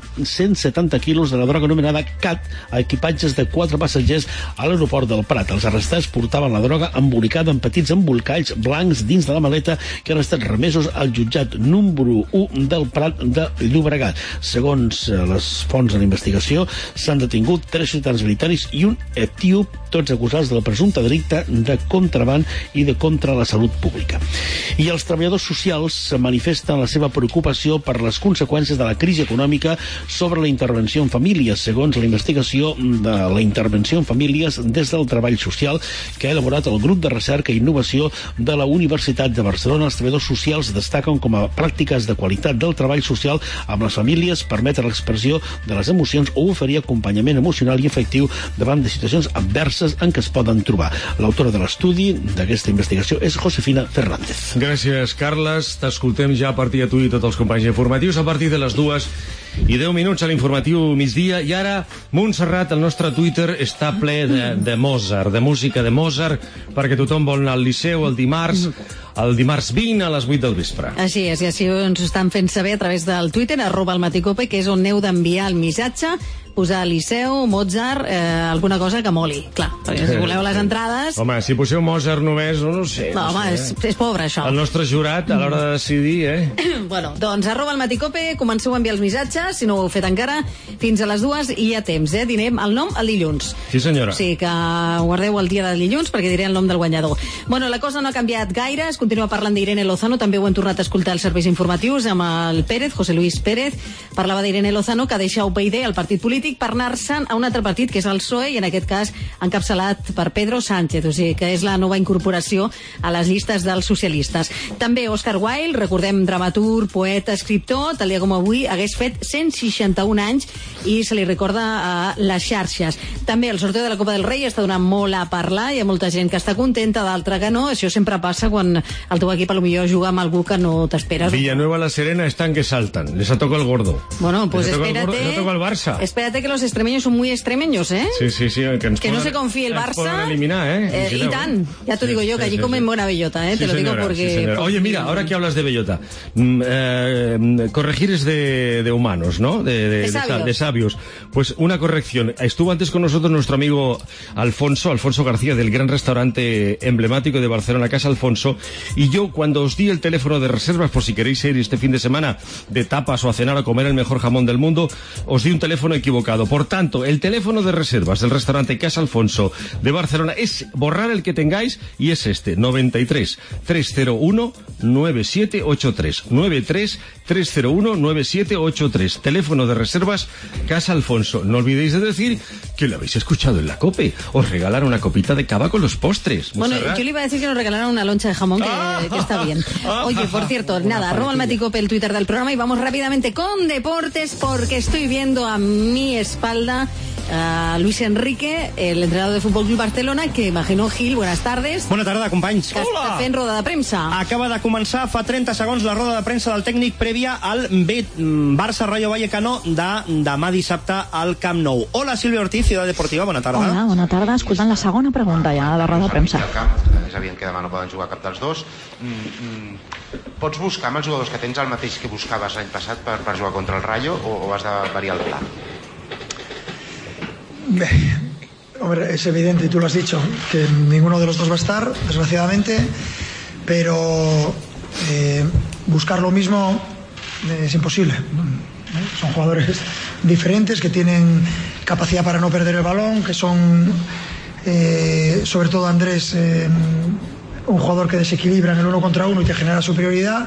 setanta quilos de la droga anomenada cat a equipatges de quatre passatgers a l'aeroport del Prat. Els arrestats portaven la droga embolicada en petits embolcalls blancs dins de la maleta que han estat remesos al jutjat número u del Prat de Llobregat. Segons les fonts de la investigació, s'han detingut tres ciutadans britànics i un etíop, tots acusats del presumpte delicte de contraban i de contra la salut pública. I els treballadors socials manifesten la seva preocupació per les conseqüències de la crisi econòmica sobre la intervenció en famílies, segons la investigació de la intervenció en famílies des del treball social que ha elaborat el grup de recerca i innovació de la Universitat de Barcelona. Els treballadors socials destaquen com a pràctiques de qualitat del treball social amb les famílies, permetre l'expressió de les emocions o oferir acompanyament emocional i efectiu davant de situacions adverses en què es poden trobar. L'autora de l'estudi d'aquesta investigació és Josefina Fernández. Gràcies, Carles. T'escoltem ja a partir de tu i tots els companys informatius a partir de les dues i deu minuts a l'informatiu migdia. I ara, Montserrat, el nostre Twitter està ple de, de Mozart, de música de Mozart, perquè tothom vol anar al Liceu el dimarts, el dimarts vint a les vuit del vespre. Així és, i així ens ho estan fent saber a través del Twitter, arroba el Maticope, que és on heu d'enviar el missatge, posar Liceu, Mozart, eh, alguna cosa que moli. Clar, perquè si voleu les entrades... Home, si poseu Mozart només, no, no sé. No, no home, sé, és, és pobre, això. El nostre jurat, a l'hora de decidir, eh? Bueno, doncs arroba el Maticope, comenceu a enviar els missatges, si no ho heu fet encara, fins a les dues i hi ha temps, eh? Direm el nom el dilluns. Sí, senyora. Sí, que guardeu el dia del dilluns perquè diré el nom del guanyador. Bueno, la cosa no ha canviat gaire, es continua parlant d'Irene Lozano, també ho hem tornat a escoltar als serveis informatius amb el Pérez, José Luis Pérez, parlava d'Irene Lozano, que deixa U P y D, el partit polític, per anar-se'n a un altre partit, que és el P S O E, i en aquest cas encapçalat per Pedro Sánchez, o sigui que és la nova incorporació a les llistes dels socialistes. També Oscar Wilde, recordem, dramaturg, poeta, escriptor, tal dia com avui hagués fet cent seixanta-un anys i se li recorda a les xarxes. També el sorteig de la Copa del Rei està donant molt a parlar, hi ha molta gent que està contenta, d'altra que no. Això sempre passa quan el teu equip potser juga amb algú que no t'esperes. Villanueva la Serena están que saltan, les ha tocado el gordo. Bueno, pues espérate, el gordo, les ha tocado el Barça. Espérate que los extremeños son muy extremeños, ¿eh? Sí, sí, sí. Que, que no se confíe el Barça. Pueden eliminar, ¿eh? eh y tan, ya te sí, digo yo, que allí sí, comen sí. buena bellota, ¿eh? Sí, te lo señora, digo porque... Sí, porque... Oye, mira, ahora que hablas de bellota, mm, eh, corregir es de, de humanos, ¿no? De, de, de, de, sabios. de sabios. Pues una corrección. Estuvo antes con nosotros nuestro amigo Alfonso, Alfonso García, del gran restaurante emblemático de Barcelona, Casa Alfonso, y yo cuando os di el teléfono de reservas, por si queréis ir este fin de semana de tapas o a cenar a comer el mejor jamón del mundo, os di un teléfono equivocado. Por tanto, el teléfono de reservas del restaurante Casa Alfonso de Barcelona es borrar el que tengáis y es este, noventa y tres, trescientos uno, nueve siete ocho tres. nueve tres tres cero uno nueve siete ocho tres. Teléfono de reservas Casa Alfonso. No olvidéis de decir que lo habéis escuchado en la COPE. Os regalan una copita de cava con los postres. Bueno, Montserrat. yo le iba a decir que nos regalaran una loncha de jamón, que, ah, que está bien. Oye, por cierto, nada, arroba el Maticope, el Twitter del programa, y vamos rápidamente con deportes, porque estoy viendo a mi espalda a Luis Enrique, el entrenador del Futbol Club Barcelona, que imagino, Gil, buenas tardes. Bona tarda, companys. Que està fent roda de premsa. Acaba de començar fa trenta segons la roda de premsa del tècnic prèvia al B Barça Rayo Vallecano de demà dissabte al Camp Nou. Hola, Sílvia Ortiz, Ciutat Deportiva, bona tarda. Hola, bona tarda. Escoltant la segona pregunta ja de la roda de premsa. És evident que demà no poden jugar cap dels dos. Mm, mm, pots buscar amb els jugadors que tens el mateix que buscaves l'any passat per, per jugar contra el Rayo, o, o has de variar el pla? Hombre, es evidente, y tú lo has dicho, que ninguno de los dos va a estar, desgraciadamente, pero eh, buscar lo mismo es imposible. Son jugadores diferentes que tienen capacidad para no perder el balón, que son, eh, sobre todo Andrés, eh, un jugador que desequilibra en el uno contra uno y te genera superioridad.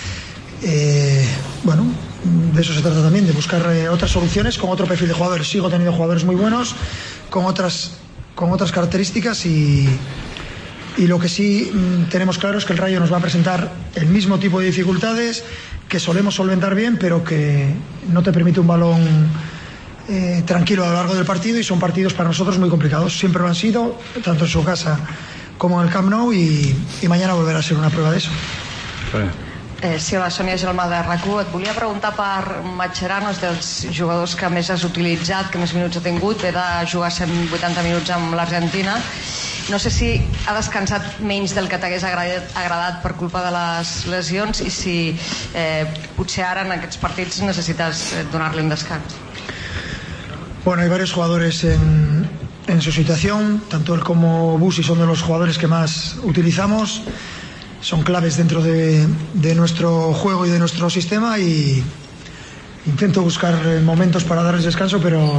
Eh, bueno, de eso se trata también, de buscar eh, otras soluciones con otro perfil de jugadores. Sigo teniendo jugadores muy buenos con otras, con otras características, y, y lo que sí mmm, tenemos claro es que el Rayo nos va a presentar el mismo tipo de dificultades que solemos solventar bien, pero que no te permite un balón eh, tranquilo a lo largo del partido, y son partidos para nosotros muy complicados. Siempre lo han sido, tanto en su casa como en el Camp Nou, y, y mañana volverá a ser una prueba de eso. Sí. Eh, sí, la Sònia Gelmà de RAC u. Et volia preguntar per Mascherano, és dels jugadors que més has utilitzat, que més minuts ha tingut, ve de jugar cent vuitanta minuts amb l'Argentina. No sé si ha descansat menys del que t'hagués agradat, agradat per culpa de les lesions, i si eh, potser ara en aquests partits necessites donar-li un descans. Bueno, hay varios jugadores en, en su situación, tanto él como Busi son de los jugadores que más utilizamos. Son claves dentro de, de nuestro juego y de nuestro sistema, y intento buscar momentos para darles descanso, pero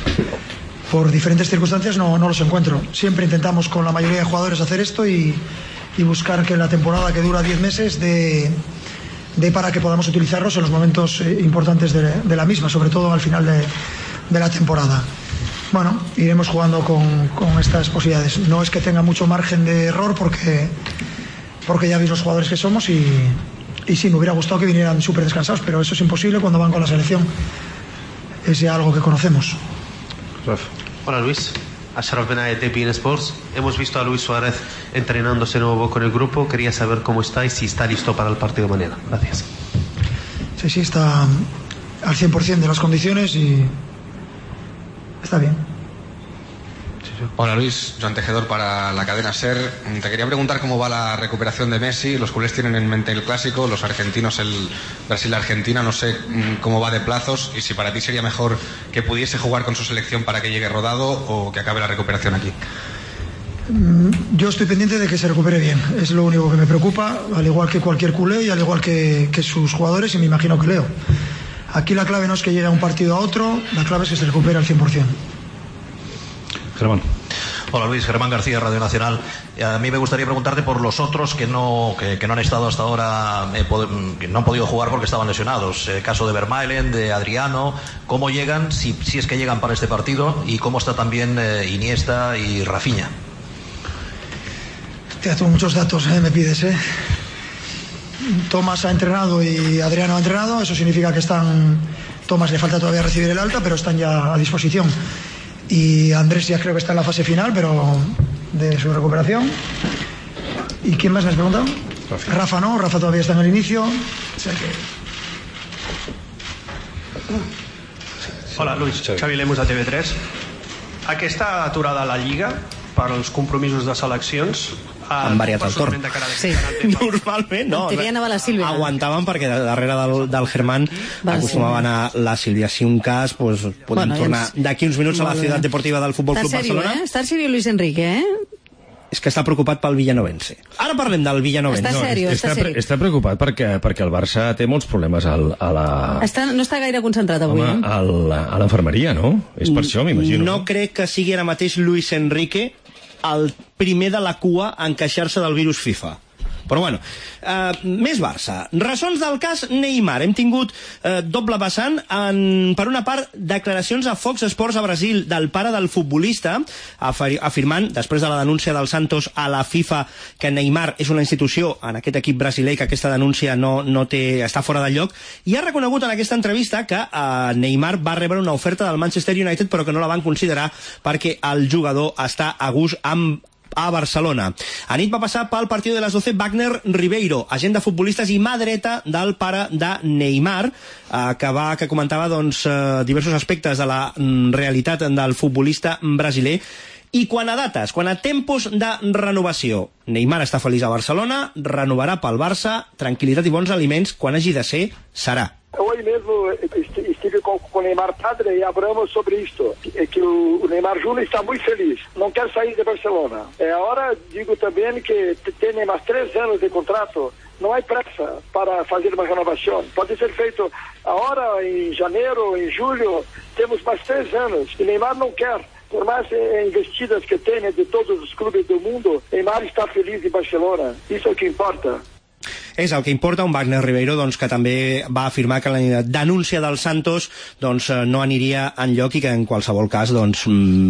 por diferentes circunstancias no, no los encuentro. Siempre intentamos con la mayoría de jugadores hacer esto, y, y buscar que la temporada, que dura diez meses, de, de para que podamos utilizarlos en los momentos importantes de, de la misma, sobre todo al final de, de la temporada. Bueno, iremos jugando con, con estas posibilidades. No es que tenga mucho margen de error, porque... porque ya veis los jugadores que somos, y, y sí, me hubiera gustado que vinieran súper descansados, pero eso es imposible cuando van con la selección. Es ya algo que conocemos. Rafa. Hola Luis, Ashraf Benaye de beIN Sports. Hemos visto a Luis Suárez entrenándose nuevo con el grupo. Quería saber cómo está y si está listo para el partido de mañana. Gracias. Sí, sí, está al cien por ciento de las condiciones y está bien. Hola Luis, Joan Tejedor para la cadena SER. Te quería preguntar cómo va la recuperación de Messi. Los culés tienen en mente el clásico, los argentinos el Brasil-Argentina. No sé cómo va de plazos, y si para ti sería mejor que pudiese jugar con su selección para que llegue rodado, o que acabe la recuperación aquí. Yo estoy pendiente de que se recupere bien, es lo único que me preocupa, al igual que cualquier culé y al igual que, que sus jugadores, y me imagino que Leo. Aquí la clave no es que llegue a un partido a otro, la clave es que se recupere al cien por ciento. Germán. Hola Luis, Germán García, Radio Nacional. A mí me gustaría preguntarte por los otros que no, que, que no han estado hasta ahora, eh, que no han podido jugar porque estaban lesionados. El caso de Vermaelen, de Adriano. ¿Cómo llegan, si, si es que llegan para este partido? Y cómo está también eh, Iniesta y Rafinha. Hostia, tú muchos datos eh, me pides, ¿eh? Tomás ha entrenado y Adriano ha entrenado. Eso significa que están... Tomás le falta todavía recibir el alta, pero están ya a disposición. Y Andrés ya creo que está en la fase final, pero de su recuperación. ¿Y quién más me has preguntado? Rafa, Rafa no, Rafa todavía está en el inicio. O sea que... Hola Luis, Xavi Lemus de T V tres. Aquesta aturada a la Lliga per als compromisos de seleccions han variat el torn. Sí. Normalment no, en teoria anava la Sílvia. Aguantaven perquè darrere del, del Germán va, acostumava a anar la Sílvia. Si un cas, pues, podem bueno, tornar ens... d'aquí uns minuts a la Ciutat Deportiva del Futbol Club Barcelona. Eh? Està serio Luis Enrique, eh? És que està preocupat pel Villanovense. Ara parlem del Villanovense. Està serio, no, està, està, serio. està preocupat perquè, perquè el Barça té molts problemes al, a la... Està, no està gaire concentrat avui. Home, eh? al, a l'infermeria, no? És per això, m'imagino. No crec que sigui ara mateix Luis Enrique el primer de la cua en queixar-se del virus FIFA. Però bueno, uh, més Barça. Ressons del cas Neymar. Hem tingut uh, doble vessant. En, per una part, declaracions a Fox Sports a Brasil del pare del futbolista, afirmant, després de la denúncia del Santos a la FIFA, que Neymar és una institució en aquest equip brasiler, que aquesta denúncia no, no té, està fora de lloc, i ha reconegut en aquesta entrevista que uh, Neymar va rebre una oferta del Manchester United però que no la van considerar perquè el jugador està a gust amb a Barcelona. Anit va passar pel partit de les doce Wagner Ribeiro, agent de futbolistes i mà dreta del pare de Neymar, eh, que, va, que comentava doncs, eh, diversos aspectes de la mm, realitat del futbolista brasiler. I quan a dates, quan a tempos de renovació, Neymar està feliç a Barcelona, renovarà pel Barça, tranquil·litat i bons aliments, quan hagi de ser, serà. Hoje mesmo estive com o Neymar Padre e hablamos sobre isto, que, que o Neymar Júnior está muito feliz, não quer sair de Barcelona. É, agora digo também que tem mais três anos de contrato, não há pressa para fazer uma renovação. Pode ser feito agora, em janeiro, em julho, temos mais três anos. E Neymar não quer. Por mais investidas que tenha de todos os clubes do mundo, Neymar está feliz em Barcelona. Isso é o que importa. És el que importa. Un Wagner Ribeiro doncs, que també va afirmar que la denúncia del Santos doncs, no aniria enlloc i que en qualsevol cas doncs,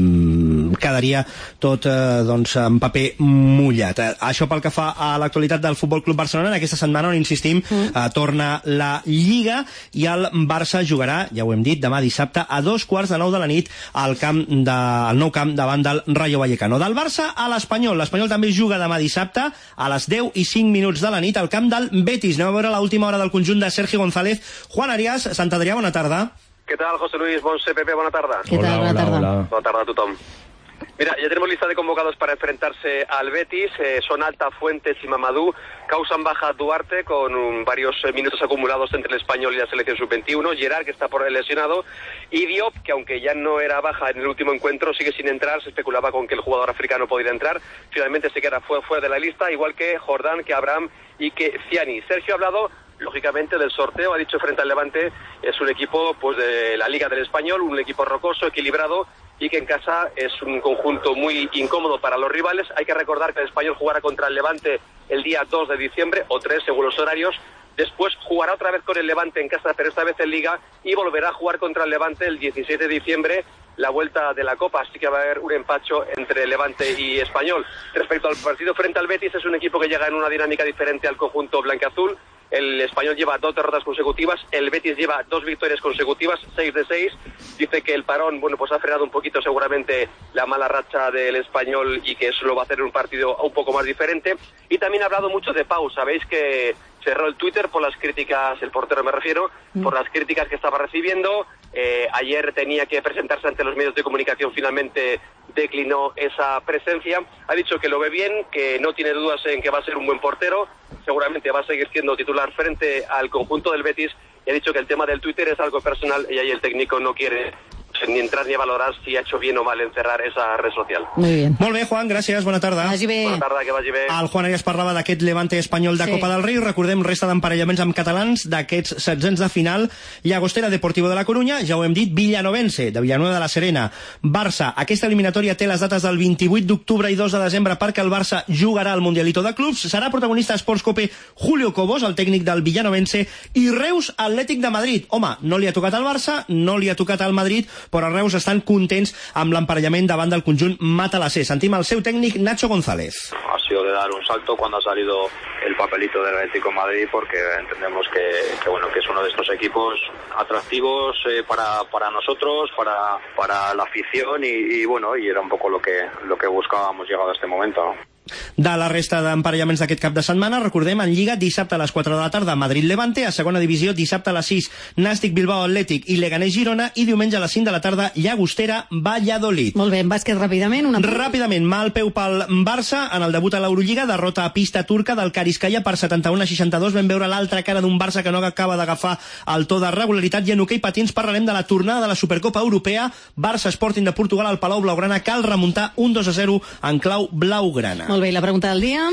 mmm, quedaria tot eh, doncs, en paper mullat. Eh, això pel que fa a l'actualitat del Futbol Club Barcelona. En aquesta setmana, on insistim, mm. eh, torna la Lliga i el Barça jugarà, ja ho hem dit, demà dissabte a dos quarts de nou de la nit al camp de, al nou camp davant del Rayo Vallecano. Del Barça a l'Espanyol. L'Espanyol també juga demà dissabte a les deu i cinc minuts de la nit al camp del Betis. Anem a veure l'última hora del conjunt de Sergi González. Juan Arias, Sant Adrià, bona tarda. Què tal, José Luis? Montse, Pepe, bona tarda. ¿Qué tal? Buena tarde. Buena tarde a tothom. Mira, ya tenemos lista de convocados para enfrentarse al Betis. Eh, son Alta, Fuentes y Mamadou. Causan baja Duarte con um, varios eh, minutos acumulados entre el Español y la selección sub veintiuno. Gerard, que está por el lesionado. Y Diop, que aunque ya no era baja en el último encuentro, sigue sin entrar. Se especulaba con que el jugador africano podría entrar. Finalmente se queda fuera de la lista, igual que Jordán, que Abraham y que Ciani. Sergio ha hablado, lógicamente, del sorteo. Ha dicho frente al Levante, es un equipo pues de la Liga del Español, un equipo rocoso, equilibrado, y que en casa es un conjunto muy incómodo para los rivales. Hay que recordar que el Español jugará contra el Levante el día dos de diciembre, o tres según los horarios. Después jugará otra vez con el Levante en casa, pero esta vez en Liga, y volverá a jugar contra el Levante el diecisiete de diciembre, la vuelta de la Copa. Así que va a haber un empacho entre Levante y Español. Respecto al partido frente al Betis, es un equipo que llega en una dinámica diferente al conjunto blanqueazul. El Español lleva dos derrotas consecutivas, el Betis lleva dos victorias consecutivas, seis de seis. Dice que el parón, bueno, pues ha frenado un poquito seguramente la mala racha del Español y que eso lo va a hacer un partido un poco más diferente. Y también ha hablado mucho de Pau. Sabéis que cerró el Twitter por las críticas, el portero me refiero, por las críticas que estaba recibiendo. Eh, ayer tenía que presentarse ante los medios de comunicación, finalmente declinó esa presencia. Ha dicho que lo ve bien, que no tiene dudas en que va a ser un buen portero, seguramente va a seguir siendo titular frente al conjunto del Betis, y ha dicho que el tema del Twitter es algo personal y ahí el técnico no quiere ni entrar ni a valorar si ha hecho bien o mal en cerrar esa red social. Muy bien. Molt bé, Juan, gràcies, bona tarda. Vagi bé. Bona tarda, que vagi bé. El Juan Arias parlava d'aquest Levante espanyol de Sí. Copa del Rei. Recordem resta d'emparellaments amb catalans d'aquests setzents de final. Llagostera, Deportivo de la Corunya, ja ho hem dit, Villanovense, de Villanueva de la Serena. Barça, aquesta eliminatòria té les dates del vint-i-vuit d'octubre i dos de desembre perquè el Barça jugarà al Mundialito de Clubs. Serà protagonista a Sports Cope Julio Cobos, el tècnic del Villanovense, i Reus Atlètic de Madrid. Home, no li ha tocat al Barça, no li ha tocat al Madrid, però els Reus estan contents amb l'emparellament davant del conjunt matalasser. Sentim el seu tècnic Nacho González. Ha sido de dar un salto cuando ha salido el papelito del Atlético de Madrid, porque entendemos que, que bueno que es uno de estos equipos atractivos eh, para, para nosotros, para, para la afición y, y bueno y era un poco lo que lo que buscábamos llegado a este momento, ¿no? De la resta d'emparellaments d'aquest cap de setmana, recordem, en Lliga, dissabte a les quatre de la tarda, Madrid-Levante, a segona divisió, dissabte a les sis, Nàstic Bilbao Atlètic i Leganés-Girona, i diumenge a les cinc de la tarda, Llagostera Valladolid. Molt bé, en bàsquet ràpidament. Una... Ràpidament, mal peu pel Barça en el debut a l'Eurolliga, derrota a pista turca del Karaskaya per setanta-u a seixanta-dos. Vam veure l'altra cara d'un Barça que no acaba d'agafar el to de regularitat, i en hoquei patins parlarem de la tornada de la Supercopa Europea. Barça Sporting de Portugal al Palau Blaugrana, cal remuntar un dos a zero en clau blaugrana. Molt bé, i la pregunta del dia?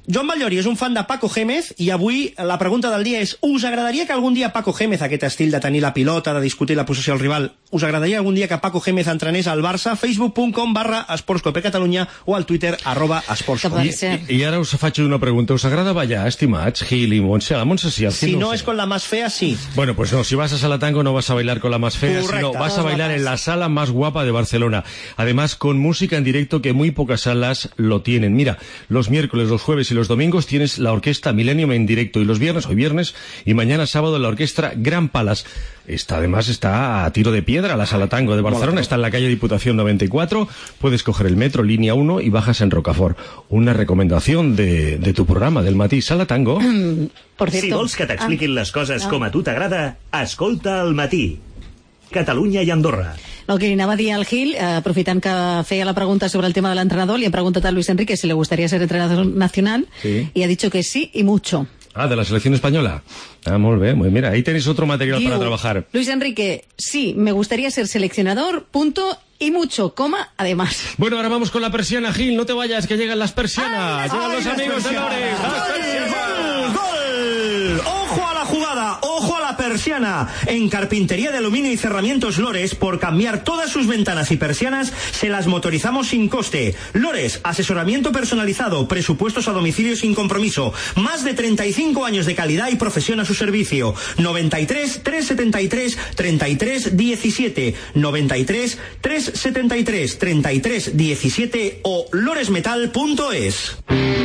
Joan Ballori és un fan de Paco Gémez i avui la pregunta del dia és: us agradaria que algun dia Paco Gémez, aquest estil de tenir la pilota, de discutir la posició del rival, us agradaria algun dia que Paco Gémez entrenés al Barça? facebook punt com barra esportscope Catalunya o al Twitter arroba esportscope. I, I ara us faig una pregunta. Us agrada ballar, estimats, Gil y Montse? La Montse sí, Si no sé. es con la más fea, sí. Bueno, pues no, si vas a Sala Tango no vas a bailar con la más fea, Correcto. sino vas a bailar en la sala más guapa de Barcelona. Además, con música en directo que muy pocas salas lo tienen. Mira, los miércoles, los jueves y los domingos tienes la orquesta Millennium en directo, y los viernes, hoy viernes, y mañana sábado la orquesta Gran Palace. Esta además está a tiro de piedra, la Sala Tango de Barcelona, está en la calle Diputación noventa y cuatro, puedes coger el metro, línea uno, y bajas en Rocafort. Una recomendación de, de tu programa, del matí, Sala Tango. Por cierto... Si vols que t'expliquin ah. les coses ah. com a tu t'agrada, escolta al matí. Catalunya i Andorra. Lo que anava a dir al Gil, eh, aprofitant que feia la pregunta sobre el tema del entrenador, le han preguntado a Luis Enrique si le gustaría ser entrenador nacional, Sí. y ha dicho que sí y mucho. Ah, de la selección española. Ah, muy bien, muy mira, ahí tenéis otro material Diu, para trabajar. Luis Enrique, sí, me gustaría ser seleccionador, punto, y mucho, coma, además. Bueno, ahora vamos con la persiana, Gil, no te vayas, que llegan las persianas. Ay, Llegan ay, los las amigos de persianas. Lores. Las persianas. ¡Gol! ¡Ojo a la jugada! ¡Ojo a la persiana! En Carpintería de Aluminio y Cerramientos Lores, por cambiar todas sus ventanas y persianas, se las motorizamos sin coste. Lores, asesoramiento personalizado, presupuestos a domicilio sin compromiso. Más de treinta y cinco años de calidad y profesión a su servicio. noventa y tres, trescientos setenta y tres, treinta y tres diecisiete. noventa y tres, trescientos setenta y tres, treinta y tres diecisiete o loresmetal punto es.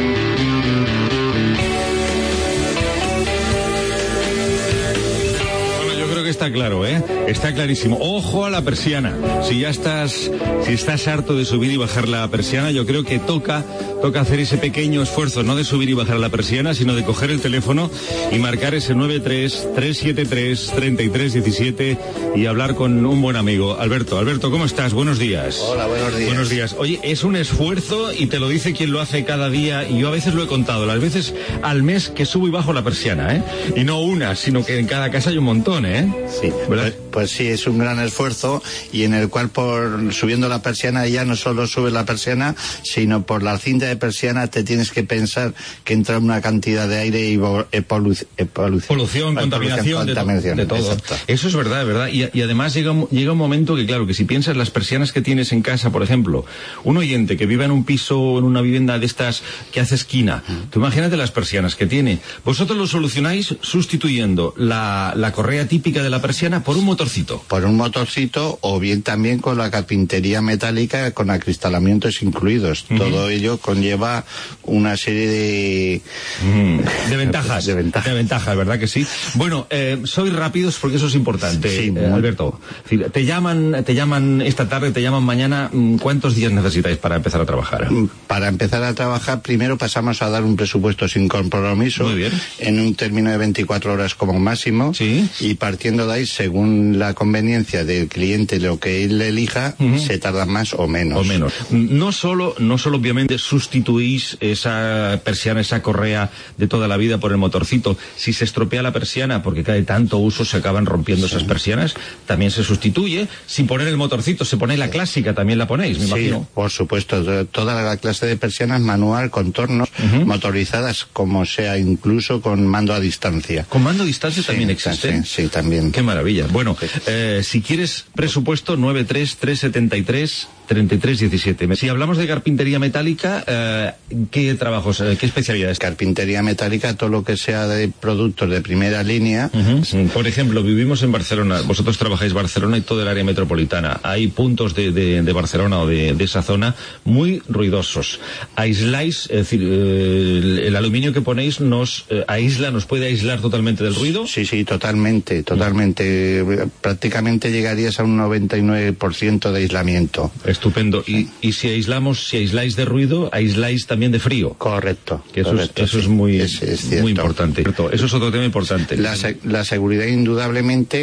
Está claro, ¿eh? Está clarísimo. Ojo a la persiana. Si ya estás, si estás harto de subir y bajar la persiana, yo creo que toca, toca hacer ese pequeño esfuerzo, no de subir y bajar la persiana, sino de coger el teléfono y marcar ese nueve tres, tres siete tres, treinta y tres diecisiete y hablar con un buen amigo. Alberto, Alberto, ¿cómo estás? Buenos días. Hola, buenos días. Buenos días. Oye, es un esfuerzo y te lo dice quien lo hace cada día, y yo a veces lo he contado, las veces al mes que subo y bajo la persiana, ¿eh? Y no una, sino que en cada casa hay un montón, ¿eh? Sí, pues, pues sí, es un gran esfuerzo, y en el cual por subiendo la persiana ya no solo subes la persiana, sino por la cinta de persiana te tienes que pensar que entra una cantidad de aire y polución, polución, contaminación, contaminación, de, to de todo. Exacto. Eso es verdad, verdad. Y, y además llega, llega un momento que, claro, que si piensas las persianas que tienes en casa, por ejemplo, un oyente que vive en un piso, en una vivienda de estas que hace esquina, mm. tú imagínate las persianas que tiene. Vosotros lo solucionáis sustituyendo la, la correa típica de la persiana por un motorcito. Por un motorcito, o bien también con la carpintería metálica con acristalamientos incluidos. Uh-huh. Todo ello conlleva una serie de... Uh-huh. De ventajas. De ventajas. De ventajas, ¿verdad que sí? Bueno, eh, sois rápidos porque eso es importante, sí, eh, Alberto. Te llaman, te llaman esta tarde, te llaman mañana. ¿Cuántos días necesitáis para empezar a trabajar? Para empezar a trabajar, primero pasamos a dar un presupuesto sin compromiso. Muy bien. En un término de veinticuatro horas como máximo. Sí. Y partiendo de ahí, según la conveniencia del cliente, lo que él elija, uh-huh. se tarda más o menos. O menos. No solo, no solo obviamente sustituís esa persiana, esa correa de toda la vida por el motorcito. Si se estropea la persiana porque cae tanto uso, se acaban rompiendo sí. esas persianas, también se sustituye. Sin poner el motorcito, se pone la clásica, también la ponéis, me sí, imagino. Por supuesto. Toda la clase de persianas, manual, contornos, uh-huh. motorizadas, como sea, incluso con mando a distancia. ¿Con mando a distancia sí, también existe? Sí, sí, también. Qué maravilla. Bueno, eh, si quieres presupuesto, nueve tres, trescientos setenta y tres, treinta y tres diecisiete. Si hablamos de carpintería metálica, eh, ¿qué trabajos, eh, qué especialidades? Carpintería metálica, todo lo que sea de productos de primera línea. Uh-huh. Por ejemplo, vivimos en Barcelona, vosotros trabajáis Barcelona y todo el área metropolitana. Hay puntos de, de, de Barcelona o de, de esa zona muy ruidosos. Aisláis, es decir, eh, el, el aluminio que ponéis nos eh, aísla, nos puede aislar totalmente del ruido. Sí, sí, totalmente, totalmente. Uh-huh. Prácticamente llegarías a un noventa y nueve por ciento de aislamiento. Estupendo. Y, y si aislamos, si aisláis de ruido, aisláis también de frío. Correcto. Que eso, correcto, es, eso sí. es muy, es, es muy importante. Eso es otro tema importante. La, la seguridad, indudablemente,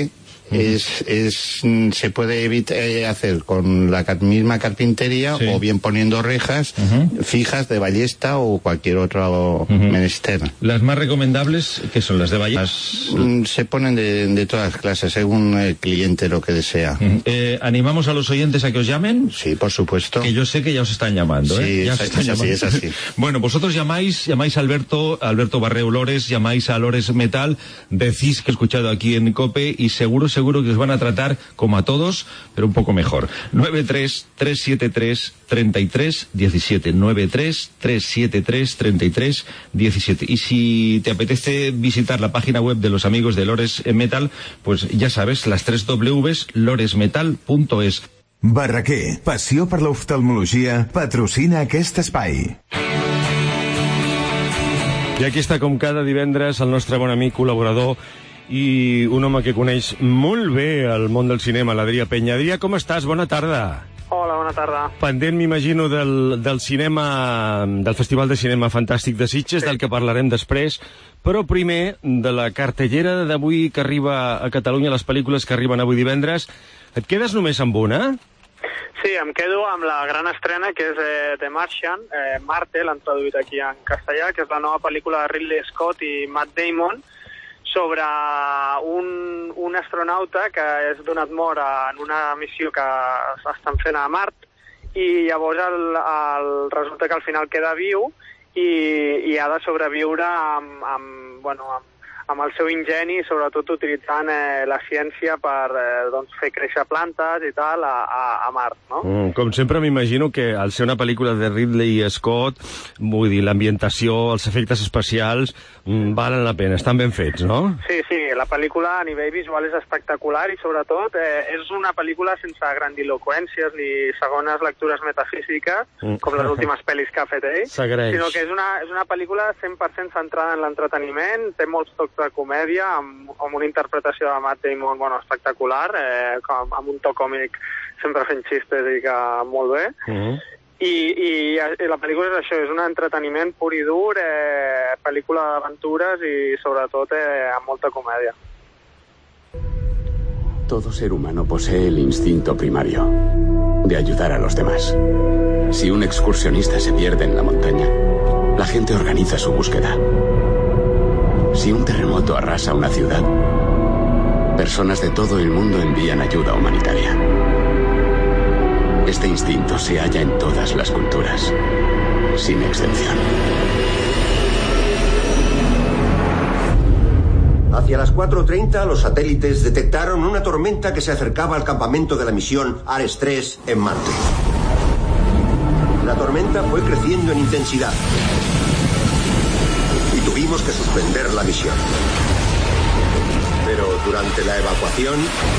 es, es, se puede evitar, eh, hacer con la misma carpintería sí. o bien poniendo rejas uh-huh. fijas de ballesta o cualquier otro uh-huh. menester. ¿Las más recomendables qué son? ¿Las de ballesta? Se ponen de, de todas clases, según el cliente lo que desea. Uh-huh. eh, ¿Animamos a los oyentes a que os llamen? Sí, por supuesto. Que yo sé que ya os están llamando, ¿eh? Sí, ya es, os están es llamando. así, es así. Bueno, vosotros llamáis, llamáis a Alberto, Alberto Barreu Lores, llamáis a Lores Metal, decís que he escuchado aquí en COPE y seguro, seguro que os van a tratar como a todos, pero un poco mejor. nueve tres tres siete tres tres tres uno siete, nueve tres tres siete tres tres tres uno siete. Y si te apetece visitar la página web de los amigos de Lores Metal, pues ya sabes, las tres W's, loresmetal punto es. Barraquer, passió per l'oftalmologia, patrocina aquest espai. I aquí està, com cada divendres, el nostre bon amic, col·laborador i un home que coneix molt bé el món del cinema, l'Adrià Penya. Adrià, com estàs? Bona tarda. Hola, bona tarda. Pendent, m'imagino, del, del cinema, del Festival de Cinema Fantàstic de Sitges, sí. del que parlarem després, però primer de la cartellera d'avui que arriba a Catalunya, les pel·lícules que arriben avui divendres. Et quedes només amb una? Sí, em quedo amb la gran estrena, que és eh, The Martian, eh, Marte, l'han traduït aquí en castellà, que és la nova pel·lícula de Ridley Scott i Matt Damon, sobre un, un astronauta que és donat mort en una missió que estan fent a Mart, i llavors el, el, resulta que al final queda viu i, i ha de sobreviure amb, amb, bueno, amb, amb el seu ingeni, sobretot utilitzant eh, la ciència per eh, doncs, fer créixer plantes i tal a, a, a Mart, no? Mm, com sempre m'imagino que al ser una pel·lícula de Ridley Scott, vull dir, l'ambientació, els efectes especials, mm, valen la pena, estan ben fets, no? Sí, sí, la pel·lícula a nivell visual és espectacular i sobretot eh, és una pel·lícula sense grandiloqüències ni segones lectures metafísiques, mm. com les últimes pel·lis que ha fet ell, sinó que és una, és una pel·lícula cent per cent centrada en l'entreteniment, té molts tocs de comèdia, amb, amb una interpretació de Matt Damon, bueno, espectacular, eh, com, amb un to còmic sempre fent xistes i que molt bé. Uh-huh. I, i, I la pel·lícula és això, és un entreteniment pur i dur, eh, pel·lícula d'aventures i sobretot eh, amb molta comèdia. Todo ser humano posee el instinto primario de ayudar a los demás. Si un excursionista se pierde en la montaña, la gente organiza su búsqueda. Si un terremoto arrasa una ciudad, personas de todo el mundo envían ayuda humanitaria. Este instinto se halla en todas las culturas, sin excepción. Hacia las cuatro treinta, los satélites detectaron una tormenta que se acercaba al campamento de la misión Ares tres en Marte. La tormenta fue creciendo en intensidad y tuvimos que suspender la misión. Pero durante la evacuación,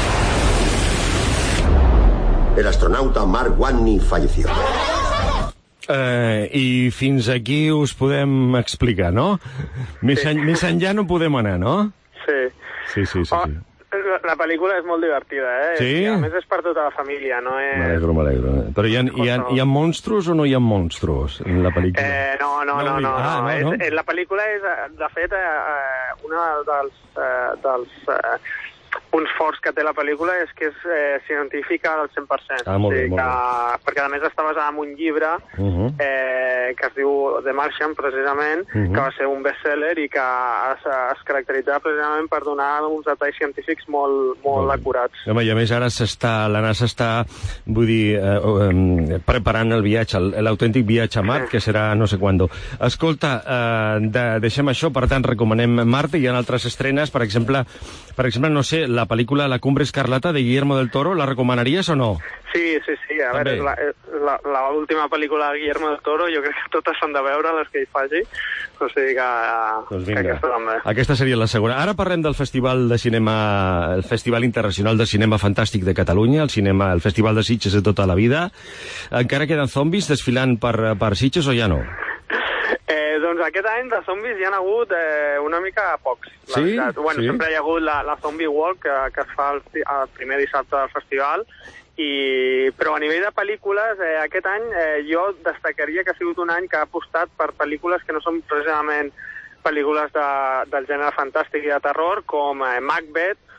el astronauta Mark Watney falleció. Eh, I fins aquí us podem explicar, no? Més, sí. en, més enllà no podem anar, no? Sí. Sí, sí, sí. Oh, sí. la, la pel·lícula és molt divertida, eh? Sí? I a més és per tota la família, no és... M'alegro, m'alegro. Però hi ha, hi, ha, hi ha monstros o no hi ha monstros en la pel·lícula? Eh, no, no, no, no. no, ah, no, és, no. És, la pel·lícula és, de fet, eh, una dels... Eh, dels eh, punts forts que té la pel·lícula és que és eh, científica al cent per cent. Ah, molt bé, o sigui, molt que, perquè a més està basada en un llibre uh-huh. eh, que es diu The Martian, precisament, uh-huh. que va ser un bestseller i que es, es caracteritza precisament per donar uns detalls científics molt, molt acurats. Home, i a més ara s'està, la NASA està, vull dir, eh, eh, preparant el viatge, l'autèntic viatge a Mart, sí. que serà no sé quan. Escolta, eh, de, deixem això, per tant, recomanem Marte, hi ha altres estrenes, per exemple, per exemple, no sé, la pel·lícula La Cumbre Escarlata de Guillermo del Toro, la recomanaries o no? Sí, sí, sí. A També. veure, l'última pel·lícula de Guillermo del Toro, jo crec que totes s'han de veure, les que hi faci. O sigui que, doncs que aquesta també. Aquesta seria la segona. Ara parlem del Festival de Cinema, el Festival Internacional de Cinema Fantàstic de Catalunya, el, cinema, el Festival de Sitges de tota la vida. Encara queden zombis desfilant per, per Sitges o ja no? Eh, doncs aquest any de zombis hi ha hagut eh, una mica pocs. Sí? Bueno, sí? Sempre hi ha hagut la, la Zombie Walk que, que es fa el, el primer dissabte del festival, i, però a nivell de pel·lícules eh, aquest any eh, jo destacaria que ha sigut un any que ha apostat per pel·lícules que no són precisament pel·lícules de, del gènere fantàstic i de terror, com eh, Macbeth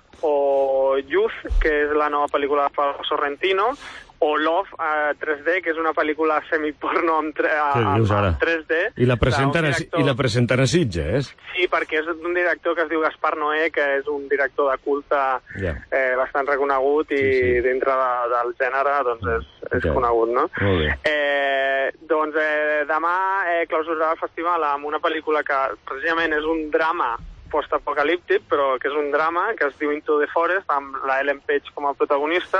o Youth, que és la nova pel·lícula de Paolo Sorrentino, o Love a tres D, que és una pel·lícula semiporno amb, tre amb, amb tres D. I la presenten, director... a, i la presenten a Sitges. Sí, perquè és d'un director que es diu Gaspar Noé, que és un director de culte yeah. eh, bastant reconegut i sí, sí. dintre de, del gènere doncs és, és okay. conegut, no? Molt bé. Eh, doncs eh, demà eh, clausurarà el festival amb una pel·lícula que precisament és un drama post-apocalíptic, però que és un drama que es diu Into the Forest, amb la Ellen Page com a protagonista.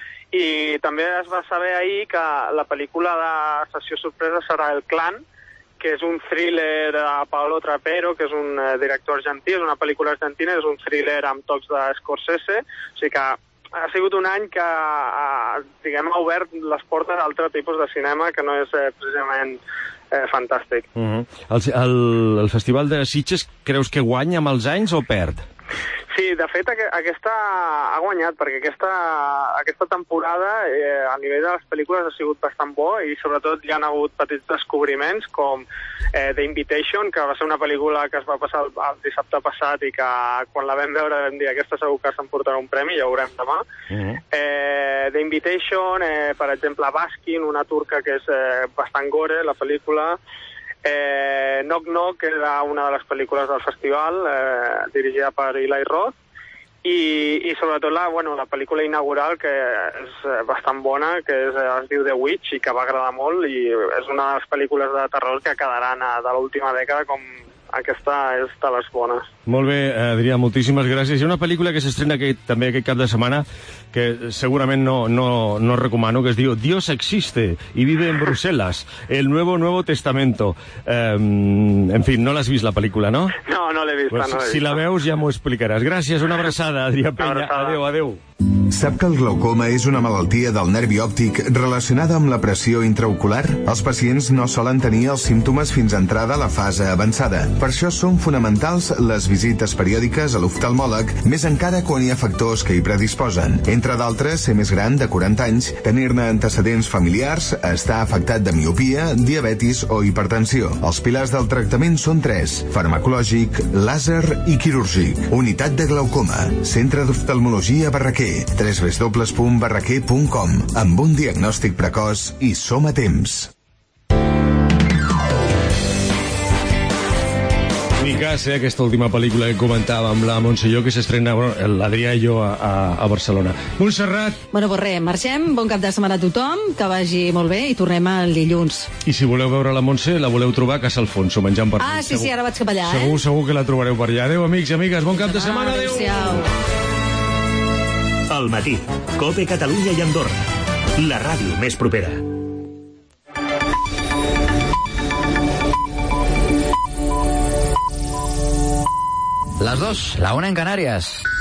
I també es va saber ahir que la pel·lícula de sessió sorpresa serà El Clan, que és un thriller de Paolo Trapero, que és un director argentí, és una pel·lícula argentina, és un thriller amb tocs de Scorsese, o sigui que ha sigut un any que diguem, ha obert les portes a altre tipus de cinema que no és eh, precisament eh, fantàstic. Uh -huh. el, el, el Festival de Sitges creus que guanya amb els anys o perd? Sí, de fet, aquesta ha guanyat, perquè aquesta, aquesta temporada eh, a nivell de les pel·lícules ha sigut bastant bo i sobretot hi ha hagut petits descobriments com eh, The Invitation, que va ser una pel·lícula que es va passar el, el dissabte passat i que quan la vam veure vam dir aquesta segur que s'emportarà un premi, ja ho veurem demà. Uh -huh. eh, The Invitation, eh, per exemple, Baskin, una turca que és eh, bastant gore, la pel·lícula. Eh, Knock Knock era una de les pel·lícules del festival, eh, dirigida per Eli Roth, i, i sobretot la, bueno, la pel·lícula inaugural, que és bastant bona, que és, es diu The Witch i que va agradar molt, i és una de les pel·lícules de terror que quedaran a, de l'última dècada com aquesta és de les bones. Molt bé, Adrià, moltíssimes gràcies. Hi ha una pel·lícula que s'estrena aquest, també aquest cap de setmana que segurament no, no, no recomano, que es diu Dios existe y vive en Bruselas, el nuevo Nuevo Testamento. Eh, en fi, no l'has vist la pel·lícula, no? No, no l'he vista, pues, no l'he si vista. la veus ja m'ho explicaràs. Gràcies, una abraçada, Adrià Peña. Adéu, adéu. Sap que el glaucoma és una malaltia del nervi òptic relacionada amb la pressió intraocular? Els pacients no solen tenir els símptomes fins a entrada a la fase avançada. Per això són fonamentals les visites periòdiques a l'oftalmòleg, més encara quan hi ha factors que hi predisposen. Entre d'altres, ser més gran de quaranta anys, tenir-ne antecedents familiars, estar afectat de miopia, diabetis o hipertensió. Els pilars del tractament són tres: farmacològic, làser i quirúrgic. Unitat de glaucoma. Centre d'oftalmologia Barraquer. w w w punt barraquer punt com. Amb un diagnòstic precoç i som a temps. Ni cas, eh, aquesta última pel·lícula que comentava amb la Montse i jo, que s'estrena, bueno, l'Adrià i jo a, a, a Barcelona. Montserrat! Bueno, pues res, marxem. Bon cap de setmana a tothom, que vagi molt bé i tornem el dilluns. I si voleu veure la Montse, la voleu trobar a Casa Alfonso, menjant per Ah, sí, segur, sí, ara vaig cap allà, eh? Segur, segur que la trobareu per allà. Adéu, amics i amigues, bon cap de setmana, adéu! Adéu-siau. Al matí, COPE Catalunya i Andorra. La ràdio més propera. Las dos, la una en Canarias.